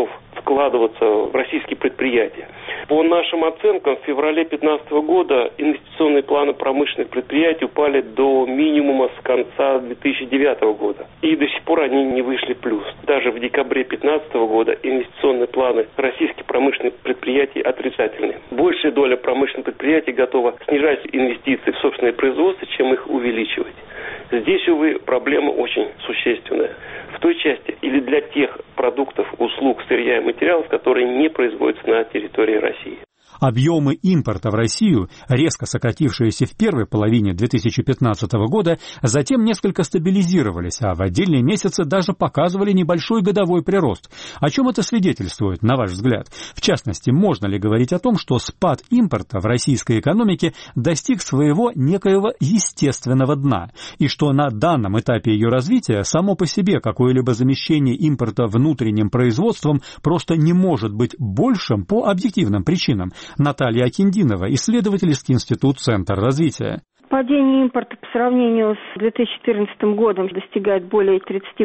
P: вкладываться в российские предприятия. По нашим оценкам, в феврале 2015 года инвестиционные планы промышленных предприятий упали до минимума с конца 2009 года. И до сих пор они не вышли в плюс. Даже в декабре 2015 года инвестиционные планы российских промышленных предприятий отрицательные. Большая доля промышленных предприятий готова снижать инвестиции в собственное производство, чем их увеличивать. Здесь, увы, проблема очень существенная. В той части или для тех продуктов, услуг, сырья и материалов, которые не производятся на территории России.
S: Объемы импорта в Россию, резко сократившиеся в первой половине 2015 года, затем несколько стабилизировались, а в отдельные месяцы даже показывали небольшой годовой прирост. О чем это свидетельствует, на ваш взгляд? В частности, можно ли говорить о том, что спад импорта в российской экономике достиг своего некоего естественного дна, и что на данном этапе ее развития само по себе какое-либо замещение импорта внутренним производством просто не может быть большим по объективным причинам? Наталья Акиндинова, исследовательский институт «Центр развития».
T: Падение импорта по сравнению с 2014 годом достигает более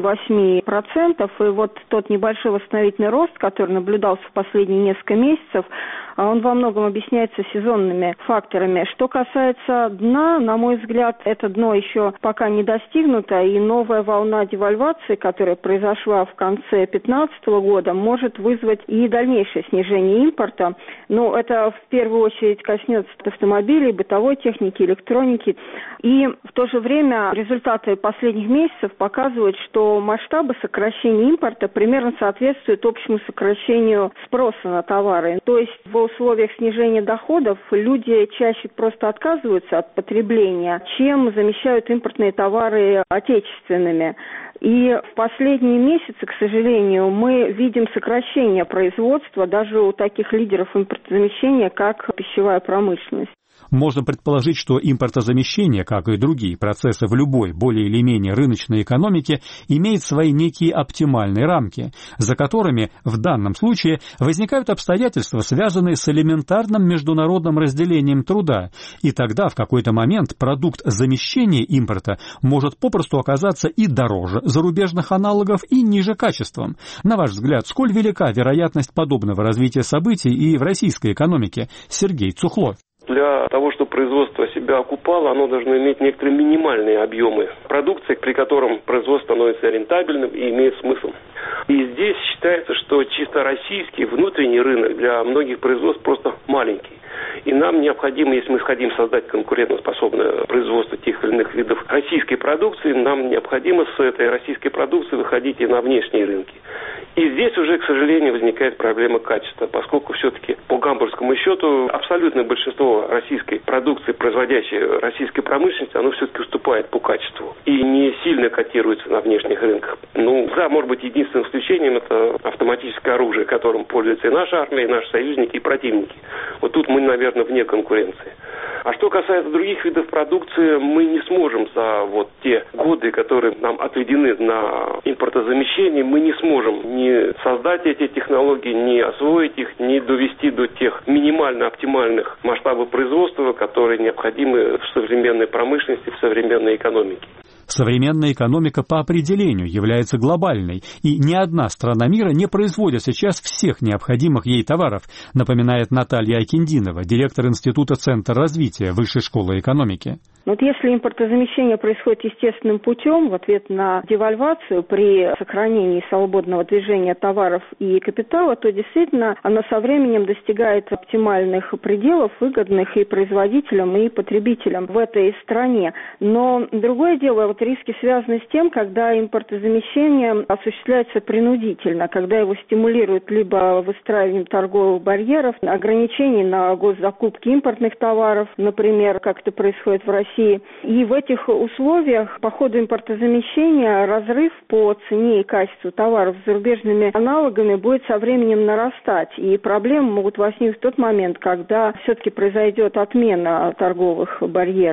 T: 38%. И вот тот небольшой восстановительный рост, который наблюдался в последние несколько месяцев, он во многом объясняется сезонными факторами. Что касается дна, на мой взгляд, это дно еще пока не достигнуто, и новая волна девальвации, которая произошла в конце 2015 года, может вызвать и дальнейшее снижение импорта. Но это в первую очередь коснется автомобилей, бытовой техники, электроники. И в то же время результаты последних месяцев показывают, что масштабы сокращения импорта примерно соответствуют общему сокращению спроса на товары. То есть в условиях снижения доходов люди чаще просто отказываются от потребления, чем замещают импортные товары отечественными. И в последние месяцы, к сожалению, мы видим сокращение производства даже у таких лидеров импортозамещения, как пищевая промышленность.
S: Можно предположить, что импортозамещение, как и другие процессы в любой более или менее рыночной экономике, имеет свои некие оптимальные рамки, за которыми в данном случае возникают обстоятельства, связанные с элементарным международным разделением труда, и тогда в какой-то момент продукт замещения импорта может попросту оказаться и дороже зарубежных аналогов, и ниже качеством. На ваш взгляд, сколь велика вероятность подобного развития событий и в российской экономике? Сергей Цухло.
P: Для того, чтобы производство себя окупало, оно должно иметь некоторые минимальные объемы продукции, при котором производство становится рентабельным и имеет смысл. И здесь считается, что чисто российский внутренний рынок для многих производств просто маленький. И нам необходимо, если мы хотим создать конкурентоспособное производство тех или иных видов российской продукции, нам необходимо с этой российской продукции выходить и на внешние рынки. И здесь уже, к сожалению, возникает проблема качества, поскольку все-таки по гамбургскому счету абсолютное большинство российской продукции, производящей российской промышленности, оно все-таки уступает по качеству и не сильно котируется на внешних рынках. Может быть, единственным исключением это автоматическое оружие, которым пользуется и наша армия, и наши союзники, и противники. Вот тут мы, наверное, вне конкуренции. А что касается других видов продукции, мы не сможем за те годы, которые нам отведены на импортозамещение, мы не сможем ни создать эти технологии, ни освоить их, ни довести до тех минимально оптимальных масштабов производства, которые необходимы в современной промышленности, в современной экономике.
S: Современная экономика по определению является глобальной, и ни одна страна мира не производит сейчас всех необходимых ей товаров, напоминает Наталья Акиндинова, директор Института «Центр развития» Высшей школы экономики.
T: Если импортозамещение происходит естественным путем в ответ на девальвацию при сохранении свободного движения товаров и капитала, то действительно оно со временем достигает оптимальных пределов, выгодных и производителям, и потребителям в этой стране. Но другое дело, риски связаны с тем, когда импортозамещение осуществляется принудительно, когда его стимулируют либо выстраиванием торговых барьеров, ограничений на госзакупки импортных товаров, например, как это происходит в России. И в этих условиях по ходу импортозамещения разрыв по цене и качеству товаров с зарубежными аналогами будет со временем нарастать. И проблемы могут возникнуть в тот момент, когда все-таки произойдет отмена торговых барьеров.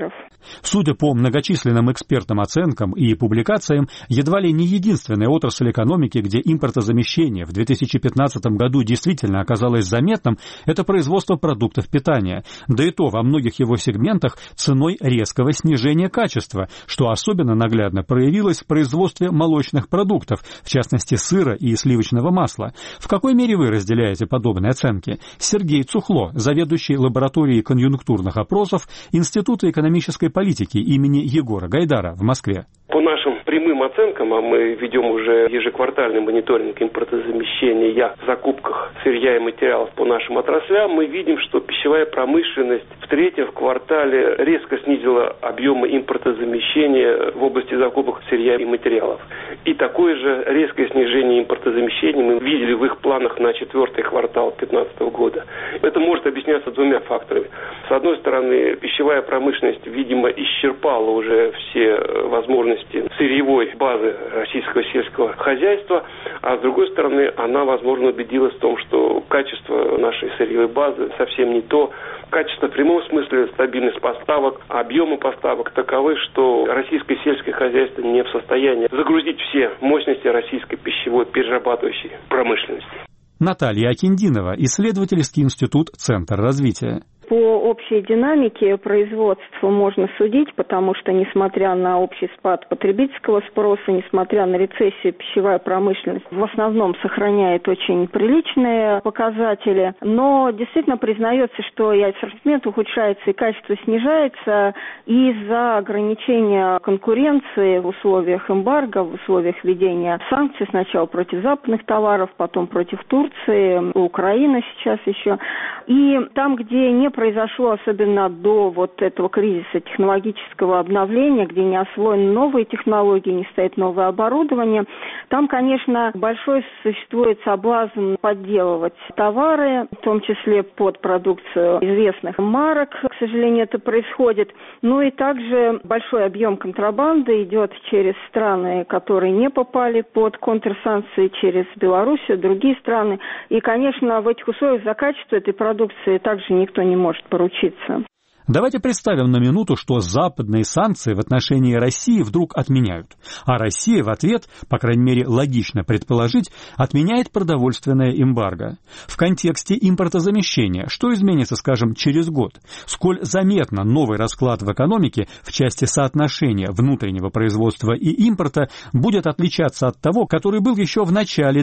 S: Судя по многочисленным экспертным оценкам и публикациям, едва ли не единственная отрасль экономики, где импортозамещение в 2015 году действительно оказалось заметным, это производство продуктов питания, да и то во многих его сегментах ценой резкого снижения качества, что особенно наглядно проявилось в производстве молочных продуктов, в частности сыра и сливочного масла. В какой мере вы разделяете подобные оценки? Сергей Цухло, заведующий лабораторией конъюнктурных опросов Института экономической политики имени Егора Гайдара в Москве.
P: По нашим прямым оценкам, а мы ведем уже ежеквартальный мониторинг импортозамещения в закупках сырья и материалов по нашим отраслям, мы видим, что пищевая промышленность в третьем квартале резко снизила объемы импортозамещения в области закупок сырья и материалов. И такое же резкое снижение импортозамещения мы видели в их планах на четвертый квартал 2015 года. Это может объясняться двумя факторами. С одной стороны, пищевая промышленность, видимо, исчерпала уже все возможности сырьевой базы российского сельского хозяйства, а с другой стороны, она, возможно, убедилась в том, что качество нашей сырьевой базы совсем не то. Качество в прямом смысле, стабильность поставок, объемы поставок таковы, что российское сельское хозяйство не в состоянии загрузить все мощности российской пищевой перерабатывающей промышленности.
S: Наталья Акиндинова, исследовательский институт «Центр развития».
T: По общей динамике производства можно судить, потому что, несмотря на общий спад потребительского спроса, несмотря на рецессию, пищевая промышленность в основном сохраняет очень приличные показатели. Но действительно признается, что и ассортимент ухудшается, и качество снижается из-за ограничения конкуренции в условиях эмбарго, в условиях введения санкций сначала против западных товаров, потом против Турции, Украины сейчас еще. И там, где не произошло, особенно до вот этого кризиса технологического обновления, где не освоены новые технологии, не стоит новое оборудование, там, конечно, большой существует соблазн подделывать товары, в том числе под продукцию известных марок, к сожалению, это происходит. Ну и также большой объем контрабанды идет через страны, которые не попали под контрсанкции, через Белоруссию, другие страны. И, конечно, в этих условиях за качество этой продукции также никто не может поручиться.
S: Давайте представим на минуту, что западные санкции в отношении России вдруг отменяют. А Россия в ответ, по крайней мере логично предположить, отменяет продовольственное эмбарго. В контексте импортозамещения что изменится, скажем, через год? Сколь заметно новый расклад в экономике в части соотношения внутреннего производства и импорта будет отличаться от того, который был еще в начале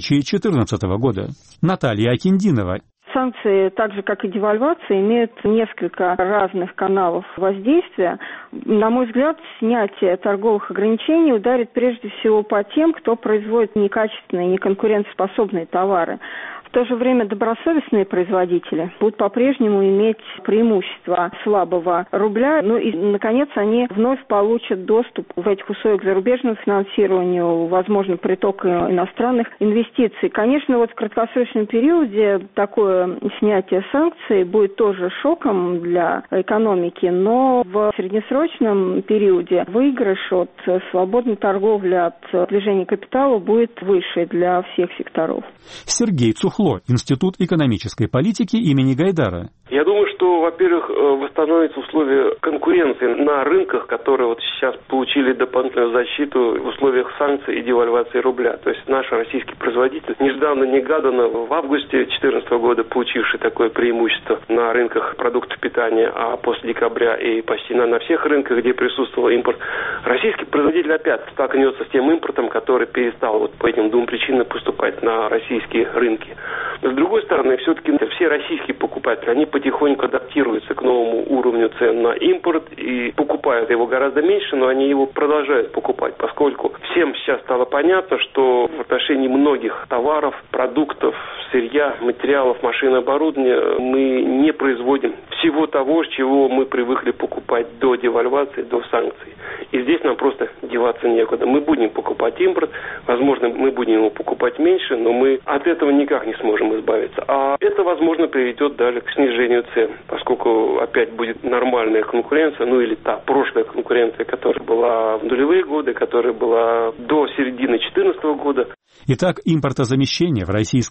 S: 2014 года? Наталья Акиндинова.
T: Санкции, так же как и девальвация, имеют несколько разных каналов воздействия. На мой взгляд, снятие торговых ограничений ударит прежде всего по тем, кто производит некачественные, неконкурентоспособные товары. В то же время добросовестные производители будут по-прежнему иметь преимущество слабого рубля. Ну и, наконец, они вновь получат доступ в этих условиях к зарубежному финансированию, возможно, приток иностранных инвестиций. Конечно, вот в краткосрочном периоде такое снятие санкций будет тоже шоком для экономики, но в среднесрочном периоде выигрыш от свободной торговли, от движения капитала будет выше для всех секторов.
S: Сергей Цухло, Институт экономической политики имени Гайдара.
P: Я думаю, что, во-первых, восстановятся условия конкуренции на рынках, которые вот сейчас получили дополнительную защиту в условиях санкций и девальвации рубля. То есть наш российский производитель нежданно-негаданно в августе 2014 года, получивший такое преимущество на рынках продуктов питания, а после декабря и почти на всех рынках, где присутствовал импорт, российский производитель опять столкнется с тем импортом, который перестал вот по этим двум причинам поступать на российские рынки. С другой стороны, все-таки все российские покупатели, они потихоньку адаптируются к новому уровню цен на импорт и покупают его гораздо меньше, но они его продолжают покупать, поскольку всем сейчас стало понятно, что в отношении многих товаров, продуктов, сырья, материалов, машин, оборудования мы не производим всего того, с чего мы привыкли покупать до девальвации, до санкций. И здесь нам просто деваться некуда. Мы будем покупать импорт, возможно, мы будем его покупать меньше, но мы от этого никак не сможем избавиться. А это, возможно, приведет далее к снижению цен, поскольку опять будет нормальная конкуренция, ну или та прошлая конкуренция, которая была в нулевые годы, которая была до середины 2014 года.
S: Итак, импортозамещение в российской экономике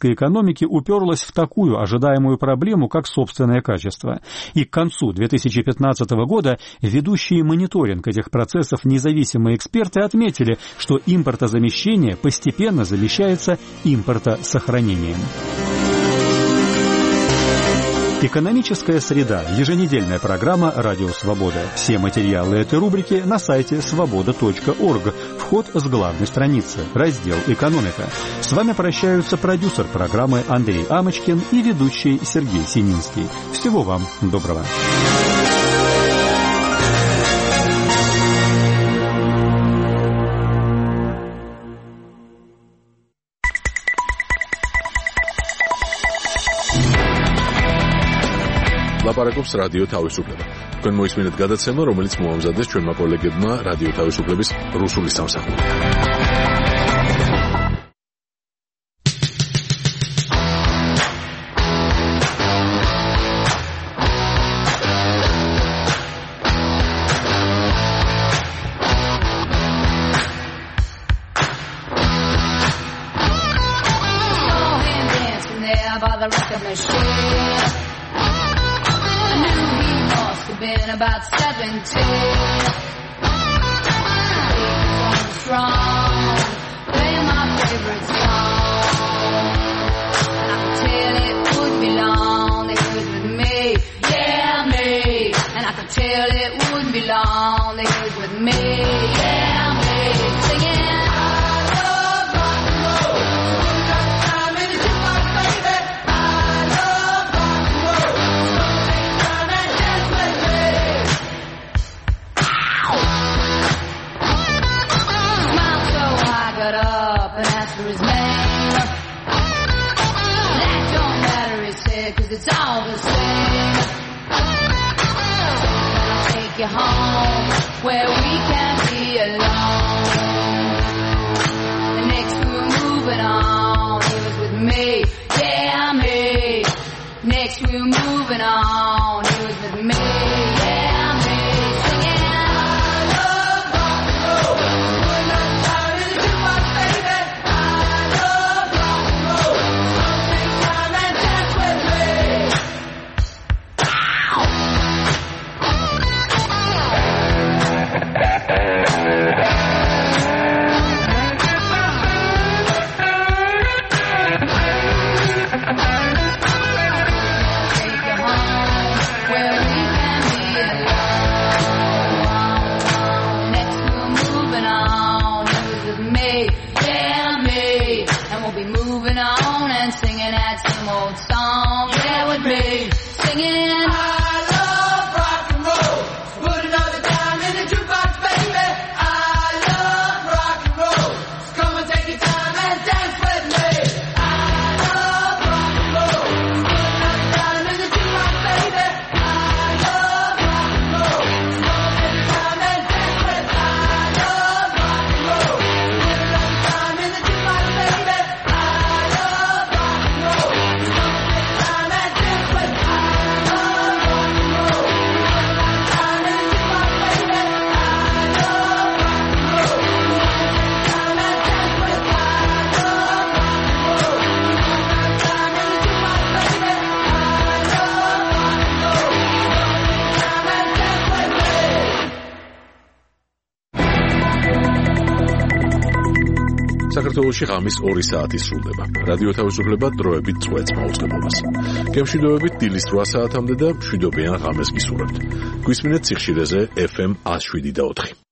S: экономики уперлась в такую ожидаемую проблему, как собственное качество. И к концу 2015 года ведущие мониторинг этих процессов независимые эксперты отметили, что импортозамещение постепенно замещается импортосохранением. Экономическая среда. Еженедельная программа «Радио Свобода». Все материалы этой рубрики на сайте svoboda.org. Вход с главной страницы. Раздел «Экономика». С вами прощаются продюсер программы Андрей Амочкин и ведущий Сергей Сининский. Всего вам доброго.
R: ლაპარაკობს რადიო თავისუფლება. თქვენ მოისმინეთ გადაცემა, რომელიც მოამზადეს ჩვენმა კოლეგებმა რადიო თავისუფლების რუსული სამსახური.
H: Been about 17. Strong, playing my favorite song. And I could tell it would be long. They was with me, yeah, me. And I could tell it wouldn't be long. They was with me, yeah, me. Singing. Cause it's all the same. I'll take you home where we can be alone. And next we're moving on. He was with me, yeah, me. Next we're moving on. He was with me, yeah, me. Singing, I love rock and roll. We're not down in the jukebox, baby. I love rock and roll. Take time and dance with me.
R: საქართველოში ღამის 2 საათი სრულდება. რადიო თავისუფლება დროებით წვეთს მაუწყებლობას. გემშვიდობებით დილის 8 საათამდე და მშვიდობიან ღამეს გისურვებთ. გვისმინეთ სიხშირეზე FM 107.4.